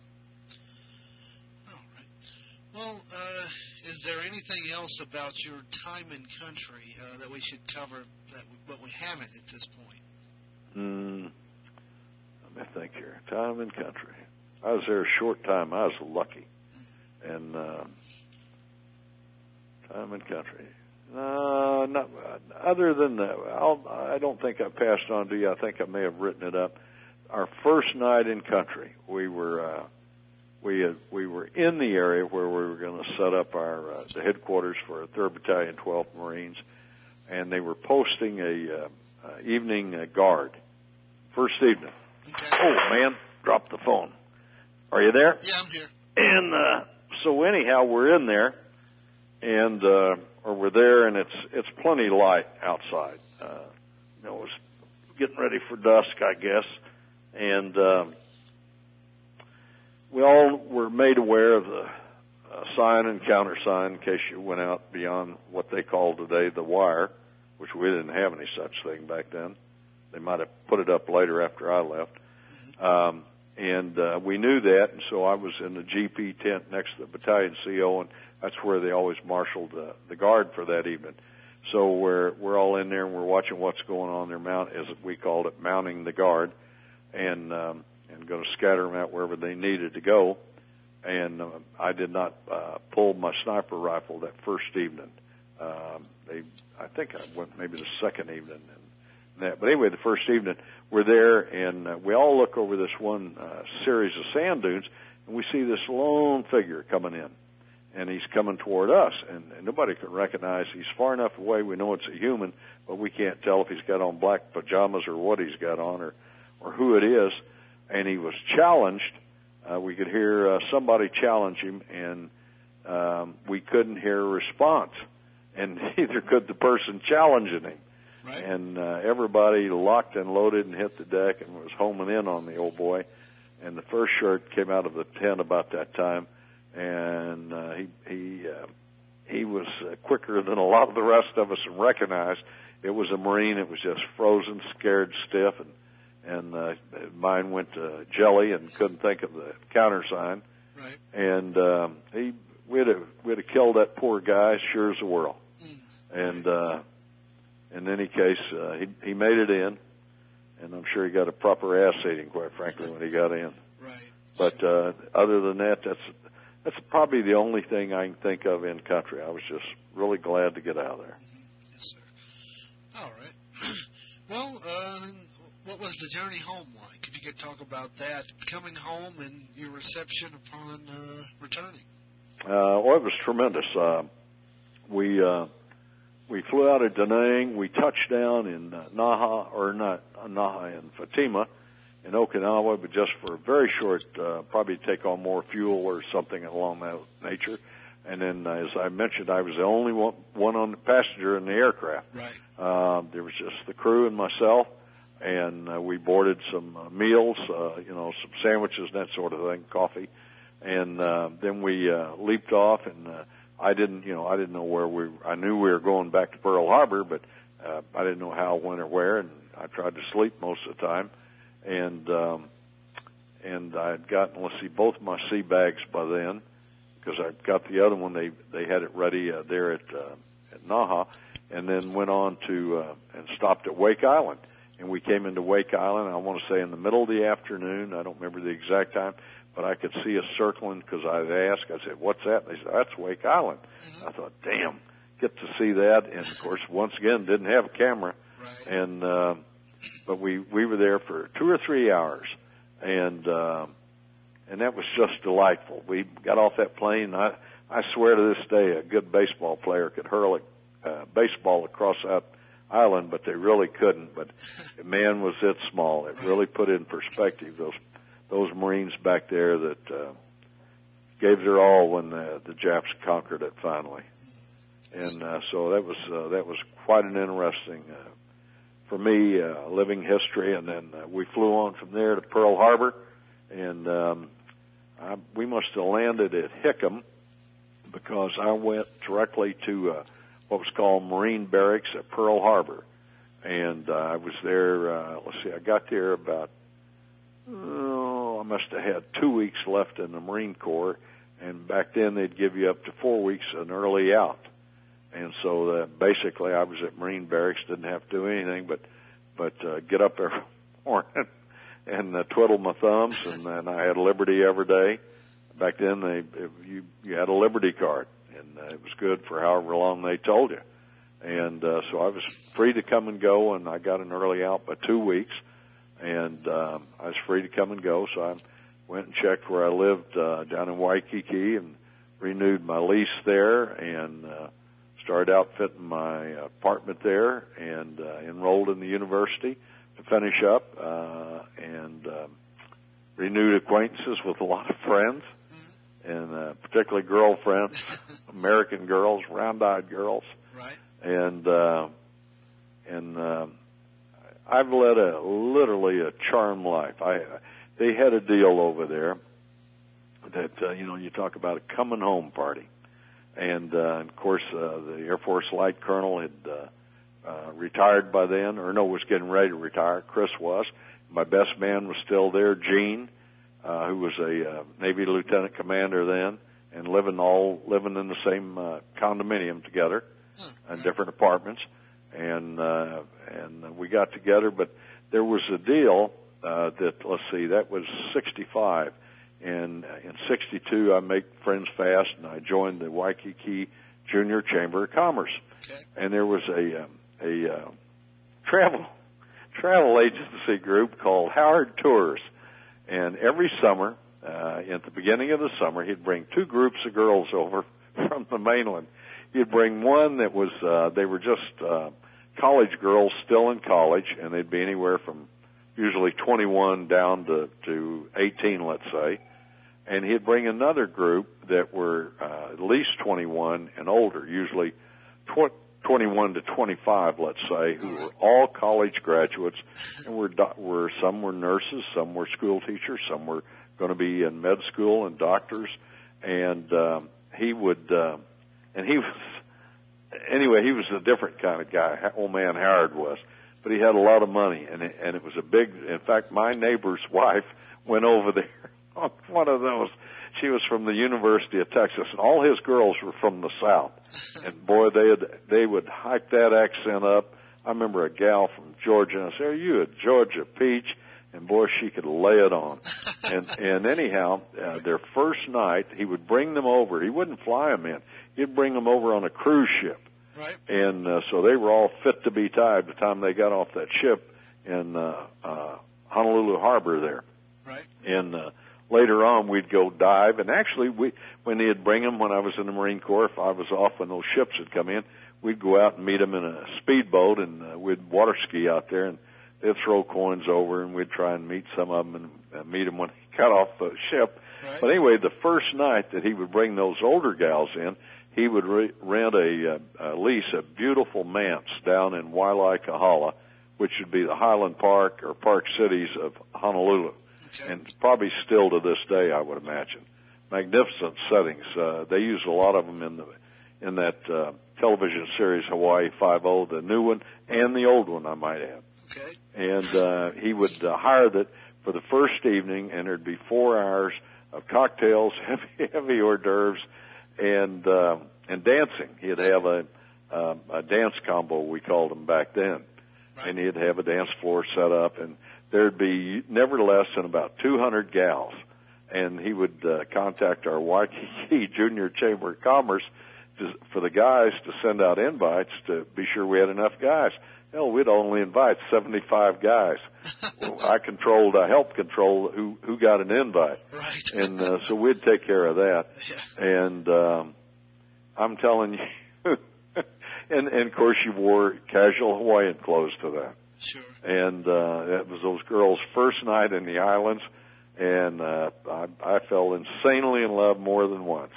Speaker 1: All right. Well, uh, is there anything else about your time in country uh, that we should cover that we, but we haven't at this point?
Speaker 2: Hmm. Let me think here. Time in country. I was there a short time. I was lucky. And uh, time in country. Uh, not other than that. I'll, I don't think I passed on to you. I think I may have written it up. Our first night in country, we were uh, we had, we were in the area where we were going to set up our uh, the headquarters for third Battalion, twelfth Marines, and they were posting a uh, uh, evening uh, guard. First evening.
Speaker 1: Okay.
Speaker 2: Oh man, dropped the phone. Are you there?
Speaker 1: Yeah, I'm here.
Speaker 2: And uh, so anyhow, we're in there, and uh, or we're there, and it's it's plenty light outside. Uh, you know, it's getting ready for dusk, I guess, and um, we all were made aware of the uh, sign and countersign in case you went out beyond what they call today the wire, which we didn't have any such thing back then. They might have put it up later after I left. Um, and uh, we knew that, and so I was in the G P tent next to the battalion C O, and that's where they always marshaled uh, the guard for that evening. So we're we're all in there, and we're watching what's going on there, mount, as we called it, mounting the guard, and um, and going to scatter them out wherever they needed to go. And uh, I did not uh, pull my sniper rifle that first evening. Um, they, I think I went maybe the second evening. And, That. But anyway, the first evening, we're there, and uh, we all look over this one uh, series of sand dunes, and we see this lone figure coming in, and he's coming toward us, and, and nobody can recognize. He's far enough away, we know it's a human, but we can't tell if he's got on black pajamas or what he's got on or, or who it is, and he was challenged. Uh, we could hear uh, somebody challenge him, and um, we couldn't hear a response, and neither could the person challenging him.
Speaker 1: Right.
Speaker 2: And uh, everybody locked and loaded and hit the deck and was homing in on the old boy. And the first shirt came out of the tent about that time, and uh, he he uh, he was uh, quicker than a lot of the rest of us and recognized it was a Marine. It was just frozen, scared, stiff, and and uh, mine went to jelly and couldn't think of the countersign.
Speaker 1: Right.
Speaker 2: And um, he we'd have we'd have killed that poor guy sure as the world.
Speaker 1: Mm.
Speaker 2: And uh, in any case, uh, he he made it in, and I'm sure he got a proper ass eating, quite frankly, when he got in.
Speaker 1: Right.
Speaker 2: But uh, other than that, that's that's probably the only thing I can think of in country. I was just really glad to get out of there.
Speaker 1: Mm-hmm. Yes, sir. All right. Well, uh, what was the journey home like? If you could talk about that, coming home and your reception upon uh, returning.
Speaker 2: Uh, well, it was tremendous. Uh, we uh, we flew out of Da Nang. We touched down in uh, Naha, or not uh, Naha, in Fatima, in Okinawa, but just for a very short, uh, probably take on more fuel or something along that nature. And then, uh, as I mentioned, I was the only one, one on the passenger in the aircraft.
Speaker 1: Right.
Speaker 2: Uh, there was just the crew and myself, and uh, we boarded some uh, meals, uh, you know, some sandwiches and that sort of thing, coffee. And uh, then we uh, leaped off, and uh, I didn't, you know, I didn't know where we. I knew we were going back to Pearl Harbor, but uh, I didn't know how, when, or where. And I tried to sleep most of the time, and um, and I had gotten, let's see, both my sea bags by then, because I got the other one. They they had it ready uh, there at uh, at Naha, and then went on to uh, and stopped at Wake Island. And we came into Wake Island, I want to say in the middle of the afternoon. I don't remember the exact time, but I could see us circling because I had asked. I said, "What's that?" And they said, "That's Wake Island." Mm-hmm. I thought, "Damn, get to see that." And of course, once again, didn't have a camera,
Speaker 1: Right.
Speaker 2: and uh, but we we were there for two or three hours, and uh, and that was just delightful. We got off that plane. I I swear to this day, a good baseball player could hurl a uh, baseball across that island, but they really couldn't. But man, was it small. It really put in perspective those those Marines back there that uh, gave their all when the, the Japs conquered it finally. And uh, so that was uh, that was quite an interesting, uh, for me, uh, living history. And then uh, we flew on from there to Pearl Harbor, and um, I, we must have landed at Hickam because I went directly to uh, what was called Marine Barracks at Pearl Harbor. And uh, I was there, uh, let's see, I got there about, oh, I must have had two weeks left in the Marine Corps. And back then they'd give you up to four weeks an early out. And so uh, basically I was at Marine Barracks, didn't have to do anything but but uh, get up every morning and uh, twiddle my thumbs, and then I had Liberty every day. Back then they you you had a Liberty card, and uh, it was good for however long they told you. And uh, so I was free to come and go, and I got an early out by two weeks, and um, I was free to come and go. So I went and checked where I lived uh, down in Waikiki and renewed my lease there, and uh, started outfitting my apartment there, and uh, enrolled in the university to finish up, uh, and um, renewed acquaintances with a lot of friends, and uh, particularly girlfriends, American girls, round-eyed girls.
Speaker 1: Right.
Speaker 2: And uh, and uh, I've led a literally a charmed life. I they had a deal over there that uh, you know you talk about a coming home party. And, uh, of course, uh, the Air Force Light Colonel had uh, uh, retired by then, or no, was getting ready to retire. Chris was. My best man was still there, Gene, uh, who was a uh, Navy lieutenant commander then, and living all living in the same uh, condominium together, in different apartments. And uh, and we got together, but there was a deal uh, that, let's see, that was sixty-five. And in sixty-two, I make friends fast, and I joined the Waikiki Junior Chamber of Commerce.
Speaker 1: Okay.
Speaker 2: And there was a um, a uh, travel travel agency group called Howard Tours. And every summer, uh, at the beginning of the summer, he'd bring two groups of girls over from the mainland. He'd bring one that was uh, they were just uh, college girls still in college, and they'd be anywhere from usually twenty-one down to, to eighteen, let's say. And he'd bring another group that were uh, at least twenty-one and older, usually tw- twenty-one to twenty-five, let's say, who were all college graduates, and were, do- were some were nurses, some were school teachers, some were going to be in med school and doctors. And um, he would, uh, and he was, anyway, he was a different kind of guy, old man Howard was. But he had a lot of money, and it, and it was a big, in fact, my neighbor's wife went over there on one of those. She was from the University of Texas, and all his girls were from the South. And boy, they had, they would hike that accent up. I remember a gal from Georgia, and I said, "Are you a Georgia peach?" And boy, she could lay it on. And, and anyhow, uh, their first night, he would bring them over. He wouldn't fly them in. He'd bring them over on a cruise ship.
Speaker 1: Right.
Speaker 2: And uh, so they were all fit to be tied by the time they got off that ship in uh, uh, Honolulu Harbor there.
Speaker 1: Right.
Speaker 2: And uh, later on, we'd go dive. And actually, we when they'd bring them when I was in the Marine Corps, if I was off when those ships would come in, we'd go out and meet them in a speedboat, and uh, we'd water ski out there, and they'd throw coins over, and we'd try and meet some of them and uh, meet them when he got off the ship.
Speaker 1: Right.
Speaker 2: But anyway, the first night that he would bring those older gals in, he would re- rent a, uh, a lease a beautiful manse down in Wailai-Kahala, which would be the Highland Park or Park Cities of Honolulu.
Speaker 1: Okay.
Speaker 2: And probably still to this day, I would imagine. Magnificent settings. Uh, they use a lot of them in the in that uh, television series Hawaii Five-O, the new one and the old one, I might add.
Speaker 1: Okay.
Speaker 2: And uh, he would uh, hire that for the first evening, and there'd be four hours of cocktails, heavy, heavy hors d'oeuvres, and uh, and dancing. He'd have a uh, a dance combo, we called them back then,
Speaker 1: Right.
Speaker 2: and he'd have a dance floor set up, and there'd be never less than about two hundred gals, and he would uh, contact our Waikiki Junior Chamber of Commerce to, for the guys to send out invites to be sure we had enough guys. Hell, we'd only invite seventy-five guys. Well, I controlled, I helped control who who got an invite,
Speaker 1: Right.
Speaker 2: and uh, so we'd take care of that.
Speaker 1: Yeah.
Speaker 2: And um, I'm telling you, and and of course you wore casual Hawaiian clothes to that.
Speaker 1: Sure.
Speaker 2: And uh, that was those girls' first night in the islands, and uh, I, I fell insanely in love more than once,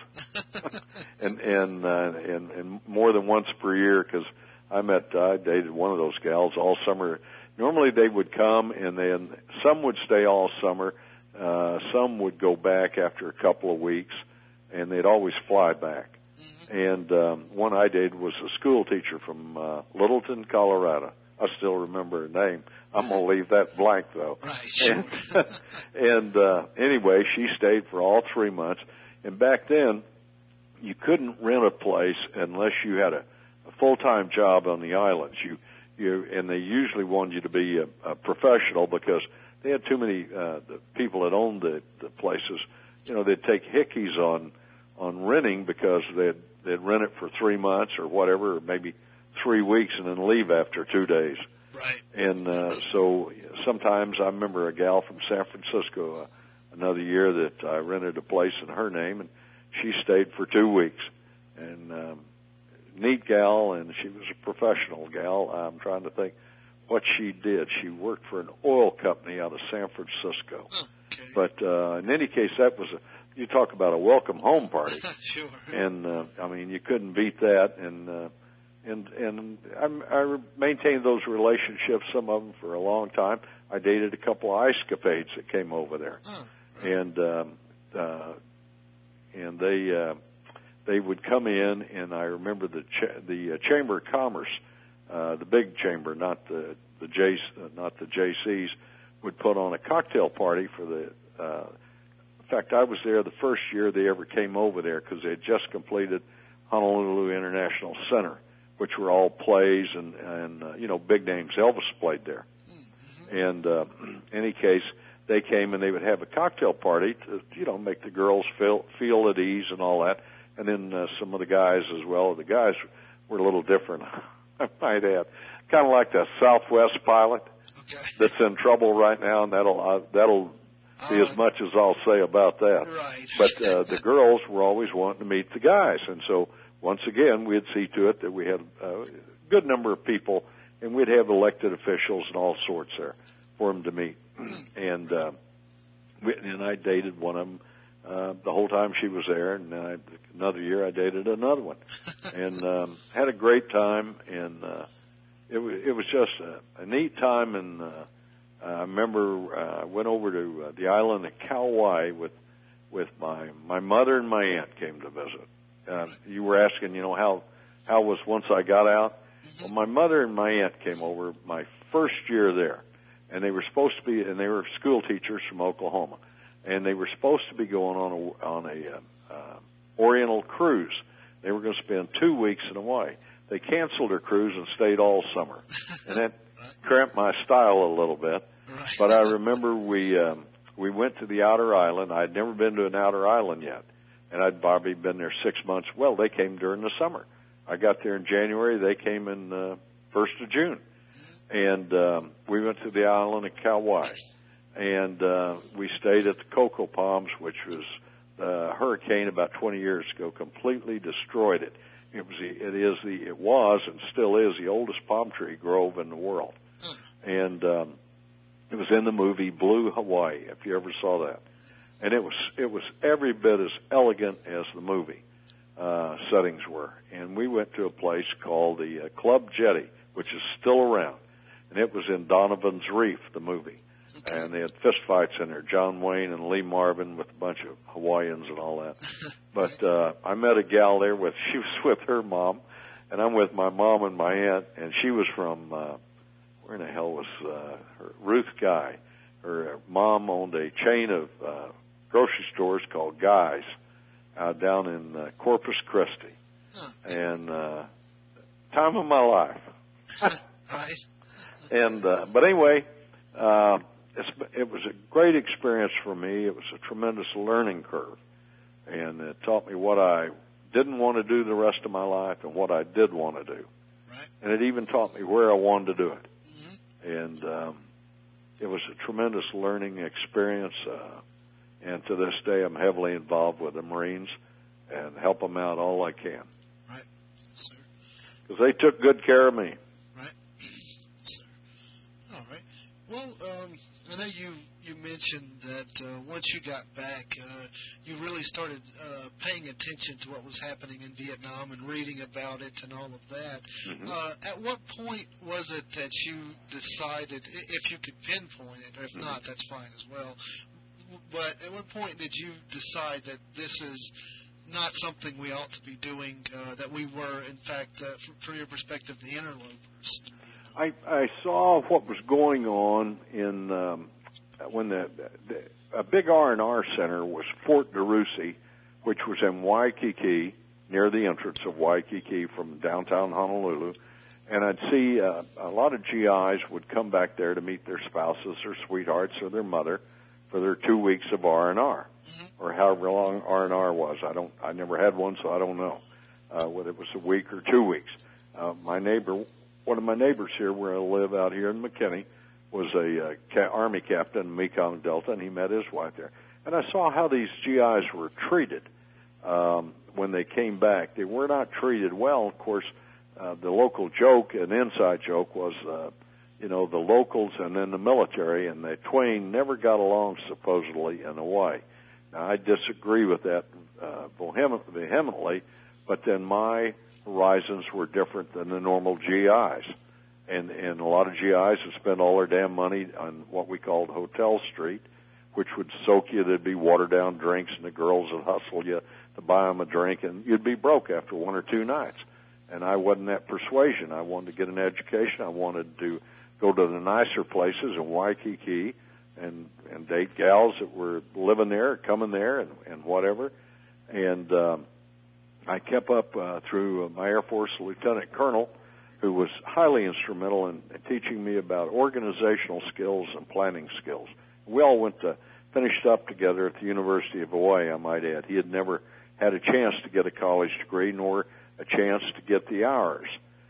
Speaker 2: and and, uh, and and more than once per year, because I met I dated one of those gals all summer. Normally they would come, and then some would stay all summer, uh, some would go back after a couple of weeks, and they'd always fly back. Mm-hmm. And um, one I dated was a school teacher from uh, Littleton, Colorado. I still remember her name. I'm going to leave that blank, though.
Speaker 1: Right, sure.
Speaker 2: And, and uh, anyway, she stayed for all three months. And back then, you couldn't rent a place unless you had a, a full-time job on the islands. You, you, and they usually wanted you to be a, a professional because they had too many uh, the people that owned the, the places. You know, they'd take hickeys on on renting because they'd they'd rent it for three months or whatever, or maybe three weeks, and then leave after two days.
Speaker 1: Right.
Speaker 2: And uh, so sometimes I remember a gal from San Francisco, uh, another year that I rented a place in her name, and she stayed for two weeks. And um, neat gal, and she was a professional gal. I'm trying to think what she did. She worked for an oil company out of San Francisco.
Speaker 1: Okay.
Speaker 2: But uh, in any case, that was a, you talk about a welcome home party.
Speaker 1: Sure.
Speaker 2: And uh, I mean, you couldn't beat that. And uh, and and I, I maintained those relationships, some of them for a long time. I dated a couple of ice capades that came over there,
Speaker 1: huh, right.
Speaker 2: and um, uh, and they uh, they would come in, and I remember the ch- the uh, Chamber of Commerce, uh, the big chamber, not the the J uh, not the J Cs, would put on a cocktail party for the. Uh, in fact, I was there the first year they ever came over there because they had just completed Honolulu International Center, which were all plays and, and uh, you know, big names. Elvis played there. Mm-hmm. And uh, in any case, they came and they would have a cocktail party to, you know, make the girls feel feel at ease and all that. And then uh, some of the guys as well. The guys were a little different, I might add. Kind of like the Southwest pilot
Speaker 1: okay.
Speaker 2: that's in trouble right now, and that'll uh, that'll be as much as I'll say about that.
Speaker 1: Right.
Speaker 2: But uh, the girls were always wanting to meet the guys, and so once again, we'd see to it that we had a good number of people, and we'd have elected officials and all sorts there for them to meet. And uh, we, and I dated one of them uh, the whole time she was there, and then I, another year I dated another one, and um, had a great time. And uh, it was it was just a, a neat time. And uh, I remember I uh, went over to uh, the island of Kauai with with my my mother and my aunt came to visit. Uh, you were asking, you know, how how was once I got out. Well, my mother and my aunt came over my first year there, and they were supposed to be, and they were school teachers from Oklahoma, and they were supposed to be going on a on a uh, uh, Oriental cruise. They were going to spend two weeks in Hawaii. They canceled their cruise and stayed all summer, and that cramped my style a little bit.
Speaker 1: Right.
Speaker 2: But I remember we um, we went to the outer island. I'd never been to an outer island yet, and I'd probably been there six months. Well, they came during the summer. I got there in January. They came in uh, first of June, and um, we went to the island of Kauai, and uh, we stayed at the Cocoa Palms, which was a hurricane about twenty years ago completely destroyed it. It was the, it is the it was and still is the oldest palm tree grove in the world, and um, it was in the movie Blue Hawaii, if you ever saw that, and it was it was every bit as elegant as the movie uh, settings were. And we went to a place called the uh, Club Jetty, which is still around, and it was in Donovan's Reef, the movie. And they had fist fights in there, John Wayne and Lee Marvin with a bunch of Hawaiians and all that. But uh, I met a gal there with, she was with her mom, and I'm with my mom and my aunt, and she was from, uh, where in the hell was uh, her, Ruth Guy. Her mom owned a chain of uh, grocery stores called Guy's uh, down in uh, Corpus Christi. And uh, time of my life.
Speaker 1: Right.
Speaker 2: And uh, but anyway, uh, it's, it was a great experience for me. It was a tremendous learning curve, and it taught me what I didn't want to do the rest of my life and what I did want to do.
Speaker 1: Right.
Speaker 2: And it even taught me where I wanted to do it.
Speaker 1: Mm-hmm.
Speaker 2: And um, it was a tremendous learning experience. Uh, and to this day, I'm heavily involved with the Marines and help them out all I can.
Speaker 1: Right. Yes, sir.
Speaker 2: Because they took good care of me.
Speaker 1: Right. Yes, sir. All right. Well, um, I know you you mentioned that uh, once you got back, uh, you really started uh, paying attention to what was happening in Vietnam and reading about it and all of that.
Speaker 2: Mm-hmm.
Speaker 1: Uh, at what point was it that you decided, i- if you could pinpoint it, or if
Speaker 2: Mm-hmm.
Speaker 1: not, that's fine as well, but at what point did you decide that this is not something we ought to be doing, uh, that we were, in fact, uh, from, from your perspective, the interlopers?
Speaker 2: I, I saw what was going on in um, when the, the a big R and R center was Fort DeRussy, which was in Waikiki, near the entrance of Waikiki from downtown Honolulu. And I'd see uh, a lot of G Is would come back there to meet their spouses or sweethearts or their mother for their two weeks of R and R,
Speaker 1: Mm-hmm.
Speaker 2: or however long R and R was. I don't. I never had one, so I don't know uh, whether it was a week or two weeks. Uh, my neighbor. One of my neighbors here, where I live out here in McKinney, was a uh, ca- Army captain in Mekong Delta, and he met his wife there. And I saw how these G Is were treated um, when they came back. They were not treated well. Of course, uh, the local joke, an inside joke, was, uh, you know, the locals and then the military, and the twain never got along, supposedly, in Hawaii. Now, I disagree with that uh, vehemently, but then my horizons were different than the normal G Is. And, and a lot of G Is would spend all their damn money on what we called Hotel Street, which would soak you. There'd be watered-down drinks, and the girls would hustle you to buy them a drink, and you'd be broke after one or two nights. And I wasn't that persuasion. I wanted to get an education. I wanted to go to the nicer places in Waikiki and, and date gals that were living there, coming there, and, and whatever. And um, I kept up uh, through uh, my Air Force lieutenant colonel, who was highly instrumental in, in teaching me about organizational skills and planning skills. We all went to, finished up together at the University of Hawaii, I might add. He had never had a chance to get a college degree, nor a chance to get the hours.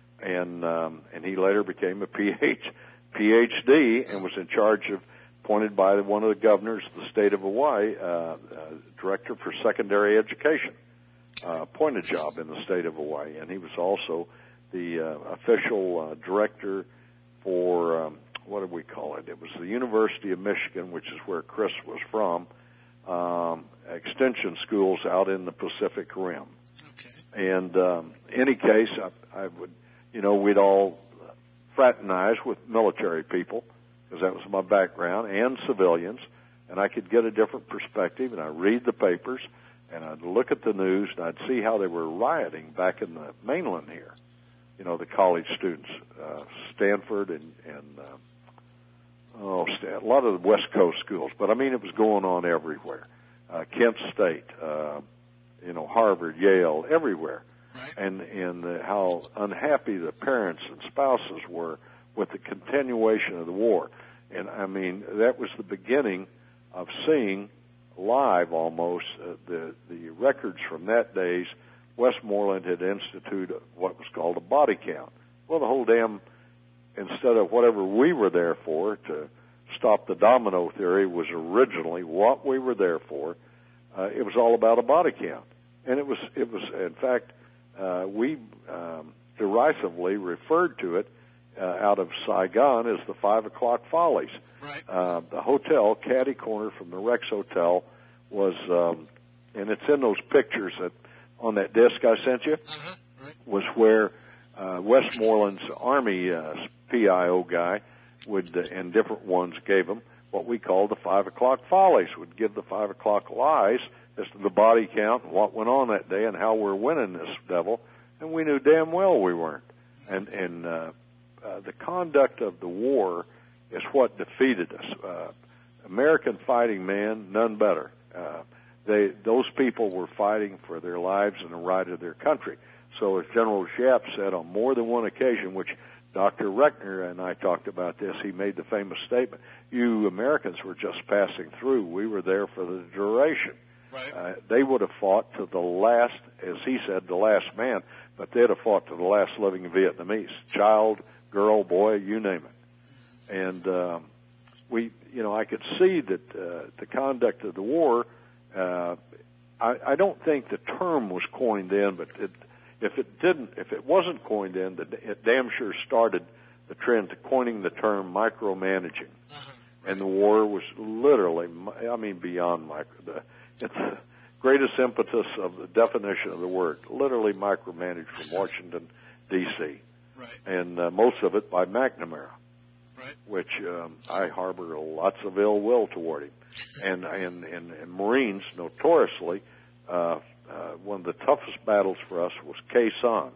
Speaker 2: And um, and he later became a P H, P H D and was in charge of, appointed by one of the governors of the state of Hawaii, uh, uh, director for secondary education. Uh, appointed job in the state of Hawaii, and he was also the uh, official uh, director for, um, what do we call it? It was the University of Michigan, which is where Chris was from, um, extension schools out in the Pacific Rim.
Speaker 1: Okay.
Speaker 2: And um, any case, I, I would, you know, we'd all fraternize with military people, because that was my background, and civilians, and I could get a different perspective, and I read the papers, and I'd look at the news, and I'd see how they were rioting back in the mainland here. You know, the college students, uh, Stanford and, and uh, oh, a lot of the West Coast schools. But, I mean, it was going on everywhere. Uh, Kent State, uh, you know, Harvard, Yale, everywhere.
Speaker 1: Right.
Speaker 2: And, and the, how unhappy the parents and spouses were with the continuation of the war. And, I mean, that was the beginning of seeing live almost uh, the the records from that days. Westmoreland had instituted what was called a body count. Well, the whole damn, instead of whatever we were there for, to stop the domino theory, was originally what we were there for. Uh, it was all about a body count. And it was, it was in fact, uh, we um, derisively referred to it uh, out of Saigon as the Five O'Clock Follies.
Speaker 1: Right.
Speaker 2: Uh, the hotel, catty corner from the Rex Hotel, was, um, and it's in those pictures that on that disc I sent you,
Speaker 1: Uh-huh. Right.
Speaker 2: was where uh, Westmoreland's Army uh, P I O guy would, uh, and different ones gave them what we call the Five O'Clock Follies, would give the Five O'Clock lies as to the body count and what went on that day and how we're winning this devil, and we knew damn well we weren't. And, and uh, uh, the conduct of the war is what defeated us. Uh, American fighting man, none better. Uh, they, those people were fighting for their lives and the right of their country. So as General Giap said on more than one occasion, which Doctor Reckner and I talked about this, he made the famous statement, you Americans were just passing through. We were there for the duration.
Speaker 1: Right.
Speaker 2: Uh, they would have fought to the last, as he said, the last man, but they'd have fought to the last living Vietnamese, child, girl, boy, you name it. And um, we, you know, I could see that uh, the conduct of the war, uh, I, I don't think the term was coined then, but it, if it didn't, if it wasn't coined in, it damn sure started the trend to coining the term micromanaging.
Speaker 1: Uh-huh.
Speaker 2: And the war was literally, I mean, beyond micro. The, it's the greatest impetus of the definition of the word, literally micromanaged from Washington, D C
Speaker 1: Right.
Speaker 2: And uh, most of it by McNamara,
Speaker 1: right.
Speaker 2: which um, I harbor lots of ill will toward him. And, and, and, and Marines, notoriously, uh, uh, one of the toughest battles for us was Khe Sanh.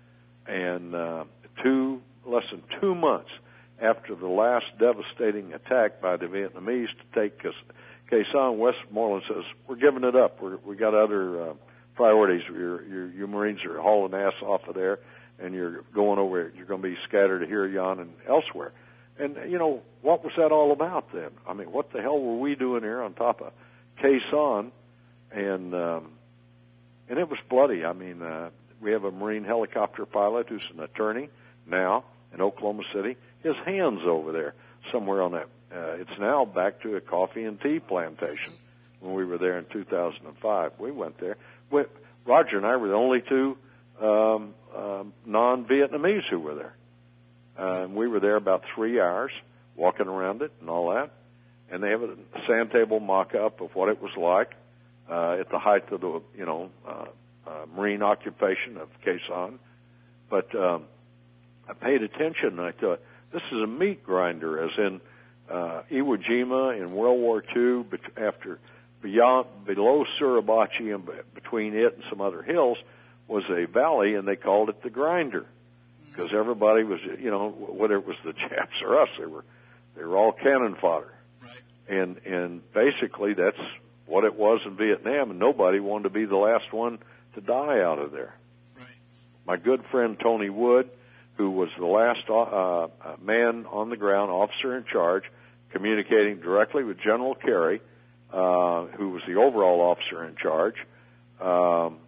Speaker 2: And uh, two, less than two months after the last devastating attack by the Vietnamese to take Khe Sanh, Westmoreland says, we're giving it up. We're, we got other uh, priorities. You're, you're, you Marines are hauling ass off of there, and you're going over, you're going to be scattered here, yon, and elsewhere. And, you know, what was that all about then? I mean, what the hell were we doing here on top of Khe Sanh? And, um, and it was bloody. I mean, uh, we have a Marine helicopter pilot who's an attorney now in Oklahoma City. His hand's over there somewhere on that. Uh, it's now back to a coffee and tea plantation. When we were there in two thousand five, we went there. We, Roger and I were the only two um, um, non-Vietnamese who were there. Uh, and we were there about three hours, walking around it and all that. And they have a sand table mock-up of what it was like uh, at the height of the, you know, uh, uh, Marine occupation of Khe Sanh. But um, I paid attention, and I thought, this is a meat grinder, as in uh, Iwo Jima in World War Two, bet- after beyond below Suribachi and b- between it and some other hills was a valley, and they called it the grinder because everybody was, you know, whether it was the Japs or us, they were they were all cannon fodder,
Speaker 1: right.
Speaker 2: and and basically that's what it was in Vietnam, and nobody wanted to be the last one to die out of there.
Speaker 1: Right.
Speaker 2: My good friend Tony Wood, who was the last uh, man on the ground, officer in charge, communicating directly with General Carey, uh, who was the overall officer in charge. Um,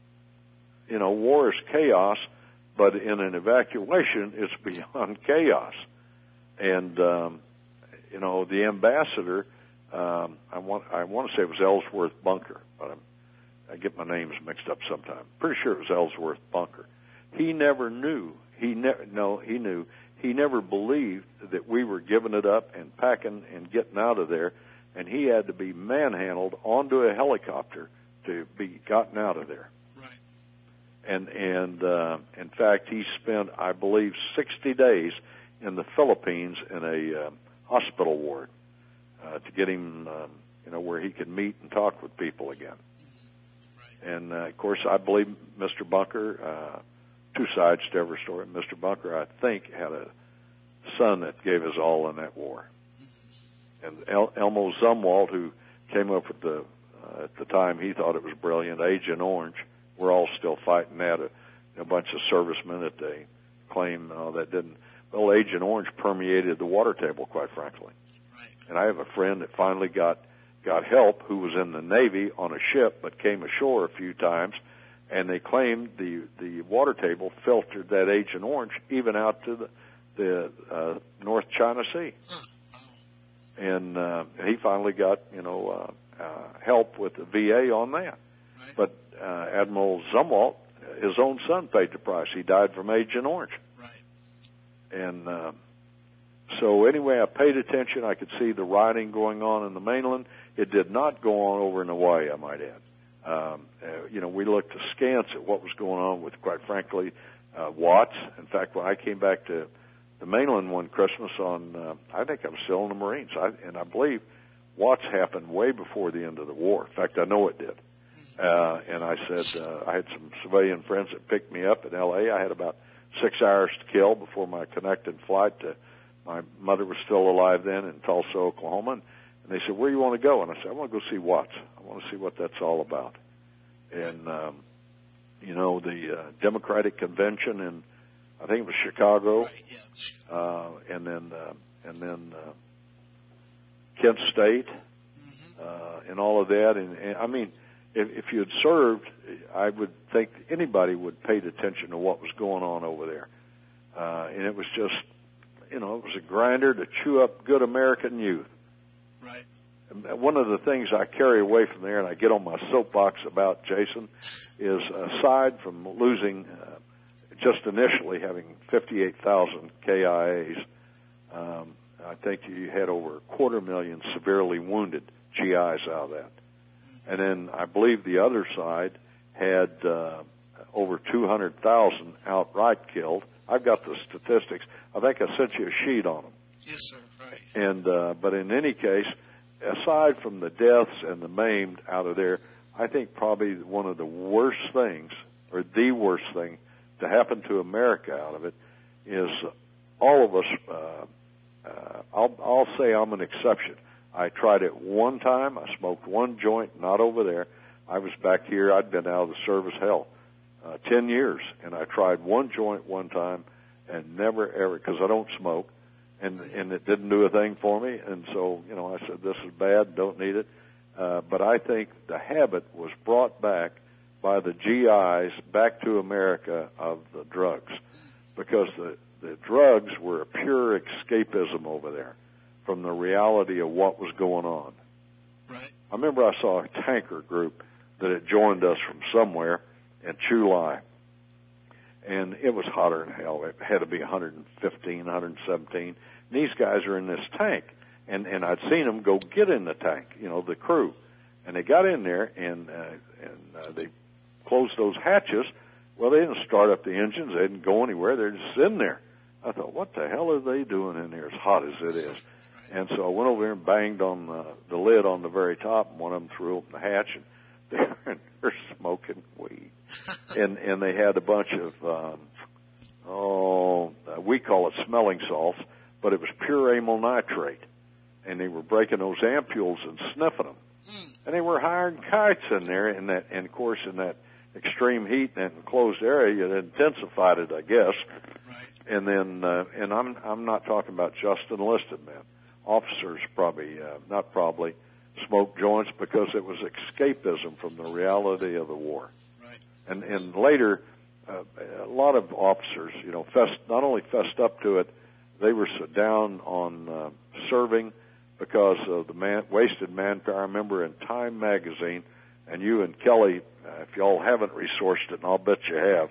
Speaker 2: you know, war is chaos, but in an evacuation, it's beyond chaos. And, um, you know, the ambassador, um, I want I want to say it was Ellsworth Bunker, but I'm, I get my names mixed up sometimes. Pretty sure it was Ellsworth Bunker. He never knew. He never, no, he knew. He never believed that we were giving it up and packing and getting out of there, and he had to be manhandled onto a helicopter to be gotten out of there.
Speaker 1: Right.
Speaker 2: And and uh, in fact, he spent, I believe, sixty days in the Philippines in a uh, hospital ward uh, to get him, um, you know, where he could meet and talk with people again.
Speaker 1: Right.
Speaker 2: And uh, of course, I believe Mister Bunker. Uh, Two sides to every story. Mister Bunker, I think, had a son that gave his all in that war. And El- Elmo Zumwalt, who came up with the, uh, at the time, he thought it was brilliant, Agent Orange. We're all still fighting that. A, a bunch of servicemen that they claim uh, that didn't. Well, Agent Orange permeated the water table, quite frankly.
Speaker 1: Right.
Speaker 2: And I have a friend that finally got, got help who was in the Navy on a ship but came ashore a few times. And they claimed the the water table filtered that Agent Orange even out to the the uh, North China Sea.
Speaker 1: Huh. Oh.
Speaker 2: And uh, he finally got you know uh, uh, help with the V A on that.
Speaker 1: Right.
Speaker 2: But uh, Admiral Zumwalt, his own son, paid the price. He died from Agent Orange.
Speaker 1: Right.
Speaker 2: And uh, so anyway, I paid attention. I could see the rioting going on in the mainland. It did not go on over in Hawaii, I might add. Um, uh, you know, we looked askance at what was going on with, quite frankly, uh, Watts. In fact, when I came back to the mainland one Christmas on, uh, I think I was still in the Marines, I, and I believe Watts happened way before the end of the war. In fact, I know it did. Uh, and I said, uh, I had some civilian friends that picked me up in L A. I had about six hours to kill before my connected flight to, my mother was still alive then in Tulsa, Oklahoma. And, And they said, where do you want to go? And I said, I want to go see Watts. I want to see what that's all about. And, um, you know, the uh, Democratic Convention in, I think it was Chicago,
Speaker 1: Right, yeah.
Speaker 2: uh, and then, uh, and then uh, Kent State,
Speaker 1: Mm-hmm.
Speaker 2: uh, and all of that. And, and I mean, if, if you had served, I would think anybody would have paid attention to what was going on over there. Uh, and it was just, you know, it was a grinder to chew up good American youth.
Speaker 1: Right.
Speaker 2: One of the things I carry away from there, and I get on my soapbox about, Jason, is aside from losing, uh, just initially having fifty-eight thousand K I As, um, uh, I think you had over a quarter million severely wounded G Is out of that. And then I believe the other side had uh, over two hundred thousand outright killed. I've got the statistics. I think I sent you a sheet on them.
Speaker 1: Yes, sir. Right.
Speaker 2: And uh, but in any case, aside from the deaths and the maimed out of there, I think probably one of the worst things, or the worst thing, to happen to America out of it is all of us. Uh, uh, I'll, I'll say I'm an exception. I tried it one time. I smoked one joint, not over there. I was back here. I'd been out of the service, hell, uh, ten years, and I tried one joint one time, and never ever, because I don't smoke, and and it didn't do a thing for me. And so, you know, I said, this is bad. Don't need it. Uh, but I think the habit was brought back by the G Is back to America of the drugs, because the the drugs were a pure escapism over there from the reality of what was going on.
Speaker 1: Right.
Speaker 2: I remember I saw a tanker group that had joined us from somewhere in Chulai, and it was hotter than hell. It had to be one fifteen, one seventeen. And these guys are in this tank, and and I'd seen them go get in the tank, you know, the crew, and they got in there, and uh, and uh, they closed those hatches. Well, they didn't start up the engines. They didn't go anywhere. They're just in there. I thought, what the hell are they doing in there as hot as it is? And so I went over there and banged on the, the lid on the very top, and one of them threw open the hatch, and they're, they're smoking weed. and and they had a bunch of, um, oh, uh, we call it smelling salts, but it was pure amyl nitrate. And they were breaking those ampules and sniffing them. Mm. And they were hiring kites in there, and, that, and of course, in that extreme heat and that enclosed area, it intensified it, I guess.
Speaker 1: Right.
Speaker 2: And then, uh, and I'm I'm not talking about just enlisted men. Officers probably, uh, not probably, smoked joints because it was escapism from the reality of the war.
Speaker 1: Right.
Speaker 2: And and later, uh, a lot of officers, you know, fessed, not only fessed up to it, they were so down on uh, serving because of the man, wasted manpower. I remember in Time magazine, and you and Kelly, uh, if y'all haven't resourced it, and I'll bet you have,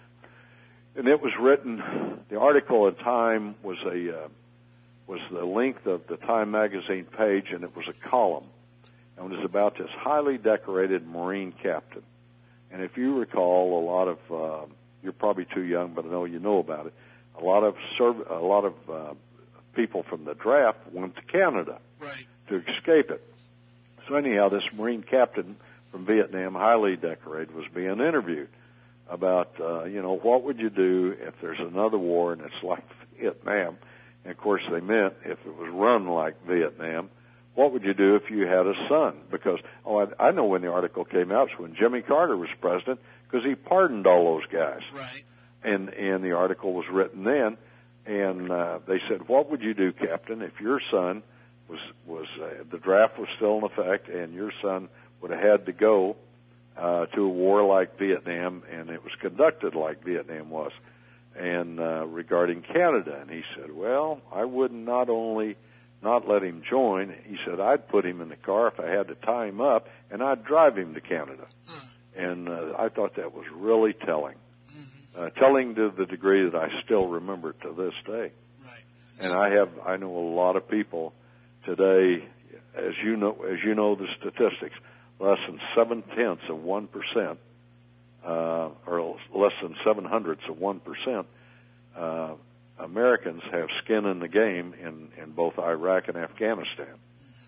Speaker 2: and it was written, the article in Time was a uh, was the length of the Time magazine page, and it was a column, and it was about this highly decorated Marine captain. And if you recall, a lot of uh, you're probably too young, but I know you know about it. A lot of serv- a lot of uh, people from the draft went to Canada
Speaker 1: right.
Speaker 2: to escape it. So anyhow, this Marine captain from Vietnam, highly decorated, was being interviewed about, uh, you know, what would you do if there's another war and it's like Vietnam? And of course they meant if it was run like Vietnam, what would you do if you had a son? Because, oh, I, I know when the article came out, it's when Jimmy Carter was president, because he pardoned all those guys.
Speaker 1: Right.
Speaker 2: And, and the article was written then, and uh, they said, what would you do, Captain, if your son was, was uh, the draft was still in effect and your son would have had to go uh, to a war like Vietnam, and it was conducted like Vietnam was, and uh, regarding Canada? And he said, well, I would not only not let him join, he said, I'd put him in the car if I had to tie him up, and I'd drive him to Canada. Hmm. And uh, I thought that was really telling. Mm-hmm. Uh, telling to the degree that I still remember to this day.
Speaker 1: Right.
Speaker 2: And I have, I know a lot of people today, as you know, as you know the statistics, less than seven tenths of one percent, uh, or less than seven hundredths of one percent, uh, Americans have skin in the game in, in both Iraq and Afghanistan.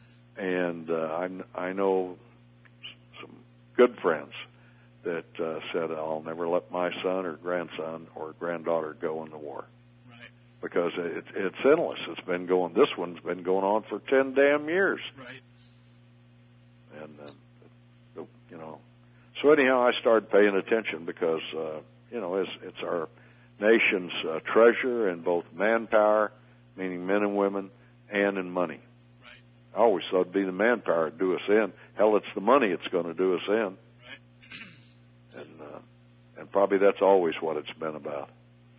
Speaker 2: And uh, I, I know some good friends that uh, said, I'll never let my son or grandson or granddaughter go in the war.
Speaker 1: Right.
Speaker 2: Because it, it's endless. It's been going, this one's been going on for ten damn years.
Speaker 1: Right.
Speaker 2: And, uh, you know, so anyhow, I started paying attention because, uh, you know, it's, it's our nation's uh, treasure in both manpower, meaning men and women, and in money.
Speaker 1: Right.
Speaker 2: I always thought it'd be the manpower to do us in. Hell, it's the money that's going to do us in.
Speaker 1: Right.
Speaker 2: And uh, and probably that's always what it's been about.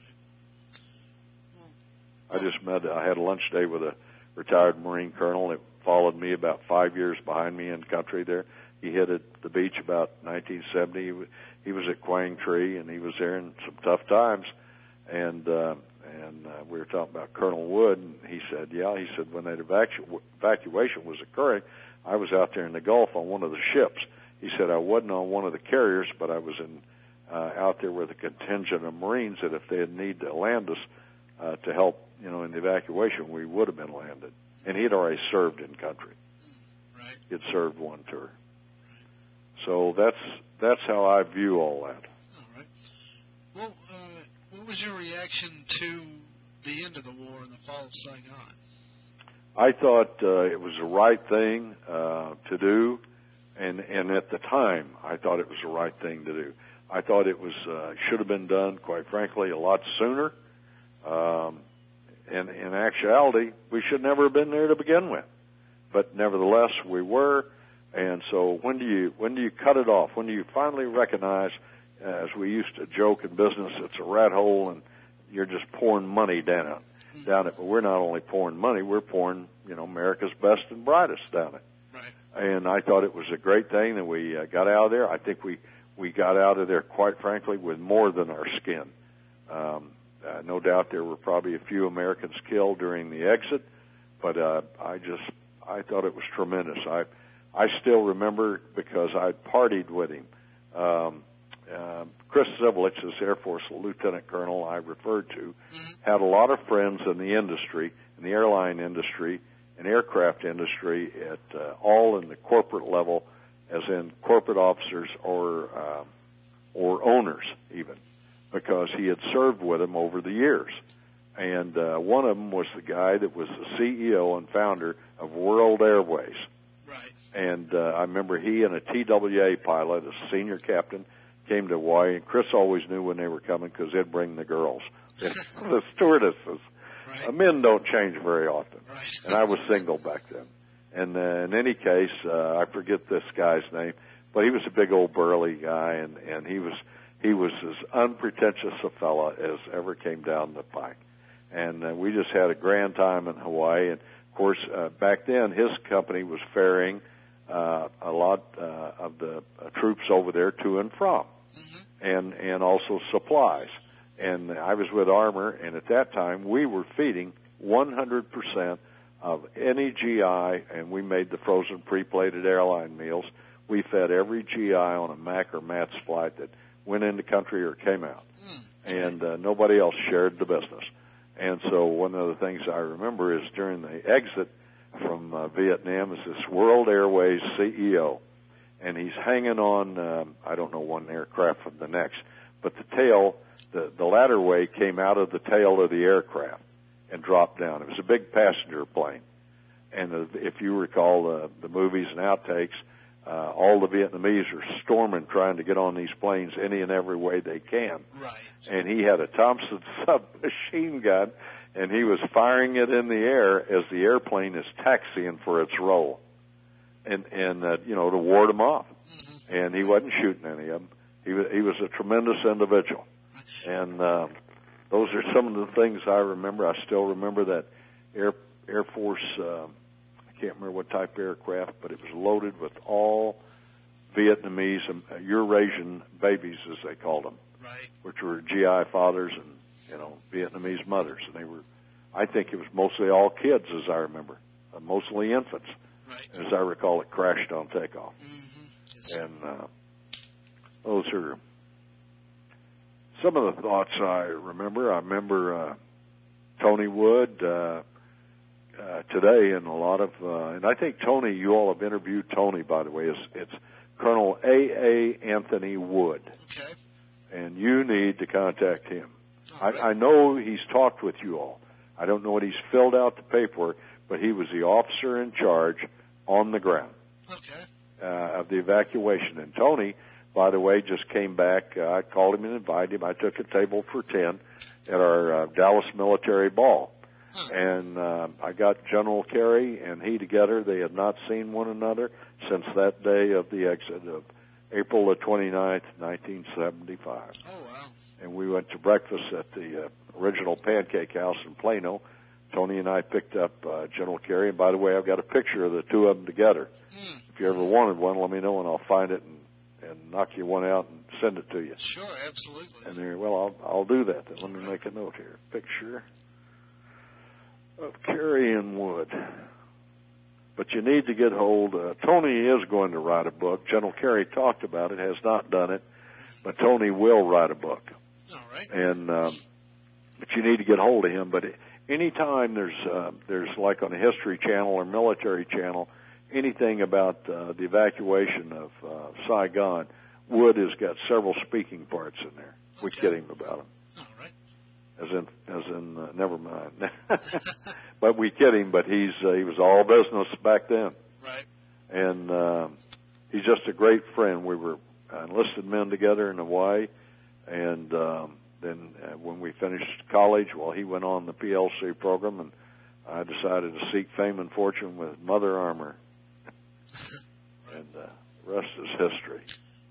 Speaker 2: I just met, I had a lunch day with a retired Marine colonel that followed me about five years behind me in country there. He hit at the beach about nineteen seventy. He was, he was at Quang Tree, and he was there in some tough times. And uh, and uh, we were talking about Colonel Wood, and he said, yeah, he said, when that evacu- evacuation was occurring, I was out there in the Gulf on one of the ships. He said, I wasn't on one of the carriers, but I was in uh, out there with a contingent of Marines that if they had need to land us uh, to help, you know, in the evacuation, we would have been landed. And he had already served in country.
Speaker 1: Right.
Speaker 2: He had served one tour. So that's that's how I view all that.
Speaker 1: All right. Well, uh, what was your reaction to the end of the war and the fall of Saigon?
Speaker 2: I thought uh, it was the right thing uh, to do, and and at the time, I thought it was the right thing to do. I thought it was uh, should have been done, quite frankly, a lot sooner. Um, and in actuality, we should never have been there to begin with. But nevertheless, we were. And so, when do you when do you cut it off? When do you finally recognize, as we used to joke in business, it's a rat hole, and you're just pouring money down it. Down it, but we're not only pouring money; we're pouring, you know, America's best and brightest down it.
Speaker 1: Right.
Speaker 2: And I thought it was a great thing that we uh, got out of there. I think we we got out of there, quite frankly, with more than our skin. Um, uh, no doubt there were probably a few Americans killed during the exit, but uh, I just I thought it was tremendous. I I still remember because I partied with him. Um, uh, Chris Zivelich, this Air Force Lieutenant Colonel I referred to,
Speaker 1: mm-hmm.
Speaker 2: had a lot of friends in the industry, in the airline industry, and aircraft industry, at uh, all in the corporate level, as in corporate officers or uh, or owners even, because he had served with them over the years. And uh, one of them was the guy that was the C E O and founder of World Airways.
Speaker 1: Right.
Speaker 2: And uh, I remember he and a T W A pilot, a senior captain, came to Hawaii, and Chris always knew when they were coming because they'd bring the girls, the stewardesses.
Speaker 1: Right.
Speaker 2: Uh, men don't change very often,
Speaker 1: right.
Speaker 2: and I was single back then. And uh, in any case, uh, I forget this guy's name, but he was a big old burly guy, and, and he was he was as unpretentious a fella as ever came down the pike. And uh, we just had a grand time in Hawaii. And of course, uh, back then his company was ferrying uh, a lot uh, of the uh, troops over there to and from.
Speaker 1: Mm-hmm.
Speaker 2: and and also supplies. And I was with Armor, and at that time we were feeding one hundred percent of any G I, and we made the frozen pre-plated airline meals. We fed every G I on a Mac or MATS flight that went into country or came out,
Speaker 1: mm.
Speaker 2: and uh, nobody else shared the business. And so one of the things I remember is during the exit from uh, Vietnam is this World Airways C E O. And he's hanging on, um, I don't know, one aircraft from the next, but the tail, the, the ladderway came out of the tail of the aircraft and dropped down. It was a big passenger plane. And uh, if you recall the, the movies and outtakes, uh, all the Vietnamese are storming trying to get on these planes any and every way they can.
Speaker 1: Right.
Speaker 2: And he had a Thompson submachine gun, and he was firing it in the air as the airplane is taxiing for its roll. And, and uh, you know, to ward them off.
Speaker 1: Mm-hmm.
Speaker 2: And he wasn't shooting any of them. He was, he was a tremendous individual. And uh, those are some of the things I remember. I still remember that Air Air Force, uh, I can't remember what type of aircraft, but it was loaded with all Vietnamese, uh, Eurasian babies, as they called them,
Speaker 1: right.
Speaker 2: which were G I fathers and, you know, Vietnamese mothers. And they were, I think it was mostly all kids, as I remember, uh, mostly infants.
Speaker 1: Right.
Speaker 2: As I recall, it crashed on takeoff.
Speaker 1: Mm-hmm. Yes,
Speaker 2: and uh, those are some of the thoughts I remember. I remember uh, Tony Wood uh, uh, today, and a lot of, uh, and I think Tony, you all have interviewed Tony, by the way. It's, it's Colonel A A. Anthony Wood.
Speaker 1: Okay.
Speaker 2: And you need to contact him.
Speaker 1: All right.
Speaker 2: I, I know he's talked with you all. I don't know what he's filled out the paperwork, but he was the officer in charge on the ground
Speaker 1: okay.
Speaker 2: uh, of the evacuation. And Tony, by the way, just came back. Uh, I called him and invited him. I took a table for ten at our uh, Dallas Military Ball.
Speaker 1: Huh.
Speaker 2: And uh, I got General Carey and he together. They had not seen one another since that day of the exit of April the twenty-ninth, nineteen seventy-five.
Speaker 1: Oh, wow.
Speaker 2: And we went to breakfast at the uh, original Pancake House in Plano. Tony and I picked up uh, General Carey, and by the way, I've got a picture of the two of them together.
Speaker 1: Mm.
Speaker 2: If you ever wanted one, let me know, and I'll find it and, and knock you one out and send it to you.
Speaker 1: Sure, absolutely.
Speaker 2: And there, well, I'll, I'll do that. Then. Let me make a note here. Picture of Carrie and Wood. But you need to get hold. Uh, Tony is going to write a book. General Carey talked about it, has not done it, but Tony will write a book.
Speaker 1: All right.
Speaker 2: And um, but you need to get hold of him. But anytime there's uh, there's like on the History Channel or Military Channel, anything about uh, the evacuation of uh, Saigon, Wood has got several speaking parts in there.
Speaker 1: Okay.
Speaker 2: We kid him about them.
Speaker 1: All right.
Speaker 2: As in, as in, uh, never mind. But we kid him. But he's uh, he was all business back then.
Speaker 1: Right.
Speaker 2: And uh, he's just a great friend. We were enlisted men together in Hawaii, and um, then uh, when we finished college, well, he went on the P L C program, and I decided to seek fame and fortune with Mother Armor. And uh, the rest is history.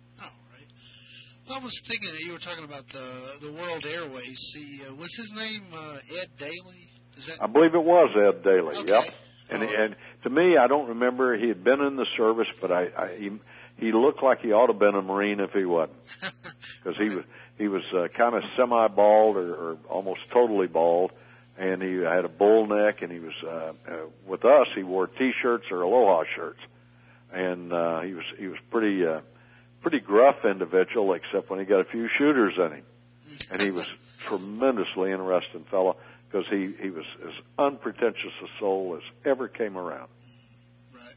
Speaker 1: I was thinking that you were talking about the the World Airways. See, uh, was his name uh, Ed Daly? Is that?
Speaker 2: I believe it was Ed Daly.
Speaker 1: Okay.
Speaker 2: Yep. And,
Speaker 1: oh.
Speaker 2: and to me, I don't remember he had been in the service, but I, I he, he looked like he ought to have been a Marine if he wasn't, because he was he was uh, kind of semi-bald or, or almost totally bald, and he had a bull neck, and he was uh, uh, with us. He wore T-shirts or Aloha shirts, and uh, he was he was pretty. Uh, pretty gruff individual, except when he got a few shooters in him. And he was tremendously interesting fellow, because he, he was as unpretentious a soul as ever came around.
Speaker 1: Right.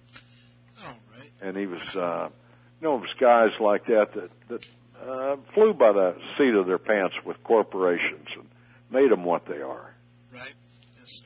Speaker 1: All right.
Speaker 2: And he was, uh, you know, it was guys like that that, that uh, flew by the seat of their pants with corporations and made them what they are.
Speaker 1: Right. Yes,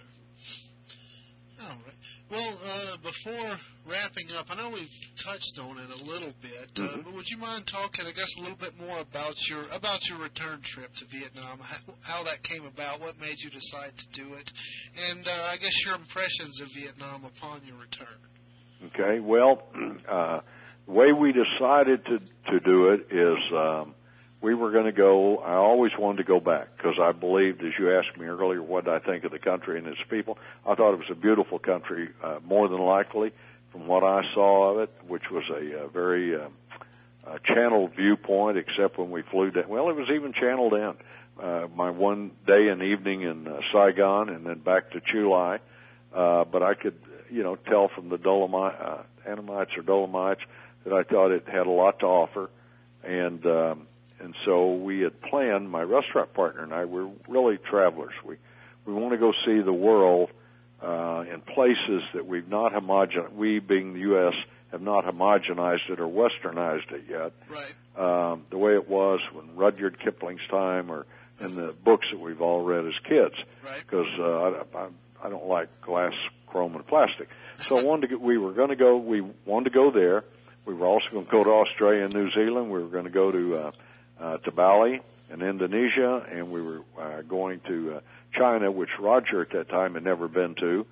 Speaker 1: sir. All right. Well, uh, before wrapping up, I know we've touched on it a little bit, uh,
Speaker 2: Mm-hmm.
Speaker 1: but would you mind talking, I guess, a little bit more about your about your return trip to Vietnam, how, how that came about, what made you decide to do it, and uh, I guess your impressions of Vietnam upon your return.
Speaker 2: Okay. Well, uh, the way we decided to to do it is um, we were going to go. I always wanted to go back because I believed, as you asked me earlier, what I think of the country and its people. I thought it was a beautiful country, uh, more than likely, from what I saw of it, which was a, a very uh, uh, channeled viewpoint, except when we flew down. Well, it was even channeled in. Uh, my one day and evening in uh, Saigon and then back to Chulai. Uh, but I could, you know, tell from the Dolomite, uh, Annamites or Dolomites that I thought it had a lot to offer. And, um, and so we had planned, my restaurant partner and I were really travelers. We, we want to go see the world, uh, in places that we've not homogenized, we being the U S have not homogenized it or westernized it yet.
Speaker 1: Right.
Speaker 2: Um, the way it was when Rudyard Kipling's time or in the books that we've all read as kids.
Speaker 1: Right.
Speaker 2: Because, uh, I, I, I don't like glass, chrome, and plastic. So I wanted to get, we were going to go, we wanted to go there. We were also going to go to Australia and New Zealand. We were going to go to, uh, uh, to Bali in Indonesia, and we were uh, going to uh, China, which Roger at that time had never been to.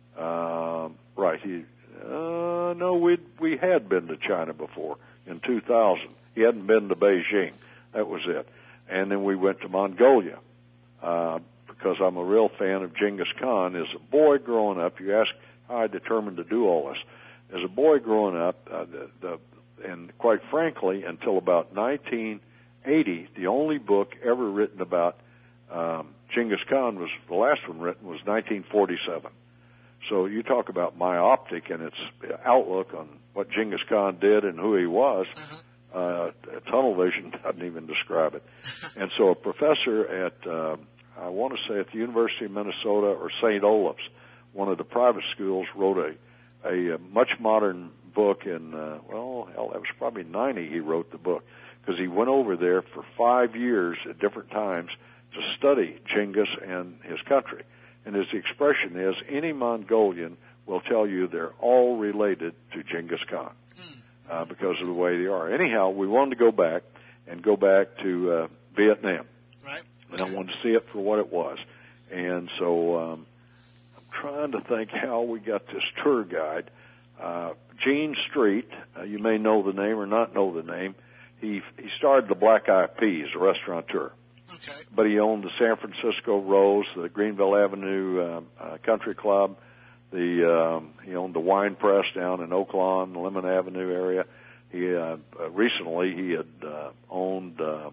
Speaker 2: Uh, right, he, uh, no, we we had been to China before in two thousand. He hadn't been to Beijing. That was it. And then we went to Mongolia, uh, because I'm a real fan of Genghis Khan. As a boy growing up, you ask how I determined to do all this. As a boy growing up, uh, the, the, and quite frankly, until about nineteen eighty, the only book ever written about um, Genghis Khan was, the last one written was nineteen forty-seven. So you talk about myopic and its outlook on what Genghis Khan did and who he was. Uh, tunnel vision doesn't even describe it. And so a professor at, uh, I want to say at the University of Minnesota or Saint Olaf's, one of the private schools, wrote a, a, a much modern book in, uh, well, hell, that was probably ninety he wrote the book, because he went over there for five years at different times to study Genghis and his country. And his expression is, any Mongolian will tell you they're all related to Genghis Khan, uh, because of the way they are. Anyhow, we wanted to go back and go back to uh, Vietnam.
Speaker 1: Right.
Speaker 2: And I wanted to see it for what it was. And so um, I'm trying to think how we got this tour guide. Uh, Gene Street, uh, you may know the name or not know the name. He he started the Black Eyed Peas, a restaurateur.
Speaker 1: Okay.
Speaker 2: But he owned the San Francisco Rose, the Greenville Avenue uh, uh, Country Club. The um, he owned the Wine Press down in Oak Lawn, the Lemon Avenue area. He uh, uh, recently he had uh, owned uh,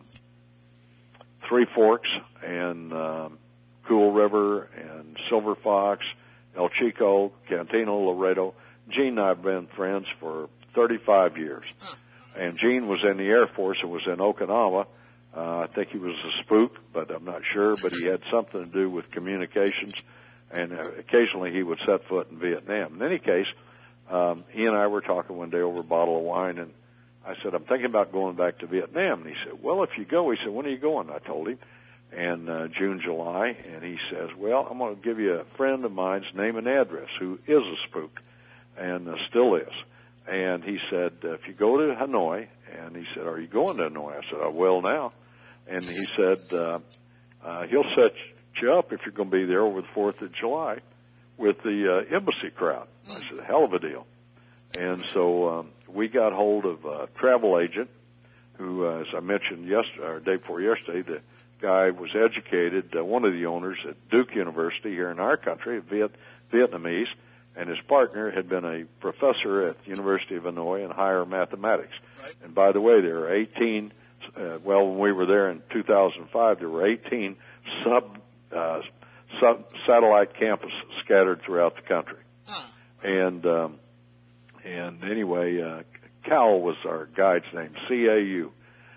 Speaker 2: Three Forks and uh, Cool River and Silver Fox, El Chico, Cantina, Laredo. Gene and I have been friends for thirty-five years. And Gene was in the Air Force and was in Okinawa. Uh, I think he was a spook, but I'm not sure. But he had something to do with communications, and uh, occasionally he would set foot in Vietnam. In any case, um, he and I were talking one day over a bottle of wine, and I said, I'm thinking about going back to Vietnam. And he said, well, if you go, he said, when are you going? I told him. And uh, June, July, and he says, well, I'm going to give you a friend of mine's name and address who is a spook, and uh, still is. And he said, uh, if you go to Hanoi, and he said, are you going to Hanoi? I said, I will now. And he said, uh, uh, he'll set you up if you're going to be there over the fourth of July with the uh, embassy crowd. I said, hell of a deal. And so um, we got hold of a travel agent who, uh, as I mentioned yesterday, or day before yesterday, the guy was educated, uh, one of the owners at Duke University here in our country, Viet, Vietnamese, and his partner had been a professor at the University of Illinois in higher mathematics.
Speaker 1: Right.
Speaker 2: And by the way, there are eighteen, uh, well, when we were there in two thousand five, there were eighteen sub, uh, sub satellite campuses scattered throughout the country.
Speaker 1: Huh.
Speaker 2: And, um, and anyway, uh, Cal was our guide's name, C A U.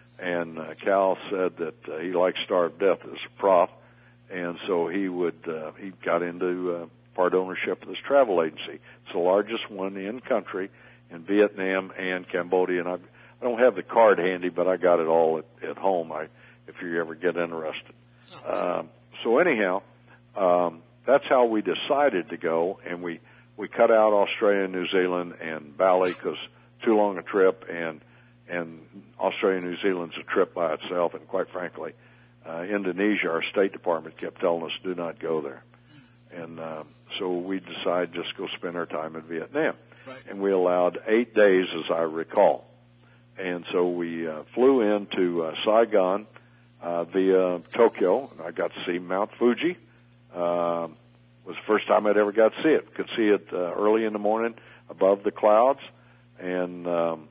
Speaker 2: And uh, Cal said that uh, he liked Starved Death as a prof, and so he would uh, he got into uh, part ownership of this travel agency. It's the largest one in country in Vietnam and Cambodia. And I, I don't have the card handy, but I got it all at, at home. I, if you ever get interested. Um, so anyhow, um, that's how we decided to go, and we we cut out Australia, New Zealand, and Bali because too long a trip, and and Australia and New Zealand's a trip by itself, and quite frankly, uh, Indonesia, our State Department kept telling us, do not go there. And um, so we decided just go spend our time in Vietnam.
Speaker 1: Right. And
Speaker 2: we allowed eight days, as I recall. And so we uh, flew into uh, Saigon uh, via Tokyo. I got to see Mount Fuji. Uh, was the first time I'd ever got to see it. Could see it uh, early in the morning above the clouds. And... Um,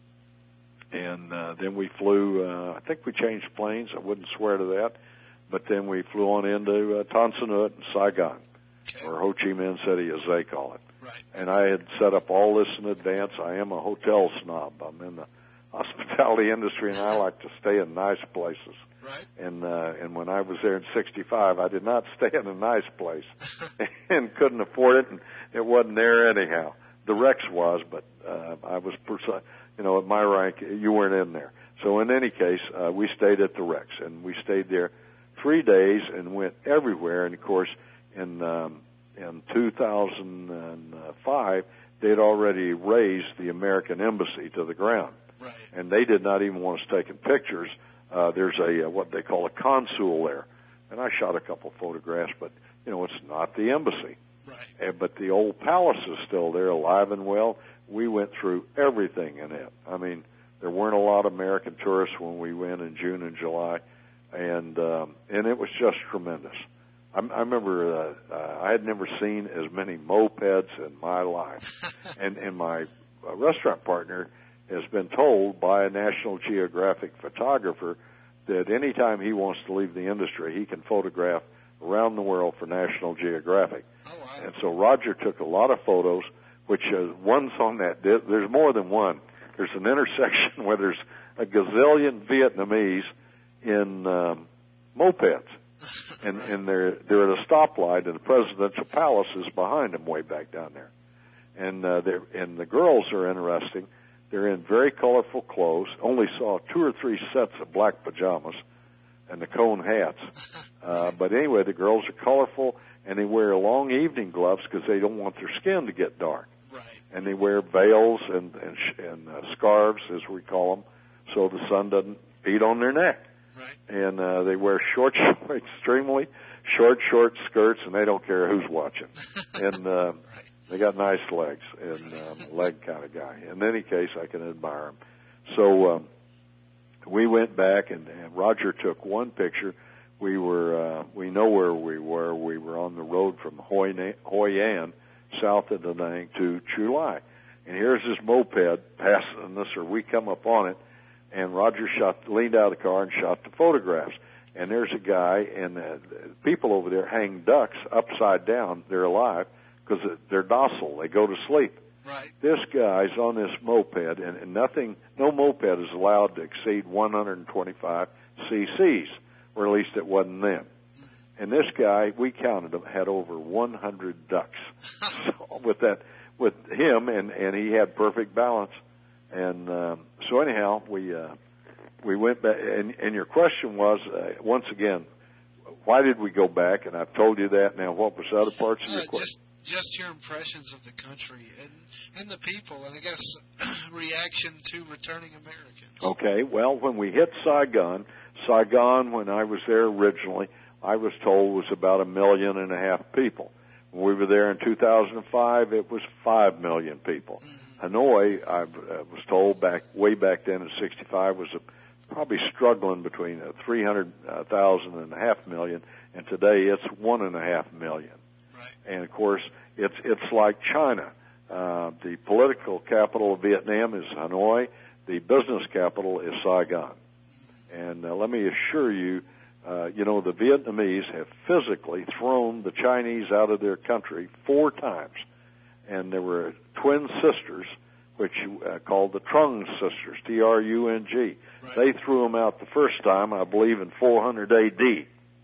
Speaker 2: And uh, then we flew, uh, I think we changed planes. I wouldn't swear to that. But then we flew on into uh, Tan Son Nhut and Saigon,
Speaker 1: okay.
Speaker 2: or Ho Chi Minh City, as they call it.
Speaker 1: Right.
Speaker 2: And I had set up all this in advance. I am a hotel snob. I'm in the hospitality industry, and I like to stay in nice places.
Speaker 1: Right.
Speaker 2: And uh, and when I was there in sixty-five, I did not stay in a nice place and couldn't afford it, and it wasn't there anyhow. The Rex was, but uh, I was pers- You know, at my rank, you weren't in there. So in any case, uh, we stayed at the Rex, and we stayed there three days and went everywhere. And of course, in um, in two thousand five, they had already raised the American embassy to the ground,
Speaker 1: right.
Speaker 2: and they did not even want us taking pictures. Uh, there's a uh, what they call a consul there, and I shot a couple photographs, but you know, it's not the embassy.
Speaker 1: Right.
Speaker 2: And, but the old palace is still there, alive and well. We went through everything in it. I mean, there weren't a lot of American tourists when we went in June and July, and um, and it was just tremendous. I, I remember uh, uh, I had never seen as many mopeds in my life, and and my uh, restaurant partner has been told by a National Geographic photographer that anytime he wants to leave the industry, he can photograph around the world for National Geographic.
Speaker 1: Oh, wow.
Speaker 2: And so Roger took a lot of photos, which uh, one's on that. Di- there's more than one. There's an intersection where there's a gazillion Vietnamese in um, mopeds, and
Speaker 1: right.
Speaker 2: and they're they're at a stoplight, and the presidential palace is behind them, way back down there. And uh, they're and the girls are interesting. They're in very colorful clothes. Only saw two or three sets of black pajamas and the cone hats. Uh, but anyway, the girls are colorful, and they wear long evening gloves because they don't want their skin to get dark.
Speaker 1: Right.
Speaker 2: And they wear veils and and, sh- and uh, scarves, as we call them, so the sun doesn't beat on their neck.
Speaker 1: Right.
Speaker 2: And uh, they wear short, short, extremely short, short skirts, and they don't care who's watching. And uh,
Speaker 1: right.
Speaker 2: they got nice legs, and um, leg kind of guy. In any case, I can admire them. So um, we went back, and, and Roger took one picture. We were, uh, we know where we were. We were on the road from Hoi, Na- Hoi An, south of Da Nang, to Chu Lai. And here's this moped passing us, or we come up on it, and Roger shot, leaned out of the car and shot the photographs. And there's a guy, and uh, people over there hang ducks upside down. They're alive because they're docile. They go to sleep.
Speaker 1: Right.
Speaker 2: This guy's on this moped, and, and nothing, no moped is allowed to exceed one hundred twenty-five cc's, or at least it wasn't then. And this guy, we counted him, had over one hundred ducks. So with that, with him, and, and he had perfect balance. And um, so anyhow, we uh, we went back. And, and your question was uh, once again, why did we go back? And I've told you that. Now, what was the other parts of your
Speaker 1: uh,
Speaker 2: question?
Speaker 1: Just, just your impressions of the country and and the people, and I guess reaction to returning Americans.
Speaker 2: Okay. Well, when we hit Saigon, Saigon, when I was there originally, I was told was about a million and a half people. When we were there in two thousand five, it was five million people. Mm-hmm. Hanoi, I was told back way back then in sixty-five, was a, probably struggling between three hundred thousand and a half million, and today it's one and a half million.
Speaker 1: Right.
Speaker 2: And of course, it's it's like China. Uh, the political capital of Vietnam is Hanoi. The business capital is Saigon. And uh, let me assure you, uh, you know, the Vietnamese have physically thrown the Chinese out of their country four times. And there were twin sisters, which uh, called the Trung sisters, T R U N G. Right. They threw them out the first time, I believe, in four hundred A D.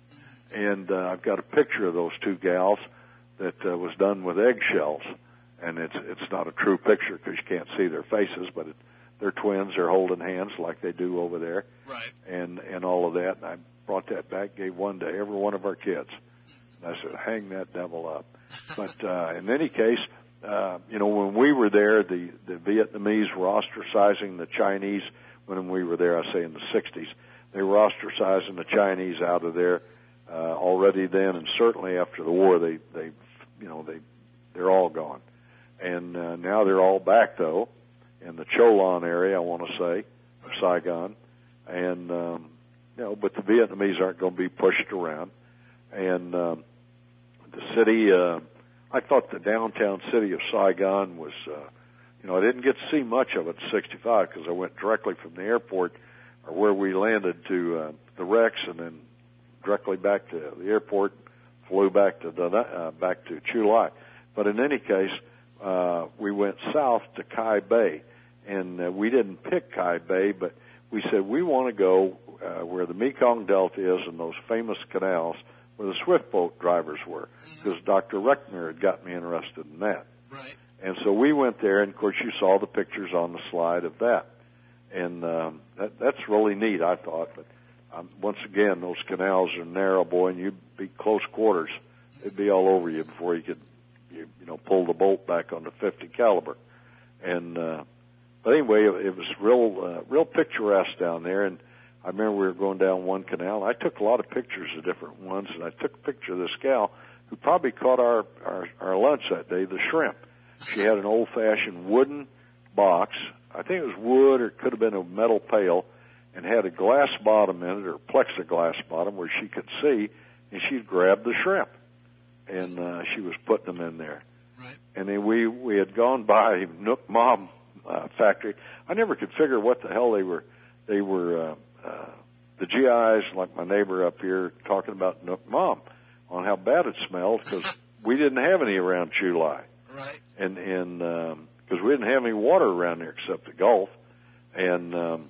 Speaker 2: And uh, I've got a picture of those two gals that uh, was done with eggshells. And it's it's not a true picture because you can't see their faces, but it, they're twins. They're holding hands like they do over there.
Speaker 1: Right.
Speaker 2: And, and all of that. And I brought that back, gave one to every one of our kids. And I said, hang that devil up. But uh, in any case, Uh, you know, when we were there, the, the Vietnamese were ostracizing the Chinese. When we were there, I say in the sixties, they were ostracizing the Chinese out of there uh, already then, and certainly after the war, they, they, you know, they, they're all gone. And uh, now they're all back though in the Cholon area, I want to say, of Saigon. And um, you know, but the Vietnamese aren't going to be pushed around. And um, the city. Uh, I thought the downtown city of Saigon was, uh, you know, I didn't get to see much of it in sixty-five because I went directly from the airport or where we landed to uh, the Rex, and then directly back to the airport, flew back to the, uh, back to Chu Lai. But in any case, uh, we went south to Kai Bay, and uh, we didn't pick Kai Bay, but we said we want to go uh, where the Mekong Delta is and those famous canals where the swift boat drivers were, because Doctor Reckner had got me interested in that.
Speaker 1: Right.
Speaker 2: And so we went there, and of course you saw the pictures on the slide of that. And um, that, that's really neat, I thought. But um, once again, those canals are narrow, boy, and you'd be close quarters. It'd be all over you before you could, you, you know, pull the bolt back on the fifty caliber. And uh, but anyway, it, it was real, uh, real picturesque down there. And I remember we were going down one canal. I took a lot of pictures of different ones, and I took a picture of this gal who probably caught our, our, our lunch that day, the shrimp. She had an old-fashioned wooden box. I think it was wood, or it could have been a metal pail, and had a glass bottom in it, or plexiglass bottom, where she could see, and she'd grab the shrimp, and uh, she was putting them in there.
Speaker 1: Right.
Speaker 2: And then we, we had gone by Nook Mom uh, factory. I never could figure what the hell they were. They were... Uh, Uh, the G Is, like my neighbor up here, talking about Nook Mom on how bad it smelled because we didn't have any around Chu Lai.
Speaker 1: Right.
Speaker 2: And and because um, we didn't have any water around there except the Gulf, and um,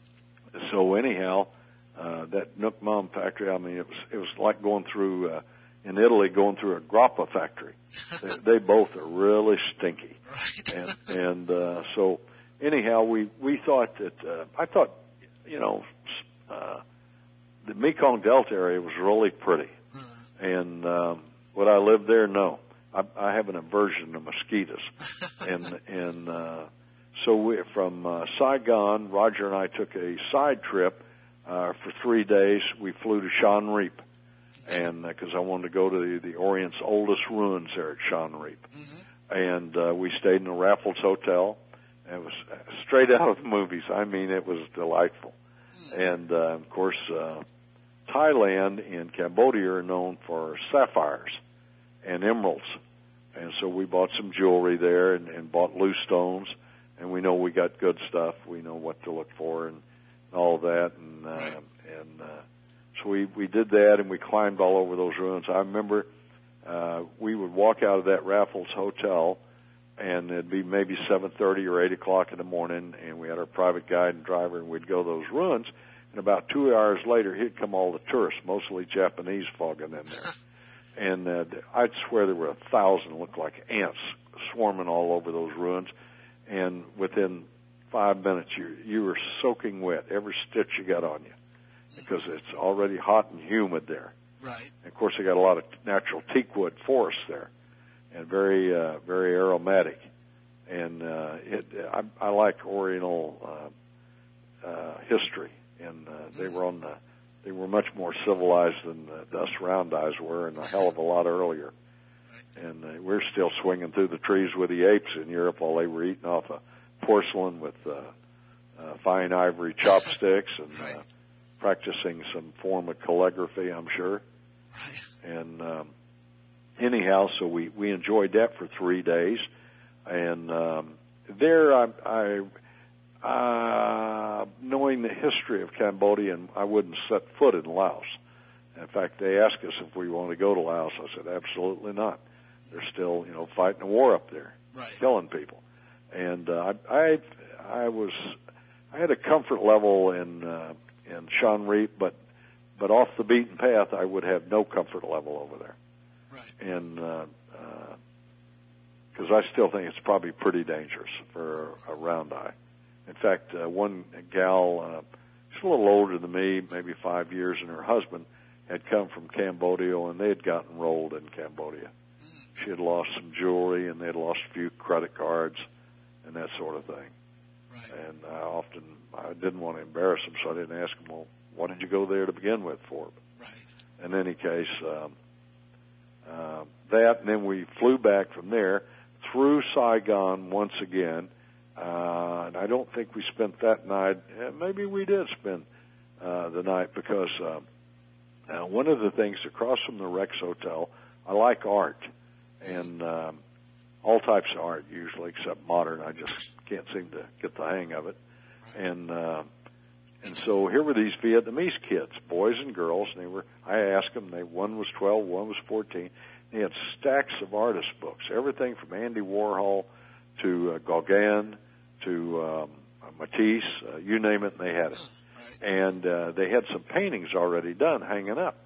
Speaker 2: so anyhow, uh, that Nook Mom factory. I mean, it was it was like going through uh, in Italy, going through a grappa factory. they, they both are really stinky.
Speaker 1: Right.
Speaker 2: And and uh, so anyhow, we we thought that uh, I thought. You know, uh, the Mekong Delta area was really pretty. Uh-huh. And um, would I live there? No. I, I have an aversion to mosquitoes. and and uh, so we, from uh, Saigon, Roger and I took a side trip uh, for three days. We flew to Shan Reap, and because uh, I wanted to go to the, the Orient's oldest ruins there at Shan Reap. Mm-hmm. And uh, we stayed in the Raffles Hotel. It was straight out of the movies. I mean, it was delightful. And, uh, of course, uh, Thailand and Cambodia are known for sapphires and emeralds. And so we bought some jewelry there and, and bought loose stones, and we know we got good stuff. We know what to look for and all that. And, uh, and uh, so we, we did that, and we climbed all over those ruins. I remember uh, we would walk out of that Raffles Hotel, and it'd be maybe seven thirty or eight o'clock in the morning, and we had our private guide and driver, and we'd go to those ruins. And about two hours later, here'd come all the tourists, mostly Japanese, fogging in there. And uh, I'd swear there were a thousand, looked like ants, swarming all over those ruins. And within five minutes, you you were soaking wet, every stitch you got on you, because it's already hot and humid there.
Speaker 1: Right. And
Speaker 2: of course, they got a lot of natural teakwood forests there, and very uh, very aromatic. And uh, it, I, I like Oriental uh, uh, history, and uh, they were on the. They were much more civilized than uh, us round eyes were, and a hell of a lot earlier. And uh, we're still swinging through the trees with the apes in Europe while they were eating off a porcelain with uh, uh, fine ivory chopsticks and uh, practicing some form of calligraphy, I'm sure. And um, anyhow, so we, we enjoyed that for three days. And um, there I... I Uh, knowing the history of Cambodia, and I wouldn't set foot in Laos. In fact, they asked us if we wanted to go to Laos. I said, absolutely not. They're still, you know, fighting a war up there,
Speaker 1: right.
Speaker 2: killing people. And uh, I, I, I was, I had a comfort level in uh, in Siem Reap, but but off the beaten path, I would have no comfort level over there.
Speaker 1: Right.
Speaker 2: And because uh, uh, I still think it's probably pretty dangerous for a round eye. In fact, uh, one gal, uh, she's a little older than me, maybe five years, and her husband had come from Cambodia, and they had gotten rolled in Cambodia. She had lost some jewelry, and they had lost a few credit cards and that sort of thing.
Speaker 1: Right.
Speaker 2: And I often, I didn't want to embarrass them, so I didn't ask them, well, what did you go there to begin with for?
Speaker 1: Right.
Speaker 2: In any case, um, uh, that, and then we flew back from there through Saigon once again. Uh, and I don't think we spent that night. Uh, maybe we did spend uh, the night because uh, uh, one of the things across from the Rex Hotel, I like art and um, all types of art usually, except modern. I just can't seem to get the hang of it. And uh, and so here were these Vietnamese kids, boys and girls, and they were. I asked them. They one was twelve, one was fourteen. They had stacks of artist books, everything from Andy Warhol to uh, Gauguin, to um, Matisse, uh, you name it, and they had it. And uh, they had some paintings already done, hanging up.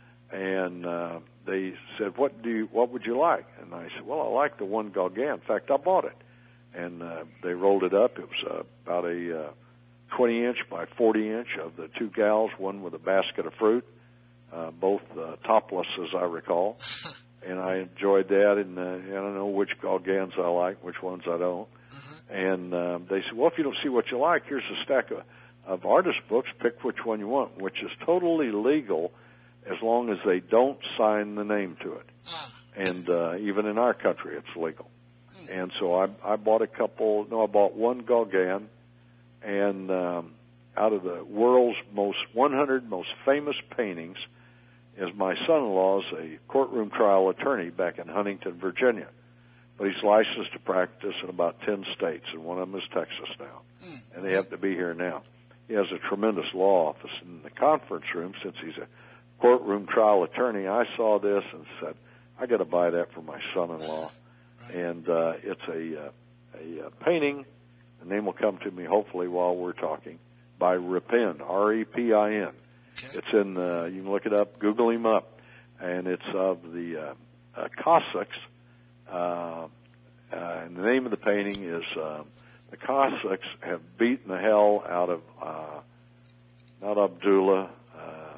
Speaker 2: And uh, they said, "What do you? What would you like?" And I said, "Well, I like the one Gauguin. In fact, I bought it." And uh, they rolled it up. It was uh, about a uh, twenty inch by forty inch of the two gals, one with a basket of fruit, uh, both uh, topless, as I recall. And I enjoyed that, and uh, I don't know which Gauguins I like, which ones I don't. Uh-huh. And um, they said, well, if you don't see what you like, here's a stack of, of artist books. Pick which one you want, which is totally legal as long as they don't sign the name to it. Uh-huh. And uh, even in our country, it's legal. Uh-huh. And so I, I bought a couple, no, I bought one Gauguin, and um, out of the world's most one hundred most famous paintings, is my son-in-law's a courtroom trial attorney back in Huntington, Virginia. But he's licensed to practice in about ten states, and one of them is Texas now. Mm. And they happen to be here now. He has a tremendous law office in the conference room. Since he's a courtroom trial attorney, I saw this and said, I got to buy that for my son-in-law. Right. And uh, it's a, uh, a uh, painting. The name will come to me hopefully while we're talking, by Repin, R E P I N. Okay. It's in, uh, you can look it up, Google him up, and it's of the uh, uh, Cossacks. Uh, uh, and the name of the painting is uh, the Cossacks have beaten the hell out of, uh, not Abdullah, uh,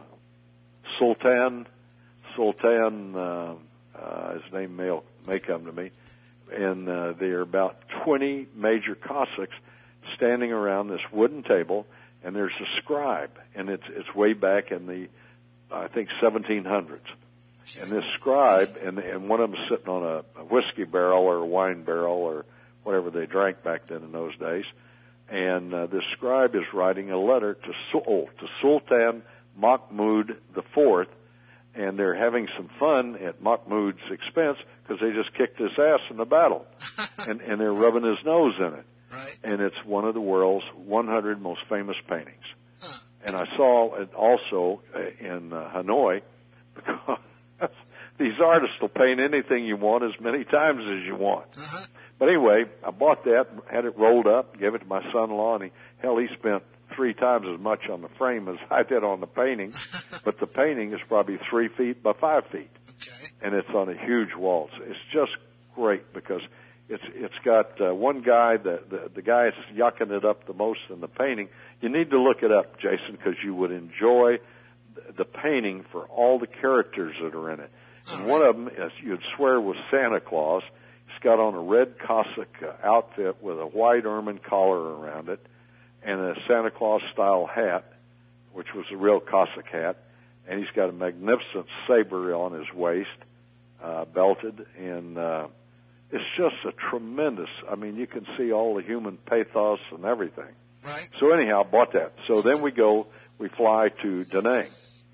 Speaker 2: Sultan, Sultan, uh, uh, his name may, may come to me, and uh, there are about twenty major Cossacks standing around this wooden table. And there's a scribe, and it's it's way back in the, I think, seventeen hundreds. And this scribe, and and one of them is sitting on a, a whiskey barrel or a wine barrel or whatever they drank back then in those days. And uh, this scribe is writing a letter to Sul, to Sultan Mahmud the Fourth, and they're having some fun at Mahmoud's expense because they just kicked his ass in the battle, and, and they're rubbing his nose in it.
Speaker 1: Right.
Speaker 2: And it's one of the world's one hundred most famous paintings.
Speaker 1: Huh.
Speaker 2: And I saw it also in uh, Hanoi, because these artists will paint anything you want as many times as you want.
Speaker 1: Uh-huh.
Speaker 2: But anyway, I bought that, had it rolled up, gave it to my son-in-law, and he, hell, he spent three times as much on the frame as I did on the painting. But the painting is probably three feet by five feet.
Speaker 1: Okay.
Speaker 2: And it's on a huge wall. It's, it's just great because it's it's got uh, one guy, the, the the guy that's yucking it up the most in the painting. You need to look it up, Jason, because you would enjoy the painting for all the characters that are in it. And
Speaker 1: all
Speaker 2: one
Speaker 1: right.
Speaker 2: of them, as you'd swear, was Santa Claus. He's got on a red Cossack uh, outfit with a white ermine collar around it and a Santa Claus-style hat, which was a real Cossack hat. And he's got a magnificent saber on his waist, uh, belted, and uh, it's just a tremendous, I mean, you can see all the human pathos and everything.
Speaker 1: Right.
Speaker 2: So anyhow, I bought that. So then we go, we fly to Da Nang.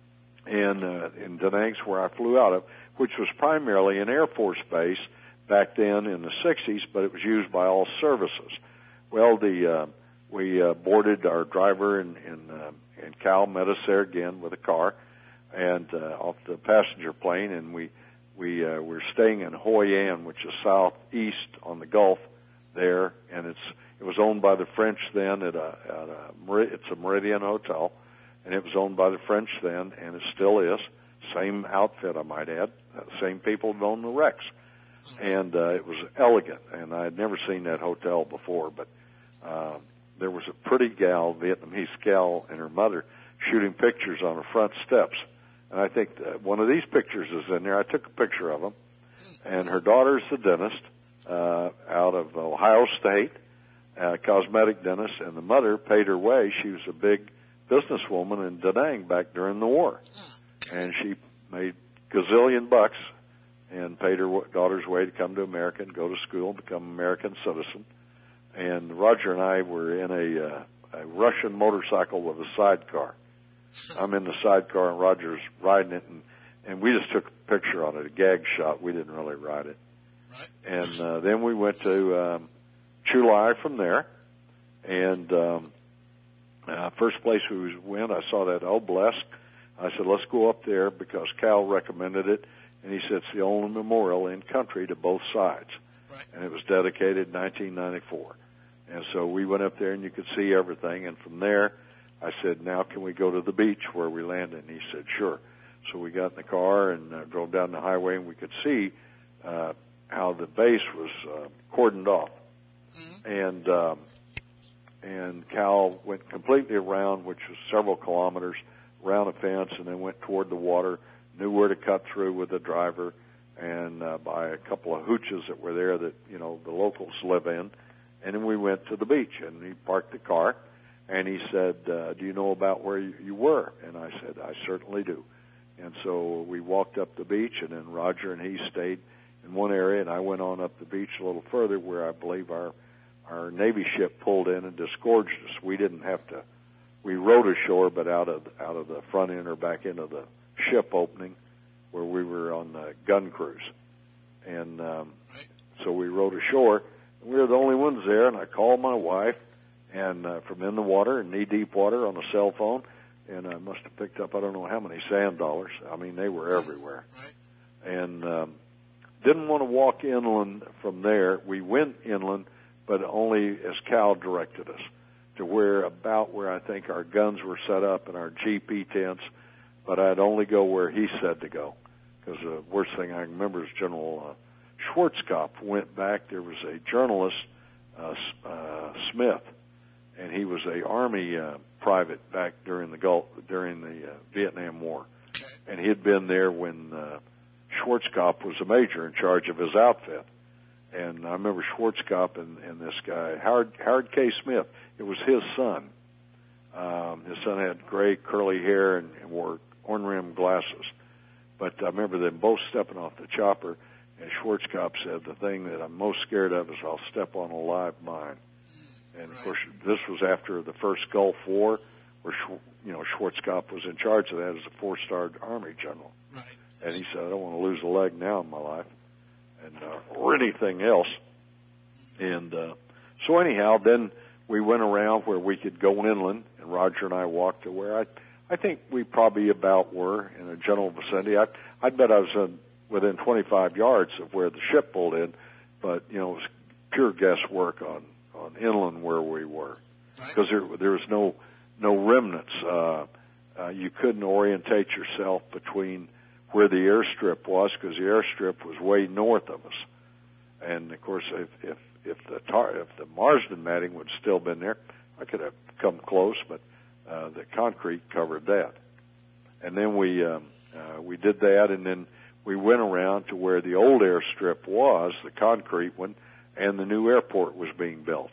Speaker 2: And uh, in Da Nang's where I flew out of, which was primarily an Air Force base back then in the sixties, but it was used by all services. Well, the uh, we uh, boarded our driver and, and, uh, and Cal met us there again with a car and uh, off the passenger plane, and we we uh, we're staying in Hoi An, which is southeast on the Gulf there, and it's it was owned by the French then at a, at a it's a Meridian Hotel, and it was owned by the French then, and it still is. Same outfit, I might add. Uh, same people that own the Rex, and uh, it was elegant, and I had never seen that hotel before, but uh, there was a pretty gal, Vietnamese gal, and her mother shooting pictures on the front steps. And I think that one of these pictures is in there. I took a picture of them. And her daughter's a dentist uh, out of Ohio State, a cosmetic dentist, and the mother paid her way. She was a big businesswoman in Da Nang back during the war. And she made gazillion bucks and paid her daughter's way to come to America and go to school and become an American citizen. And Roger and I were in a, uh, a Russian motorcycle with a sidecar. I'm in the sidecar and Roger's riding it, and, and we just took a picture on it, a gag shot. We didn't really ride it.
Speaker 1: Right.
Speaker 2: And uh, then we went to um, Chulai from there, and um, uh, first place we went, I saw that obelisk. I said, let's go up there because Cal recommended it, and he said it's the only memorial in country to both sides.
Speaker 1: Right.
Speaker 2: And it was dedicated in nineteen ninety-four. And so we went up there, and you could see everything, and from there, I said, now can we go to the beach where we landed? And he said, sure. So we got in the car and uh, drove down the highway, and we could see uh, how the base was uh, cordoned off. Mm-hmm. And um, and Cal went completely around, which was several kilometers, around a fence, and then went toward the water, knew where to cut through with the driver, and uh, by a couple of hooches that were there that, you know, the locals live in. And then we went to the beach, and he parked the car. And he said, uh, do you know about where you, you were? And I said, I certainly do. And so we walked up the beach, and then Roger and he stayed in one area, and I went on up the beach a little further where I believe our our Navy ship pulled in and disgorged us. We didn't have to. We rowed ashore, but out of out of the front end or back end of the ship opening where we were on the gun cruise. And um, so we rowed ashore, and we were the only ones there, and I called my wife, and uh, from in the water, knee-deep water on a cell phone, and I must have picked up I don't know how many sand dollars. I mean, they were everywhere.
Speaker 1: Right.
Speaker 2: And um, didn't want to walk inland from there. We went inland, but only as Cal directed us, to where about where I think our guns were set up and our G P tents, but I'd only go where he said to go, because the worst thing I remember is General uh, Schwarzkopf went back. There was a journalist, uh, uh, Smith, and he was a Army uh, private back during the Gulf, during the uh, Vietnam War.
Speaker 1: Okay.
Speaker 2: And he had been there when uh, Schwarzkopf was a major in charge of his outfit. And I remember Schwarzkopf and, and this guy, Howard, Howard K. Smith, it was his son. Um, his son had gray curly hair and, and wore horn-rimmed glasses. But I remember them both stepping off the chopper, and Schwarzkopf said, the thing that I'm most scared of is I'll step on a live mine. And, of course, this was after the first Gulf War, where, you know, Schwarzkopf was in charge of that as a four-star Army general.
Speaker 1: Right.
Speaker 2: And he said, I don't want to lose a leg now in my life, and uh, or anything else. And uh, so anyhow, then we went around where we could go inland, and Roger and I walked to where I, I think we probably about were in a general vicinity. I, I'd bet I was in, within twenty-five yards of where the ship pulled in, but you know, it was pure guesswork on, on inland where we were, because there, there was no no remnants. Uh, uh, you couldn't orientate yourself between where the airstrip was, because the airstrip was way north of us. And of course, if if if the tar, if the Marsden matting would still been there, I could have come close, but uh, the concrete covered that. And then we um, uh, we did that, and then we went around to where the old airstrip was, the concrete one, and the new airport was being built.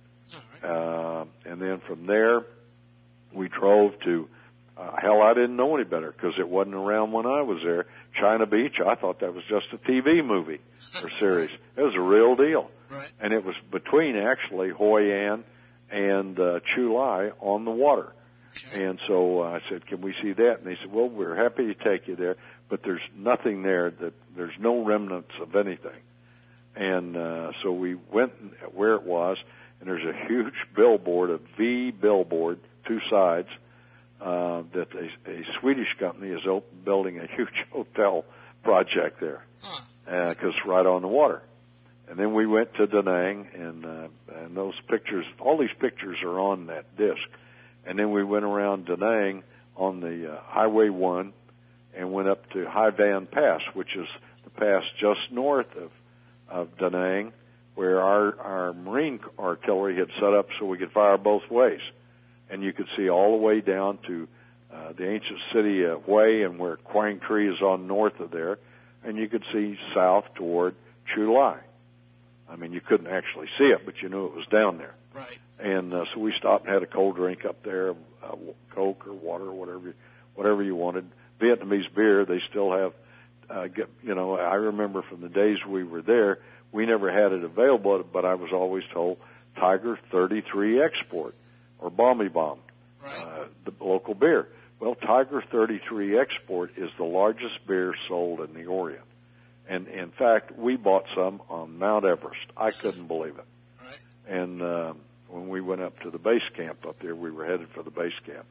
Speaker 2: Uh, and then from there, we drove to, uh, hell, I didn't know any better because it wasn't around when I was there. China Beach, I thought that was just a T V movie or series. It was a real deal.
Speaker 1: Right.
Speaker 2: And it was between, actually, Hoi An and uh, Chu Lai on the water.
Speaker 1: Okay.
Speaker 2: And so uh, I said, can we see that? And they said, well, we're happy to take you there, but there's nothing there, that there's no remnants of anything. And uh, so we went where it was, and there's a huge billboard, a V billboard, two sides, uh, that a, a Swedish company is open, building a huge hotel project there, because huh. uh, it's right on the water. And then we went to Da Nang, and, uh, and those pictures, all these pictures are on that disc. And then we went around Da Nang on the uh, Highway one and went up to Hai Van Pass, which is the pass just north of, of Da Nang, where our, our Marine artillery had set up so we could fire both ways. And you could see all the way down to uh, the ancient city of Hue, and where Quang Tri is on north of there, and you could see south toward Chu Lai. I mean, you couldn't actually see it, but you knew it was down there.
Speaker 1: Right.
Speaker 2: And uh, so we stopped and had a cold drink up there, uh, Coke or water or whatever, whatever you wanted. Vietnamese beer, they still have. Uh, get, you know, I remember from the days we were there, we never had it available, but I was always told Tiger thirty-three Export or Bomby Bomb,
Speaker 1: right.
Speaker 2: uh, the local beer. Well, Tiger thirty-three Export is the largest beer sold in the Orient. And in fact, we bought some on Mount Everest. I couldn't believe it.
Speaker 1: Right.
Speaker 2: And uh, when we went up to the base camp up there, we were headed for the base camp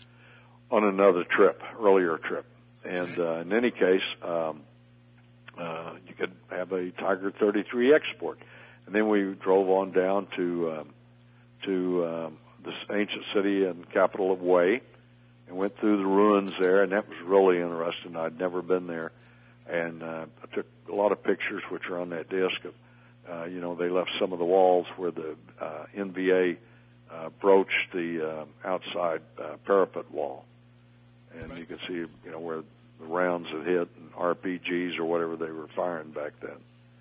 Speaker 2: on another trip, earlier trip. And uh, in any case, um, uh, you could have a Tiger thirty-three Export. And then we drove on down to um, to um, this ancient city and capital of Hue, and went through the ruins there, and that was really interesting. I'd never been there. And uh, I took a lot of pictures, which are on that disc. Of, uh, you know, they left some of the walls where the uh, N V A uh, broached the uh, outside uh, parapet wall. And right. You could see, you know, where the rounds had hit, and R P Gs or whatever they were firing back then.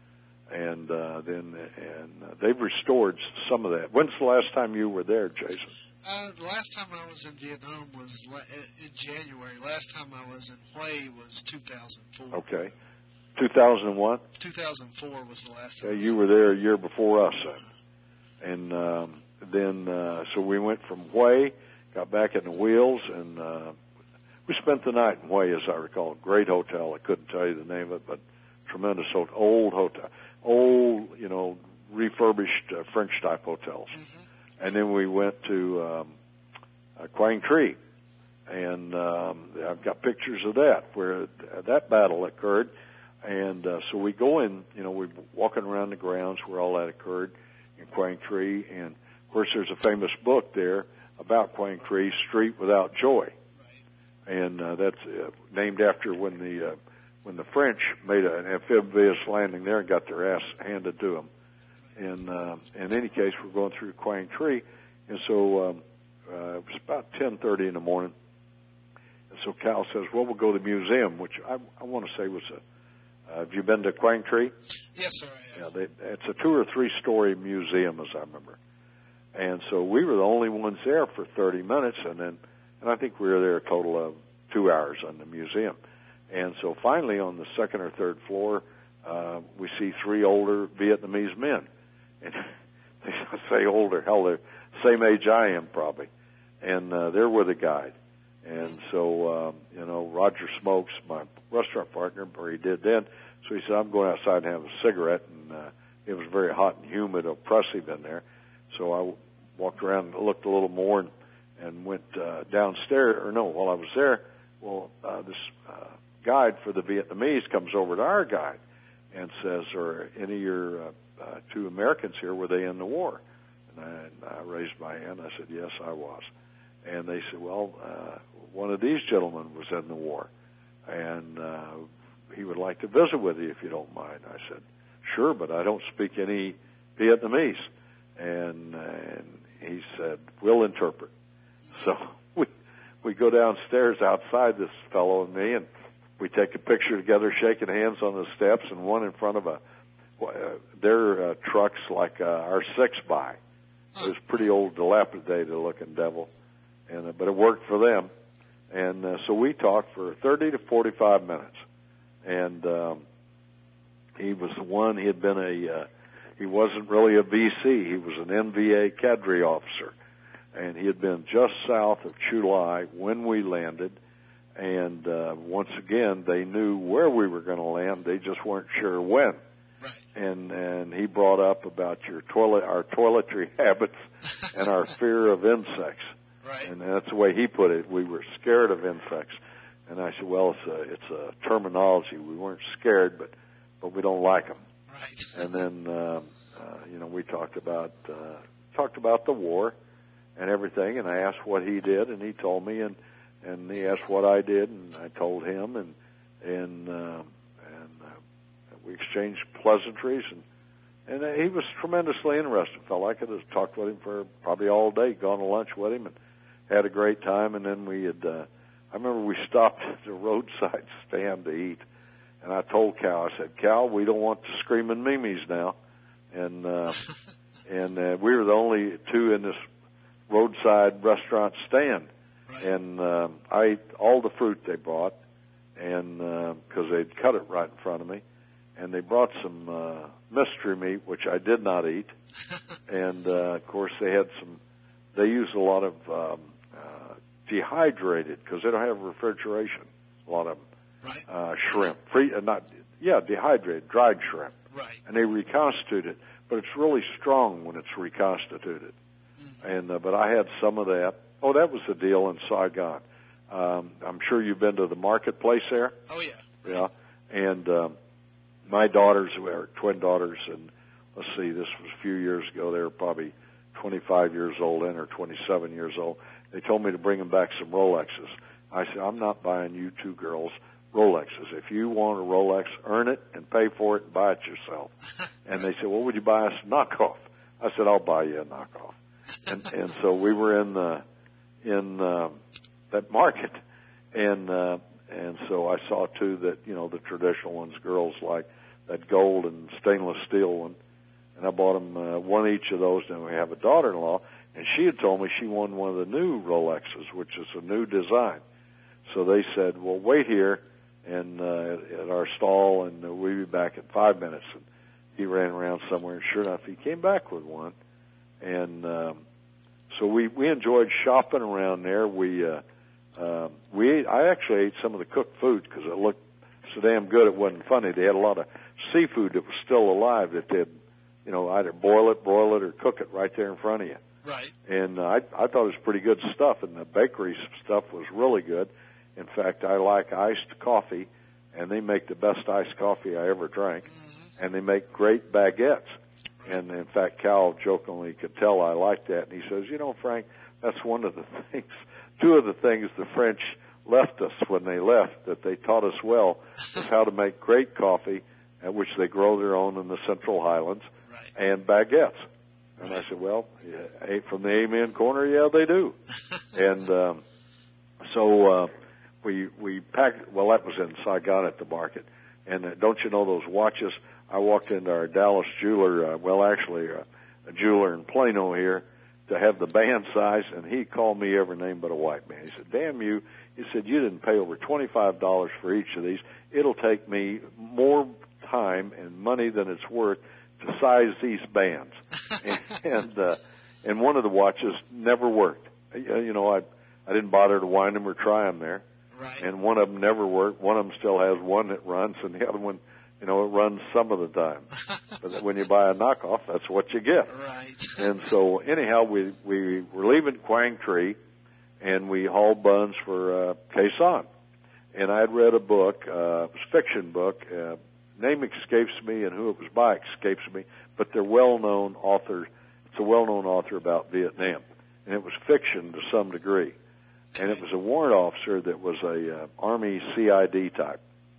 Speaker 2: And uh, then and uh, they've restored some of that. When's the last time you were there, Jason?
Speaker 1: Uh, the last time I was in Vietnam was la- in January. Last time I was in Hue was two thousand four.
Speaker 2: Okay. two thousand one?
Speaker 1: two thousand four was the last time.
Speaker 2: Yeah, you were there a year before us. Then. And um, then, uh, so we went from Hue, got back in the wheels, and uh, we spent the night in Hue, as I recall. Great hotel. I couldn't tell you the name of it, but tremendous hotel. Old hotel. Old, you know, refurbished uh, French-type hotels. Mm-hmm. And then we went to um, uh, Quang Tri, and um, I've got pictures of that, where th- that battle occurred. And uh, so we go in, you know, we're walking around the grounds where all that occurred in Quang Tri. And, of course, there's a famous book there about Quang Tri, Street Without Joy. Right. And uh, that's uh, named after when the uh, when the French made an amphibious landing there and got their ass handed to them. And uh, in any case, we're going through Quang Tri, and so um, uh, it was about ten thirty in the morning. And so Cal says, well, we'll go to the museum, which I, I want to say was a, uh, have you been to Quang Tri?
Speaker 1: Yes, sir, I have.
Speaker 2: Yeah, they, it's a two or three-story museum, as I remember. And so we were the only ones there for thirty minutes, and then, and I think we were there a total of two hours on the museum. And so finally, on the second or third floor, uh, we see three older Vietnamese men. And they say older, hell, they're same age I am probably. And uh, they're with a guide. And so, um, you know, Roger Smokes, my restaurant partner, or he did then, so he said, I'm going outside and have a cigarette, and uh, it was very hot and humid, oppressive in there. So I walked around and looked a little more and, and went uh, downstairs, or no, while I was there, well, uh, this uh, guide for the Vietnamese comes over to our guide and says, are any of your uh, uh, two Americans here, were they in the war? And I, and I raised my hand. I said, yes, I was. And they said, well, uh, one of these gentlemen was in the war, and uh, he would like to visit with you if you don't mind. I said, sure, but I don't speak any Vietnamese. And, and he said, we'll interpret. So we we go downstairs outside, this fellow and me, and we take a picture together, shaking hands on the steps, and one in front of a, uh, their uh, trucks like uh, our six by. It was pretty old, dilapidated-looking devil, and uh, but it worked for them. And uh, so we talked for thirty to forty-five minutes, and um, he was the one. He had been a uh, he wasn't really a V C. He was an N V A cadre officer, and he had been just south of Chu Lai when we landed. And uh, once again, they knew where we were going to land. They just weren't sure when.
Speaker 1: Right.
Speaker 2: And and he brought up about your toilet, our toiletry habits, and our fear of insects.
Speaker 1: Right.
Speaker 2: And that's the way he put it. We were scared of insects. And I said, well, it's a it's a terminology. We weren't scared, but but we don't like them.
Speaker 1: Right.
Speaker 2: And then uh, uh, you know we talked about uh, talked about the war and everything. And I asked what he did, and he told me, and and he asked what I did, and I told him, and and uh, and uh, we exchanged pleasantries, and and uh, he was tremendously interesting fellow. I could have talked with him for probably all day, gone to lunch with him, and had a great time. And then we had, uh, I remember we stopped at the roadside stand to eat, and I told Cal, I said, Cal, we don't want the screaming Mimis now, and uh, and uh, we were the only two in this roadside restaurant stand. Right. And uh, I ate all the fruit they brought, and because uh, they'd cut it right in front of me, and they brought some uh, mystery meat, which I did not eat, and uh, of course they had some. They used a lot of um, uh, dehydrated, because they don't have refrigeration. A lot of
Speaker 1: right.
Speaker 2: uh, shrimp, free, uh, not yeah, dehydrated, dried shrimp,
Speaker 1: right.
Speaker 2: And they reconstitute it, but it's really strong when it's reconstituted. Mm-hmm. And uh, but I had some of that. Oh, that was the deal in Saigon. Um, I'm sure you've been to the marketplace there.
Speaker 1: Oh, yeah.
Speaker 2: Yeah. And um, my daughters, who are twin daughters, and let's see, this was a few years ago. They were probably twenty-five years old then, or twenty-seven years old. They told me to bring them back some Rolexes. I said, I'm not buying you two girls Rolexes. If you want a Rolex, earn it and pay for it and buy it yourself. And they said, well, would you buy us a knockoff? I said, I'll buy you a knockoff. And, and so we were in the in uh, that market, and uh, and so I saw too that you know the traditional ones, girls like that gold and stainless steel one, and I bought them uh, one each of those. And we have a daughter-in-law, and she had told me she won one of the new Rolexes, which is a new design. So they said, well, wait here and uh, at our stall, and uh, we'll be back in five minutes. And he ran around somewhere, and sure enough, he came back with one, and. Um, So we, we enjoyed shopping around there. We uh, uh, we ate, I actually ate some of the cooked food because it looked so damn good. It wasn't funny. They had a lot of seafood that was still alive that they'd, you know, either boil it, broil it, or cook it right there in front of you.
Speaker 1: Right.
Speaker 2: And uh, I I thought it was pretty good stuff, and the bakery stuff was really good. In fact, I like iced coffee, and they make the best iced coffee I ever drank, mm-hmm. and they make great baguettes. And, in fact, Cal jokingly could tell I liked that. And he says, you know, Frank, that's one of the things, two of the things the French left us when they left, that they taught us well, is how to make great coffee, at which they grow their own in the Central Highlands, right. and baguettes. And right. I said, well, yeah, from the Amen corner, yeah, they do. and um, so uh, we we packed, well, that was in Saigon at the market. And uh, don't you know those watches? I walked into our Dallas jeweler, uh, well, actually uh, a jeweler in Plano here, to have the band size, and he called me every name but a white man. He said, damn you. He said, you didn't pay over twenty-five dollars for each of these. It'll take me more time and money than it's worth to size these bands. and and, uh, and one of the watches never worked. You know, I I didn't bother to wind them or try them there.
Speaker 1: Right.
Speaker 2: And one of them never worked. One of them still has one that runs, and the other one, you know, it runs some of the time. But when you buy a knockoff, that's what you get.
Speaker 1: Right.
Speaker 2: And so anyhow, we we were leaving Quang Tri, and we hauled buns for uh, Khe Sanh. And I had read a book, uh, it was a fiction book. Uh, name escapes me, and who it was by escapes me. But they're well-known authors. It's a well-known author about Vietnam, and it was fiction to some degree. And it was a warrant officer that was a uh, Army C I D type.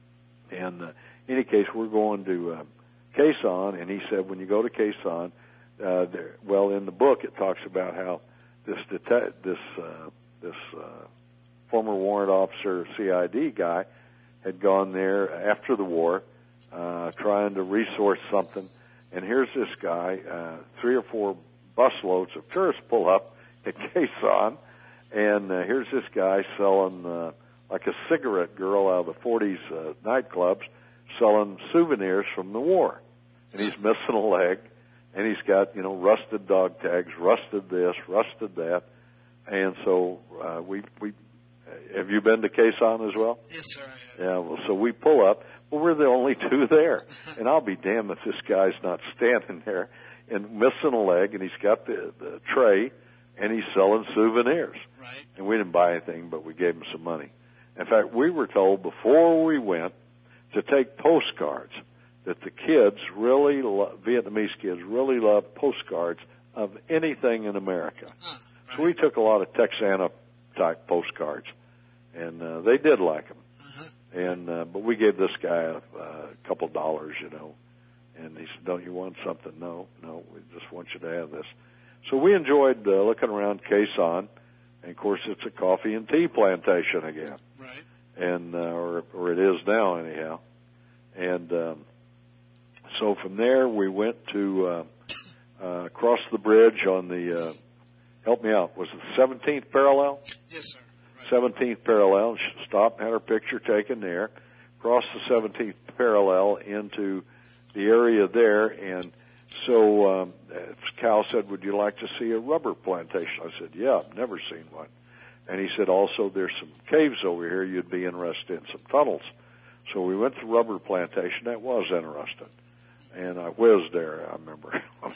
Speaker 2: And uh, in any case, we're going to uh, Khe Sanh, and he said, when you go to Khe Sanh, uh, there, well, in the book it talks about how this deta- this uh, this uh, former warrant officer C I D guy had gone there after the war, uh, trying to resource something. And here's this guy, uh, three or four busloads of tourists pull up at Khe Sanh. And uh, here's this guy selling, uh, like a cigarette girl out of the forties uh, nightclubs, selling souvenirs from the war. And he's missing a leg, and he's got, you know, rusted dog tags, rusted this, rusted that. And so uh, we, we, uh, have you been to Khe Sanh as well?
Speaker 1: Yes, sir, I have.
Speaker 2: Yeah, well, so we pull up. Well, we're the only two there. And I'll be damned if this guy's not standing there and missing a leg, and he's got the, the tray, and he's selling souvenirs.
Speaker 1: Right.
Speaker 2: And we didn't buy anything, but we gave him some money. In fact, we were told before we went to take postcards, that the kids really, lo- Vietnamese kids really love postcards of anything in America.
Speaker 1: Huh, right.
Speaker 2: So we took a lot of Texana-type postcards, and uh, they did like them.
Speaker 1: Uh-huh.
Speaker 2: And uh, but we gave this guy a, a couple dollars, you know, and he said, "Don't you want something?" No, no, we just want you to have this. So we enjoyed uh, looking around Khe Sanh, and of course it's a coffee and tea plantation again,
Speaker 1: Right.
Speaker 2: and uh, or or it is now anyhow. And um, so from there we went to uh, uh, cross the bridge on the. Uh, help me out. Was it the seventeenth parallel?
Speaker 1: Yes, sir. Right.
Speaker 2: seventeenth parallel. Stopped, had our picture taken there. Crossed the seventeenth parallel into the area there, and so um, Cal said, "Would you like to see a rubber plantation?" I said, "Yeah, I've never seen one." And he said, "Also, there's some caves over here. You'd be interested in some tunnels." So we went to rubber plantation. That was interesting, and I whizzed there. I remember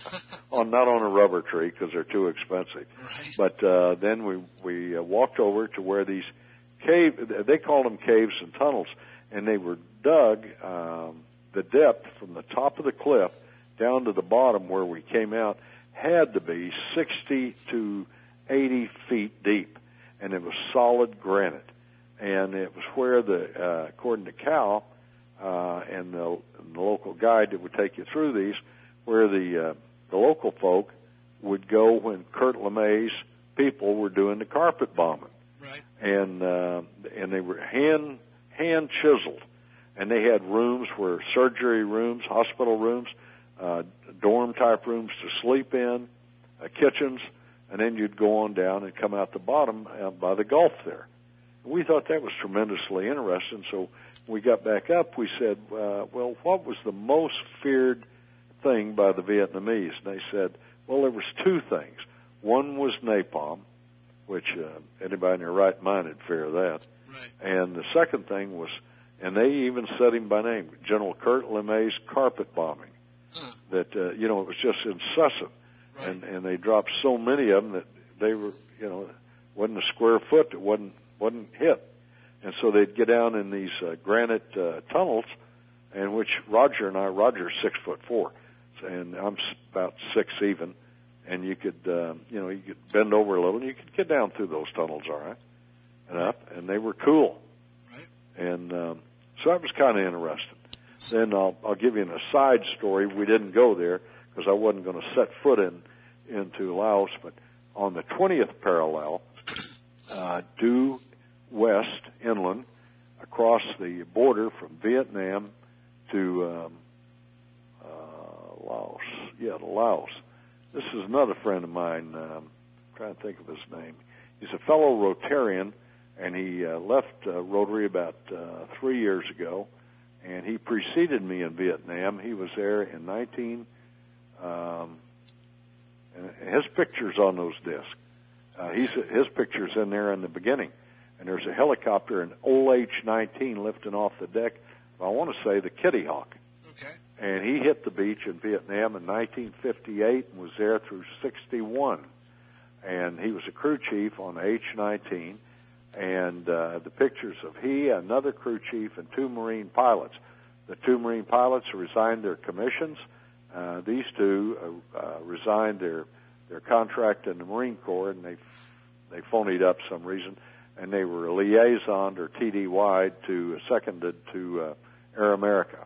Speaker 2: on not on a rubber tree because they're too expensive.
Speaker 1: Right.
Speaker 2: But uh, then we we uh, walked over to where these cave. They called them caves and tunnels, and they were dug um, the depth from the top of the cliff down to the bottom where we came out had to be sixty to eighty feet deep, and it was solid granite. And it was where the, uh, according to Cal uh, and, the, and the local guide that would take you through these, where the uh, the local folk would go when Kurt LeMay's people were doing the carpet bombing.
Speaker 1: Right.
Speaker 2: And uh, and they were hand hand chiseled, and they had rooms where surgery rooms, hospital rooms, uh, dorm type rooms to sleep in, uh, kitchens, and then you'd go on down and come out the bottom uh, by the Gulf there. We thought that was tremendously interesting, so when we got back up, we said, uh, well, what was the most feared thing by the Vietnamese? And they said, well, there was two things. One was napalm, which uh, anybody in their right mind would fear that.
Speaker 1: Right.
Speaker 2: And the second thing was, and they even said him by name, General Kurt LeMay's carpet bombing.
Speaker 1: Huh.
Speaker 2: That, uh, you know, it was just incessant.
Speaker 1: Right.
Speaker 2: And, and they dropped so many of them that they were, you know, wasn't a square foot that wasn't wasn't hit. And so they'd get down in these uh, granite uh, tunnels, in which Roger and I, Roger's six foot four, and I'm about six even, and you could, uh, you know, you could bend over a little, and you could get down through those tunnels, all right, and up, and they were cool.
Speaker 1: Right.
Speaker 2: And um, so that was kind of interesting. Then I'll, I'll give you an aside story. We didn't go there because I wasn't going to set foot in into Laos, but on the twentieth parallel, uh, due west inland across the border from Vietnam to um, uh, Laos. Yeah, to Laos. This is another friend of mine. Um, I'm trying to think of his name. He's a fellow Rotarian, and he uh, left uh, Rotary about uh, three years ago, and he preceded me in Vietnam. He was there in nineteen. Um, and his picture's on those discs. Uh, he's his picture's in there in the beginning, and there's a helicopter, an old H nineteen lifting off the deck. I want to say the Kitty Hawk.
Speaker 1: Okay.
Speaker 2: And he hit the beach in Vietnam in nineteen fifty-eight and was there through sixty-one. And he was a crew chief on the H nineteen. And uh, the pictures of he, another crew chief, and two Marine pilots. The two Marine pilots resigned their commissions. Uh, these two uh, uh, resigned their their contract in the Marine Corps, and they they phonied up some reason, and they were liaisoned or T D Y'd to seconded to uh, Air America,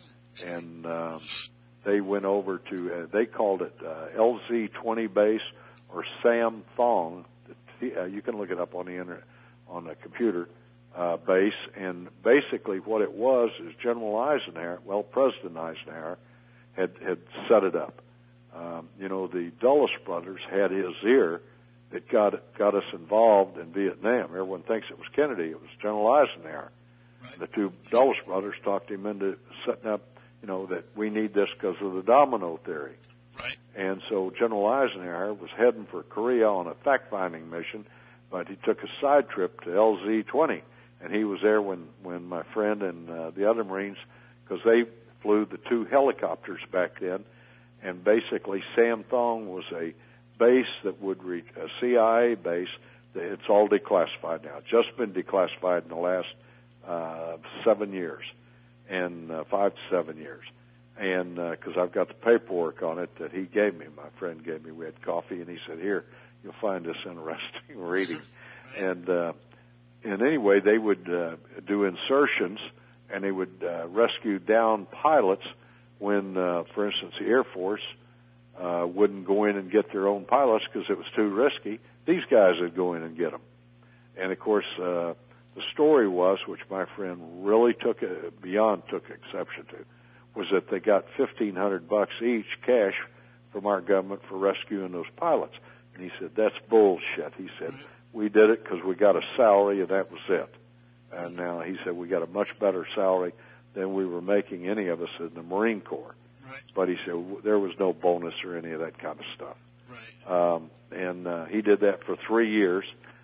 Speaker 2: and um, they went over to uh, they called it uh, L Z twenty base or Sam Thong. Uh, you can look it up on the internet on the computer uh, base, and basically what it was is General Eisenhower, well, President Eisenhower had had set it up. Um, you know, the Dulles brothers had his ear that got got us involved in Vietnam. Everyone thinks it was Kennedy. It was General Eisenhower. Right. The two Dulles brothers talked him into setting up, you know, that we need this because of the domino theory.
Speaker 1: Right.
Speaker 2: And so General Eisenhower was heading for Korea on a fact-finding mission, but he took a side trip to L Z twenty, and he was there when, when my friend and uh, the other Marines, because they flew the two helicopters back then. And basically, Sam Thong was a base that would reach a C I A base. It's all declassified now. Just been declassified in the last uh, seven years, and uh, five to seven years. And because uh, I've got the paperwork on it that he gave me, my friend gave me. We had coffee, and he said, "Here, you'll find this interesting reading." And uh, and anyway, they would uh, do insertions, and they would uh, rescue downed pilots. When, uh, for instance, the Air Force uh, wouldn't go in and get their own pilots because it was too risky, these guys would go in and get them. And, of course, uh, the story was, which my friend really took a, beyond took exception to, was that they got fifteen hundred bucks each cash from our government for rescuing those pilots. And he said, that's bullshit. He said, we did it because we got a salary and that was it. And now he said we got a much better salary than we were making, any of us, in the Marine Corps.
Speaker 1: Right.
Speaker 2: But he said there was no bonus or any of that kind of stuff.
Speaker 1: Right.
Speaker 2: Um, and uh, he did that for three years.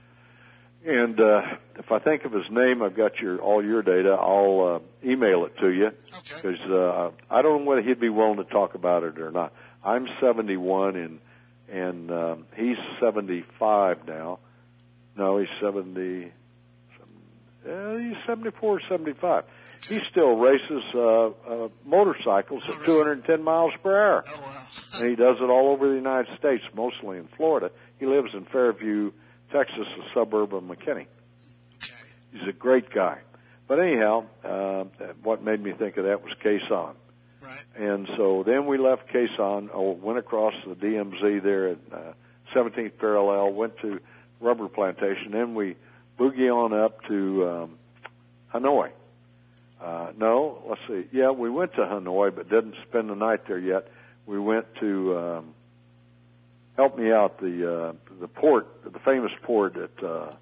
Speaker 2: And uh, if I think of his name, I've got your all your data. I'll uh, email it to you.
Speaker 1: Okay.
Speaker 2: Because uh, I don't know whether he'd be willing to talk about it or not. I'm seventy-one, and and um, he's seventy-five now. No, he's seventy. Uh, he's seventy-four, seventy-five. He still races uh, uh, motorcycles
Speaker 1: oh,
Speaker 2: at
Speaker 1: really?
Speaker 2: two hundred ten miles per hour.
Speaker 1: Oh, wow.
Speaker 2: And he does it all over the United States, mostly in Florida. He lives in Fairview, Texas, a suburb of McKinney.
Speaker 1: Okay.
Speaker 2: He's a great guy. But anyhow, uh, what made me think of that was Khe Sanh.
Speaker 1: Right.
Speaker 2: And so then we left Khe Sanh, oh, went across the D M Z there at uh, seventeenth parallel, went to rubber plantation, then we boogie on up to um, Hanoi. Uh, no, let's see. Yeah, we went to Hanoi, but didn't spend the night there yet. We went to, um, help me out, the uh, the port, the famous port at uh,
Speaker 1: Uh,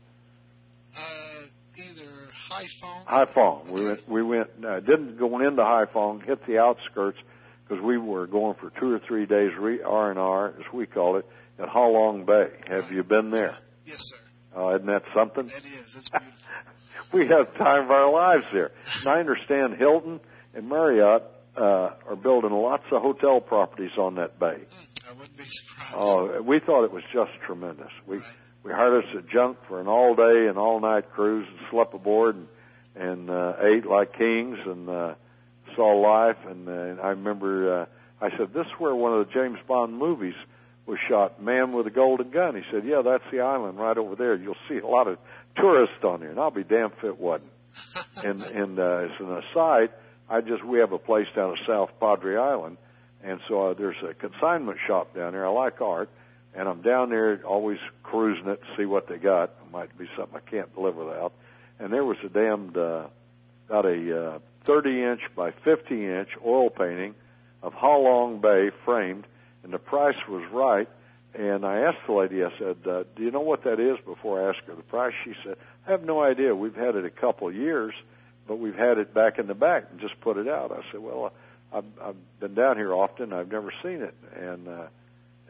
Speaker 1: either Haiphong.
Speaker 2: Haiphong. We went. We went. Uh, didn't go into Haiphong. Hit the outskirts because we were going for two or three days R and R, as we call it, at Ha Long Bay. Have
Speaker 1: Right.
Speaker 2: you been there?
Speaker 1: Yes, sir.
Speaker 2: Uh, isn't that something?
Speaker 1: It is. It's beautiful.
Speaker 2: We have time of our lives there. And I understand Hilton and Marriott uh, are building lots of hotel properties on that bay.
Speaker 1: Mm, I wouldn't be surprised.
Speaker 2: Oh, we thought it was just tremendous. We
Speaker 1: Right.
Speaker 2: we hired us a junk for an all day and all night cruise and slept aboard and and uh, ate like kings and uh, saw life. And, uh, and I remember uh, I said, "This is where one of the James Bond movies was shot, Man with a Golden Gun." He said, "Yeah, that's the island right over there. You'll see a lot of tourists on there." And I'll be damned if it wasn't. and and uh, as an aside, I just we have a place down at South Padre Island, and so uh, there's a consignment shop down there. I like art, and I'm down there always cruising it to see what they got. It might be something I can't live without. And there was a damned uh, about a uh, thirty inch by fifty inch oil painting of Ha Long Bay framed, and the price was right. And I asked the lady, I said, uh, do you know what that is, before I asked her the price? She said, I have no idea. We've had it a couple of years, but we've had it back in the back and just put it out. I said, well, I've, I've been down here often. I've never seen it. And uh,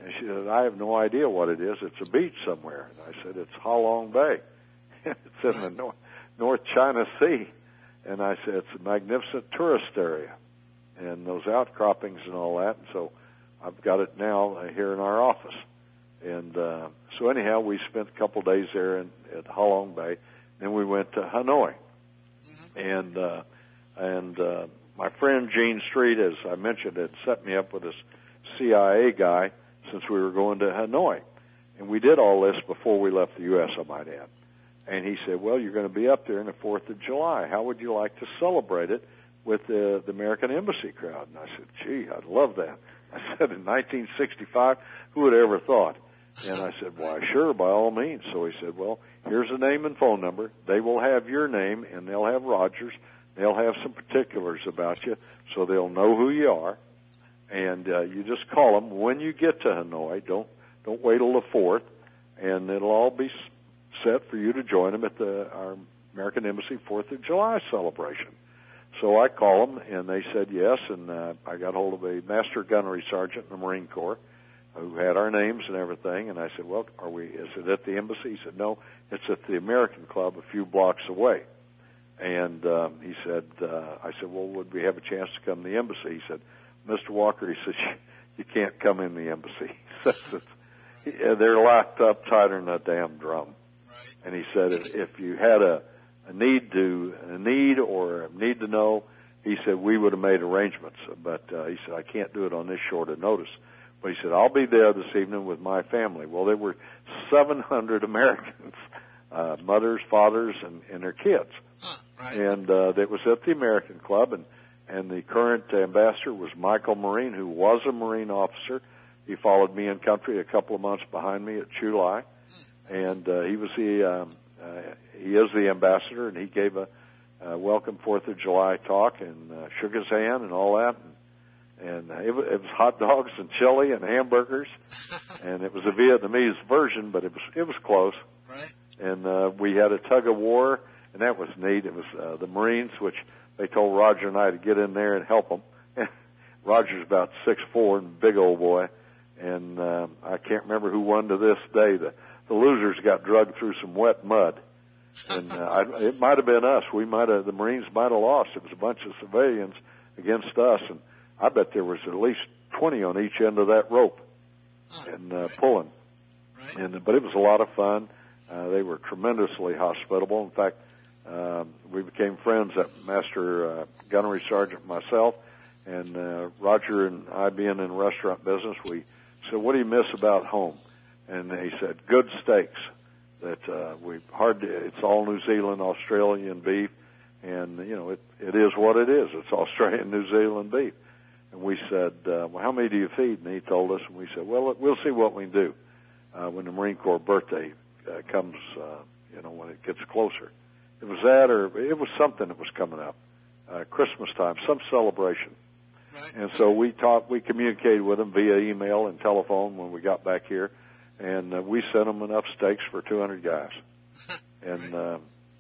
Speaker 2: And she said, I have no idea what it is. It's a beach somewhere. And I said, it's Ha Long Bay. It's in the North, North China Sea. And I said, it's a magnificent tourist area. And those outcroppings and all that. And so I've got it now uh, here in our office. And uh, so anyhow, we spent a couple of days there in, at Ha Long Bay. Then we went to Hanoi. Mm-hmm. And uh, and uh, my friend Gene Street, as I mentioned, had set me up with this C I A guy since we were going to Hanoi. And we did all this before we left the U S, I might add. And he said, well, you're going to be up there on the fourth of July. How would you like to celebrate it with the, the American Embassy crowd? And I said, gee, I'd love that. I said, in nineteen sixty-five, who would have ever thought? And I said, why, sure, by all means. So he said, well, here's a name and phone number. They will have your name, and they'll have Roger's. They'll have some particulars about you, so they'll know who you are. And uh, you just call them when you get to Hanoi. Don't don't wait till the fourth, and it'll all be set for you to join them at the our American Embassy fourth of July celebration. So I call them, and they said yes, and uh, I got hold of a Master Gunnery Sergeant in the Marine Corps who had our names and everything, and I said, well, are we? Is it at the embassy? He said, no, it's at the American Club a few blocks away. And um, he said, uh, I said, well, would we have a chance to come to the embassy? He said, Mister Walker, he said, you can't come in the embassy. He says it's, they're locked up tighter than a damn drum.
Speaker 1: Right.
Speaker 2: And he said, if, if you had a, a need to, a need or a need to know, he said, we would have made arrangements. But uh, he said, I can't do it on this short of notice. But he said, I'll be there this evening with my family. Well, there were seven hundred Americans, uh, mothers, fathers, and, and their kids.
Speaker 1: Huh, right.
Speaker 2: And uh, it was at the American Club, and, and the current ambassador was Michael Marine, who was a Marine officer. He followed me in country a couple of months behind me at Chu Lai, and uh, he was the um, uh, he is the ambassador, and he gave a uh, welcome Fourth of July talk and uh, shook his hand and all that. And, And it was, it was hot dogs and chili and hamburgers, and it was a Vietnamese version, but it was it was close.
Speaker 1: Right.
Speaker 2: And uh, we had a tug of war, and that was neat. It was uh, the Marines, which they told Roger and I to get in there and help them. Roger's about six foot four and big old boy, and uh, I can't remember who won to this day. The the losers got dragged through some wet mud, and uh, I, it might have been us. We might have the Marines might have lost. It was a bunch of civilians against us, and I bet there was at least twenty on each end of that rope and uh,
Speaker 1: right.
Speaker 2: pulling.
Speaker 1: Right.
Speaker 2: And but it was a lot of fun. Uh, they were tremendously hospitable. In fact, um, we became friends. That Master uh, Gunnery Sergeant, myself, and uh, Roger and I, being in the restaurant business, we said, "What do you miss about home?" And he said, "Good steaks. That uh, we hard. To, it's all New Zealand, Australian beef, and you know it. It is what it is. It's Australian, New Zealand beef." And we said, uh, well, how many do you feed? And he told us, and we said, well, we'll see what we can do uh, when the Marine Corps birthday uh, comes, uh, you know, when it gets closer. It was that, or it was something that was coming up, uh, Christmas time, some celebration.
Speaker 1: Right.
Speaker 2: And so we talked, we communicated with them via email and telephone when we got back here, and uh, we sent them enough steaks for two hundred guys. and uh,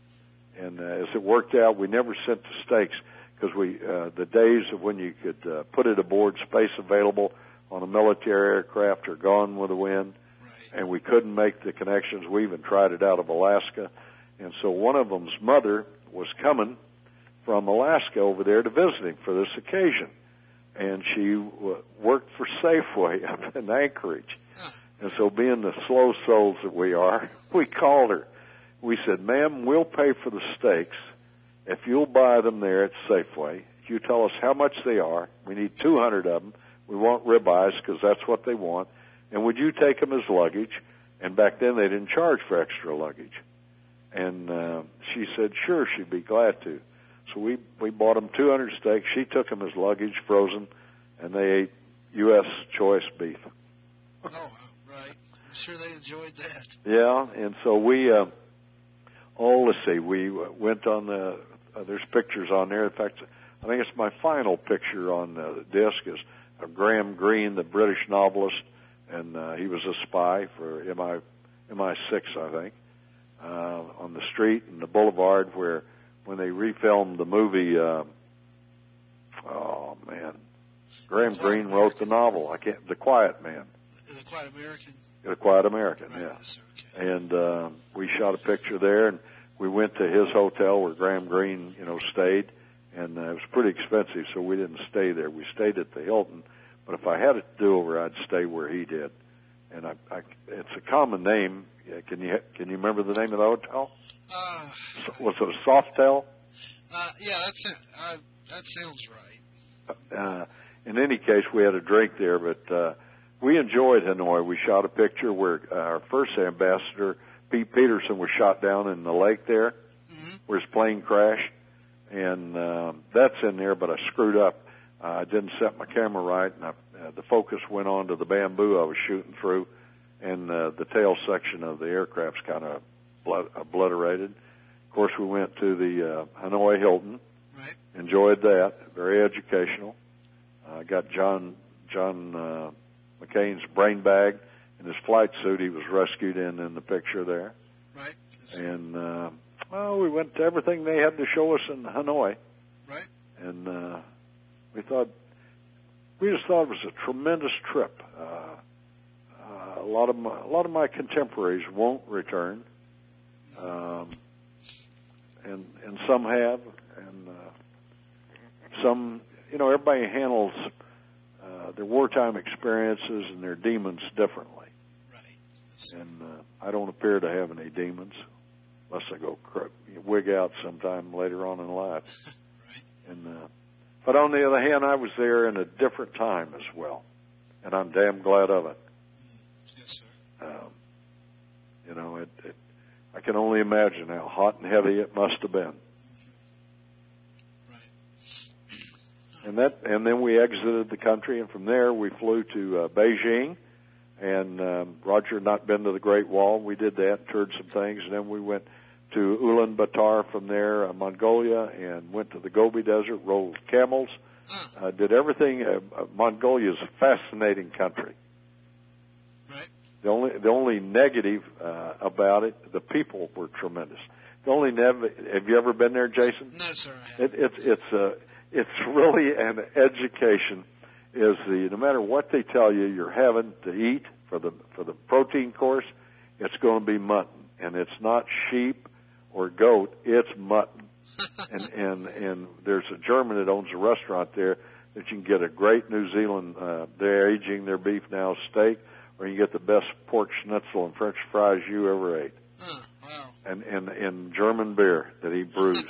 Speaker 2: and uh, as it worked out, we never sent the steaks. Because we, uh, the days of when you could uh, put it aboard, space available on a military aircraft are gone with the wind,
Speaker 1: right.
Speaker 2: and we couldn't make the connections. We even tried it out of Alaska, and so one of them's mother was coming from Alaska over there to visit him for this occasion, and she w- worked for Safeway up in Anchorage, and so being the slow souls that we are, we called her. We said, "Ma'am, we'll pay for the steaks if you'll buy them there at Safeway. You tell us how much they are. We need two hundred of them. We want ribeyes because that's what they want. And would you take them as luggage?" And back then they didn't charge for extra luggage. And uh, she said, sure, she'd be glad to. So we, we bought them two hundred steaks. She took them as luggage, frozen, and they ate U S choice beef.
Speaker 1: Oh, right. I'm sure they enjoyed that.
Speaker 2: Yeah, and so we, uh, oh, let's see, we went on the, uh, there's pictures on there. In fact, I think it's my final picture on the disc is of Graham Greene, the British novelist, and uh, he was a spy for M I M I six, I think, uh, on the street and the boulevard where when they refilmed the movie, uh, oh, man, Graham Greene wrote the novel. I can't, The Quiet Man.
Speaker 1: The Quiet American.
Speaker 2: A Quiet American,
Speaker 1: Right,
Speaker 2: yeah.
Speaker 1: yes, sir. Okay.
Speaker 2: And uh, we shot a picture there, and we went to his hotel where Graham Greene, you know, stayed, and uh, it was pretty expensive, so we didn't stay there. We stayed at the Hilton, but if I had it to do over, I'd stay where he did. And I, I, it's a common name. Yeah, can you can you remember the name of the hotel?
Speaker 1: Uh,
Speaker 2: Was it a Softel?
Speaker 1: uh, yeah, that's it. Uh, that sounds right.
Speaker 2: Uh, in any case, we had a drink there, but uh, we enjoyed Hanoi. We shot a picture where uh, our first ambassador, Pete Peterson, was shot down in the lake there,
Speaker 1: Mm-hmm.
Speaker 2: where his plane crashed, and um, that's in there, but I screwed up. Uh, I didn't set my camera right, and I, uh, the focus went on to the bamboo I was shooting through, and uh, the tail section of the aircraft's kind of blood, obliterated. Of course, we went to the uh, Hanoi Hilton.
Speaker 1: Right.
Speaker 2: Enjoyed that. Very educational. I uh, got John John uh, McCain's brain bag and his flight suit he was rescued in in the picture there.
Speaker 1: Right. Yes, sir.
Speaker 2: And, uh, well, we went to everything they had to show us in Hanoi.
Speaker 1: Right.
Speaker 2: And uh, we thought, we just thought it was a tremendous trip. Uh, uh, a lot of my, a lot of my contemporaries won't return. Um, and and some have, and uh, some, you know, everybody handles uh, their wartime experiences and their demons differently.
Speaker 1: Right. Yes,
Speaker 2: And uh, I don't appear to have any demons, unless I go cr- wig out sometime later on in life.
Speaker 1: right.
Speaker 2: And uh, but on the other hand, I was there in a different time as well, and I'm damn glad of it.
Speaker 1: Yes, sir.
Speaker 2: Um, you know, it, it, I can only imagine how hot and heavy it must have been.
Speaker 1: Right.
Speaker 2: And that, and then we exited the country, and from there we flew to uh, Beijing. And um, Roger had not been to the Great Wall. We did that, toured some things, and then we went to Ulaanbaatar from there, uh, Mongolia, and went to the Gobi Desert, rode camels, uh, did everything. Uh, Mongolia is a fascinating country.
Speaker 1: Right.
Speaker 2: The only the only negative uh, about it, the people were tremendous. The only nev- have you ever been there, Jason?
Speaker 1: No, sir, I haven't.
Speaker 2: It, it's it's uh, it's really an education. Is the no matter what they tell you, you're having to eat for the for the protein course, it's going to be mutton, and it's not sheep or goat, it's mutton. and and and there's a German that owns a restaurant there that you can get a great New Zealand. Uh, they're aging their beef now steak, or you can get the best pork schnitzel and French fries you ever ate.
Speaker 1: Huh, wow.
Speaker 2: And and and German beer that he brews.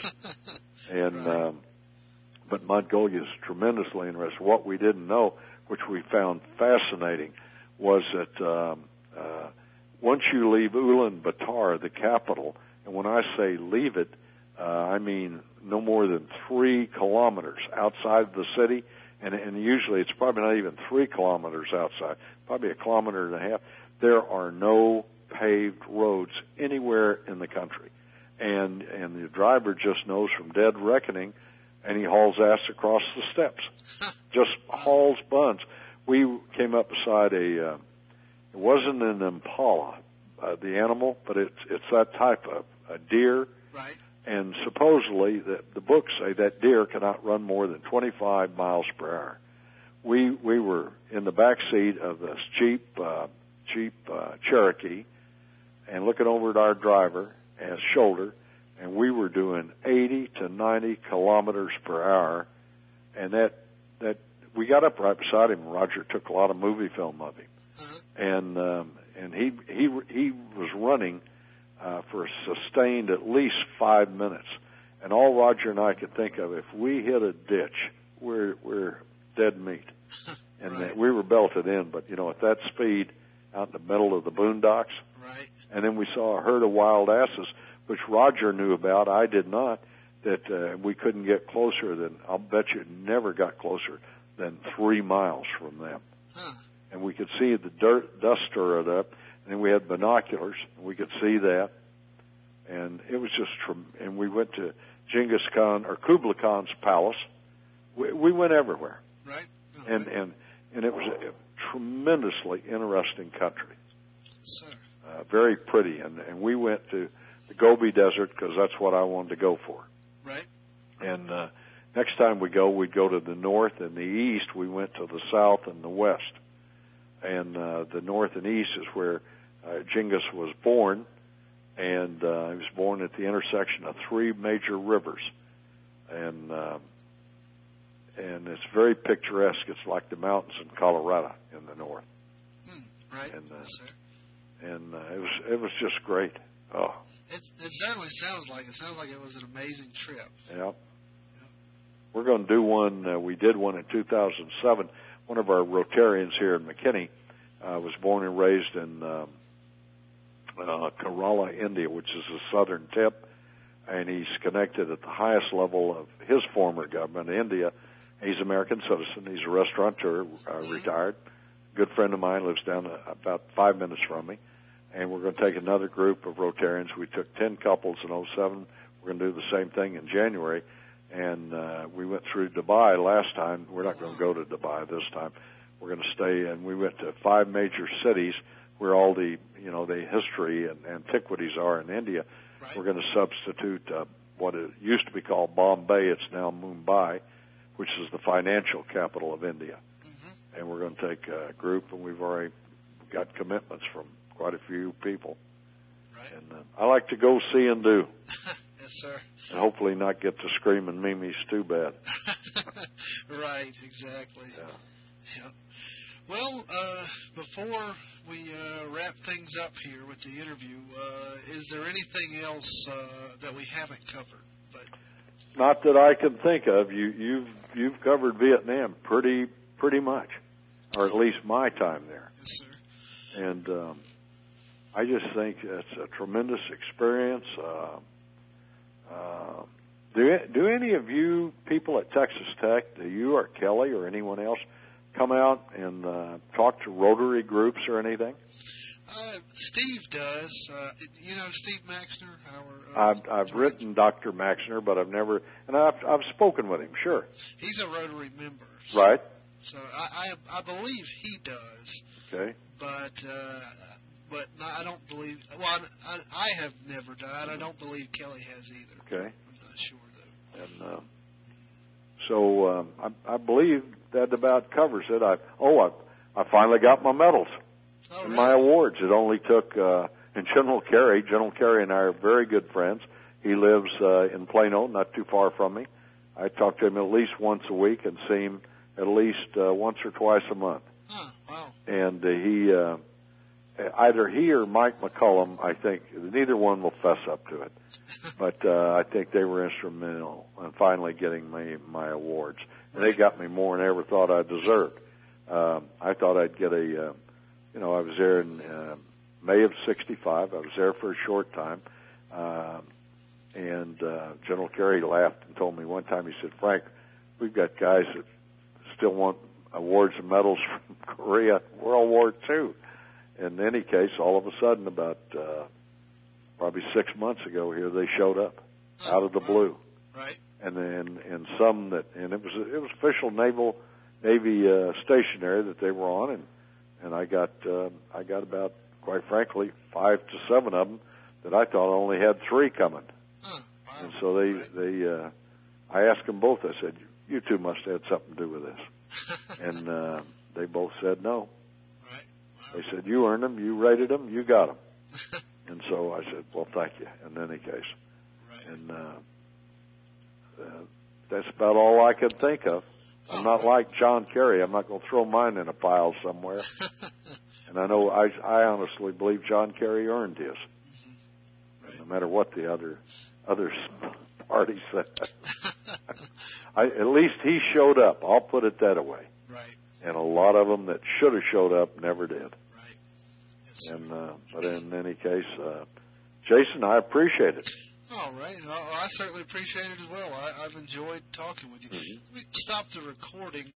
Speaker 2: and
Speaker 1: Right.
Speaker 2: um, but Mongolia is tremendously interesting. What we didn't know, which we found fascinating, was that um, uh, once you leave Ulaanbaatar, the capital, and when I say leave it, uh, I mean no more than three kilometers outside the city, and, and usually it's probably not even three kilometers outside, probably a kilometer and a half. There are no paved roads anywhere in the country, and and the driver just knows from dead reckoning, and he hauls ass across the steps, just hauls buns. We came up beside a, uh, it wasn't an impala, uh, the animal, but it's it's that type of a deer.
Speaker 1: Right.
Speaker 2: And supposedly, the, the books say that deer cannot run more than twenty-five miles per hour. We we were in the back seat of this Jeep uh, Jeep uh, Cherokee, and looking over at our driver and shoulder, and we were doing eighty to ninety kilometers per hour, and that that we got up right beside him. Roger took a lot of movie film of him,
Speaker 1: Uh-huh.
Speaker 2: and um, and he he he was running uh, for a sustained at least five minutes, and all Roger and I could think of, if we hit a ditch, we're we're dead meat, and
Speaker 1: Right.
Speaker 2: uh, we were belted in. But you know, at that speed, out in the middle of the boondocks,
Speaker 1: Right.
Speaker 2: and then we saw a herd of wild asses, which Roger knew about. I did not. That uh, we couldn't get closer than, I'll bet you never got closer than three miles from them.
Speaker 1: Huh.
Speaker 2: And we could see the dirt, dust stir it up, and we had binoculars, and we could see that. And it was just, trem- and we went to Genghis Khan, or Kublai Khan's palace. We, we went everywhere.
Speaker 1: Right. Oh,
Speaker 2: And,
Speaker 1: right.
Speaker 2: and, and it was a tremendously interesting country.
Speaker 1: Sir.
Speaker 2: Uh, very pretty. And, and we went to the Gobi Desert because that's what I wanted to go for.
Speaker 1: Right.
Speaker 2: And uh, next time we go, we'd go to the north and the east. We went to the south and the west. and uh, the north and east is where uh, Genghis was born, and uh, he was born at the intersection of three major rivers, and uh, and it's very picturesque. It's like the mountains in Colorado in the north.
Speaker 1: Hmm, right.
Speaker 2: And, uh,
Speaker 1: yes, sir.
Speaker 2: And uh, it was it was just great. Oh.
Speaker 1: It, it certainly sounds like it. Sounds like it was an amazing trip.
Speaker 2: Yeah. We're going to do one. Uh, we did one in two thousand seven. One of our Rotarians here in McKinney uh, was born and raised in um, uh, Kerala, India, which is the southern tip, and he's connected at the highest level of his former government, India. He's an American citizen. He's a restaurateur, uh, retired. Good friend of mine, lives down uh, about five minutes from me. And we're going to take another group of Rotarians. We took ten couples in oh seven. We're going to do the same thing in January. And uh, we went through Dubai last time. We're not going to go to Dubai this time. We're going to stay, and we went to five major cities where all the, you know, the history and antiquities are in India.
Speaker 1: Right.
Speaker 2: We're going to substitute uh, what it used to be called Bombay. It's now Mumbai, which is the financial capital of India. Mm-hmm. And we're going to take a group, and we've already got commitments from quite a few people.
Speaker 1: Right.
Speaker 2: And uh, I like to go see and do.
Speaker 1: Yes, sir.
Speaker 2: And hopefully not get to screaming Mimi's too bad.
Speaker 1: Right, exactly.
Speaker 2: Yeah.
Speaker 1: Yeah. Well, uh, before we uh, wrap things up here with the interview, uh, is there anything else uh, that we haven't covered? But
Speaker 2: not that I can think of. You, you've you've covered Vietnam pretty pretty much, or at least my time there.
Speaker 1: Yes, sir.
Speaker 2: And um, I just think it's a tremendous experience. Uh, uh, do do any of you people at Texas Tech, do you or Kelly or anyone else, come out and uh, talk to Rotary groups or anything?
Speaker 1: Uh, Steve does. Uh, you know Steve Maxner? Our, uh,
Speaker 2: I've, I've written Doctor Maxner, but I've never, and I've, I've spoken with him, sure.
Speaker 1: He's a Rotary member. So,
Speaker 2: right.
Speaker 1: So I, I, I believe he does.
Speaker 2: Okay.
Speaker 1: But, uh, but no, I don't believe, well, I, I have never done. I don't believe Kelly has either.
Speaker 2: Okay.
Speaker 1: I'm not sure, though.
Speaker 2: And uh, so um, I, I believe that about covers it. I oh, I, I finally got my medals
Speaker 1: Oh,
Speaker 2: and
Speaker 1: really?
Speaker 2: my awards. It only took, uh, and General Carey, General Carey and I are very good friends. He lives uh, in Plano, not too far from me. I talk to him at least once a week and see him at least uh, once or twice a month.
Speaker 1: Huh, wow.
Speaker 2: And uh, he, uh, either he or Mike McCullum, I think, neither one will fess up to it. But uh, I think they were instrumental in finally getting me my awards. And they got me more than I ever thought I deserved. Um, I thought I'd get a, uh, you know, I was there in uh, May of sixty-five. I was there for a short time. Um, and uh, General Carey laughed and told me one time, he said, Frank, we've got guys that still want awards and medals from Korea, World War Two. In any case, all of a sudden, about uh, probably six months ago here, they showed up
Speaker 1: Oh,
Speaker 2: out of the
Speaker 1: wow.
Speaker 2: blue.
Speaker 1: Right.
Speaker 2: And then, and some that, and it was it was official naval Navy uh, stationary that they were on, and and I got uh, I got about, quite frankly, five to seven of them that I thought only had three coming.
Speaker 1: Huh, wow.
Speaker 2: And so they
Speaker 1: Right.
Speaker 2: they uh, I asked them both. I said, "You two must have had something to do with this," and uh, they both said no.
Speaker 1: Right. Wow.
Speaker 2: They said, "You earned them, you rated them, you got them." And so I said, "Well, thank you." In any case,
Speaker 1: Right.
Speaker 2: and uh, uh, that's about all I could think of. I'm
Speaker 1: Oh,
Speaker 2: not
Speaker 1: right.
Speaker 2: like John Kerry. I'm not going to throw mine in a pile somewhere. And I know I, I honestly believe John Kerry earned his,
Speaker 1: Right.
Speaker 2: no matter what the other other party said. I, at least he showed up. I'll put it that way.
Speaker 1: Right.
Speaker 2: And a lot of them that should have showed up never did.
Speaker 1: Right. Yes, sir.
Speaker 2: And uh, but in any case, uh, Jason, I appreciate it.
Speaker 1: All right. Well, I certainly appreciate it as well. I, I've enjoyed talking with you.
Speaker 2: Mhm.
Speaker 1: Let me stop the recording.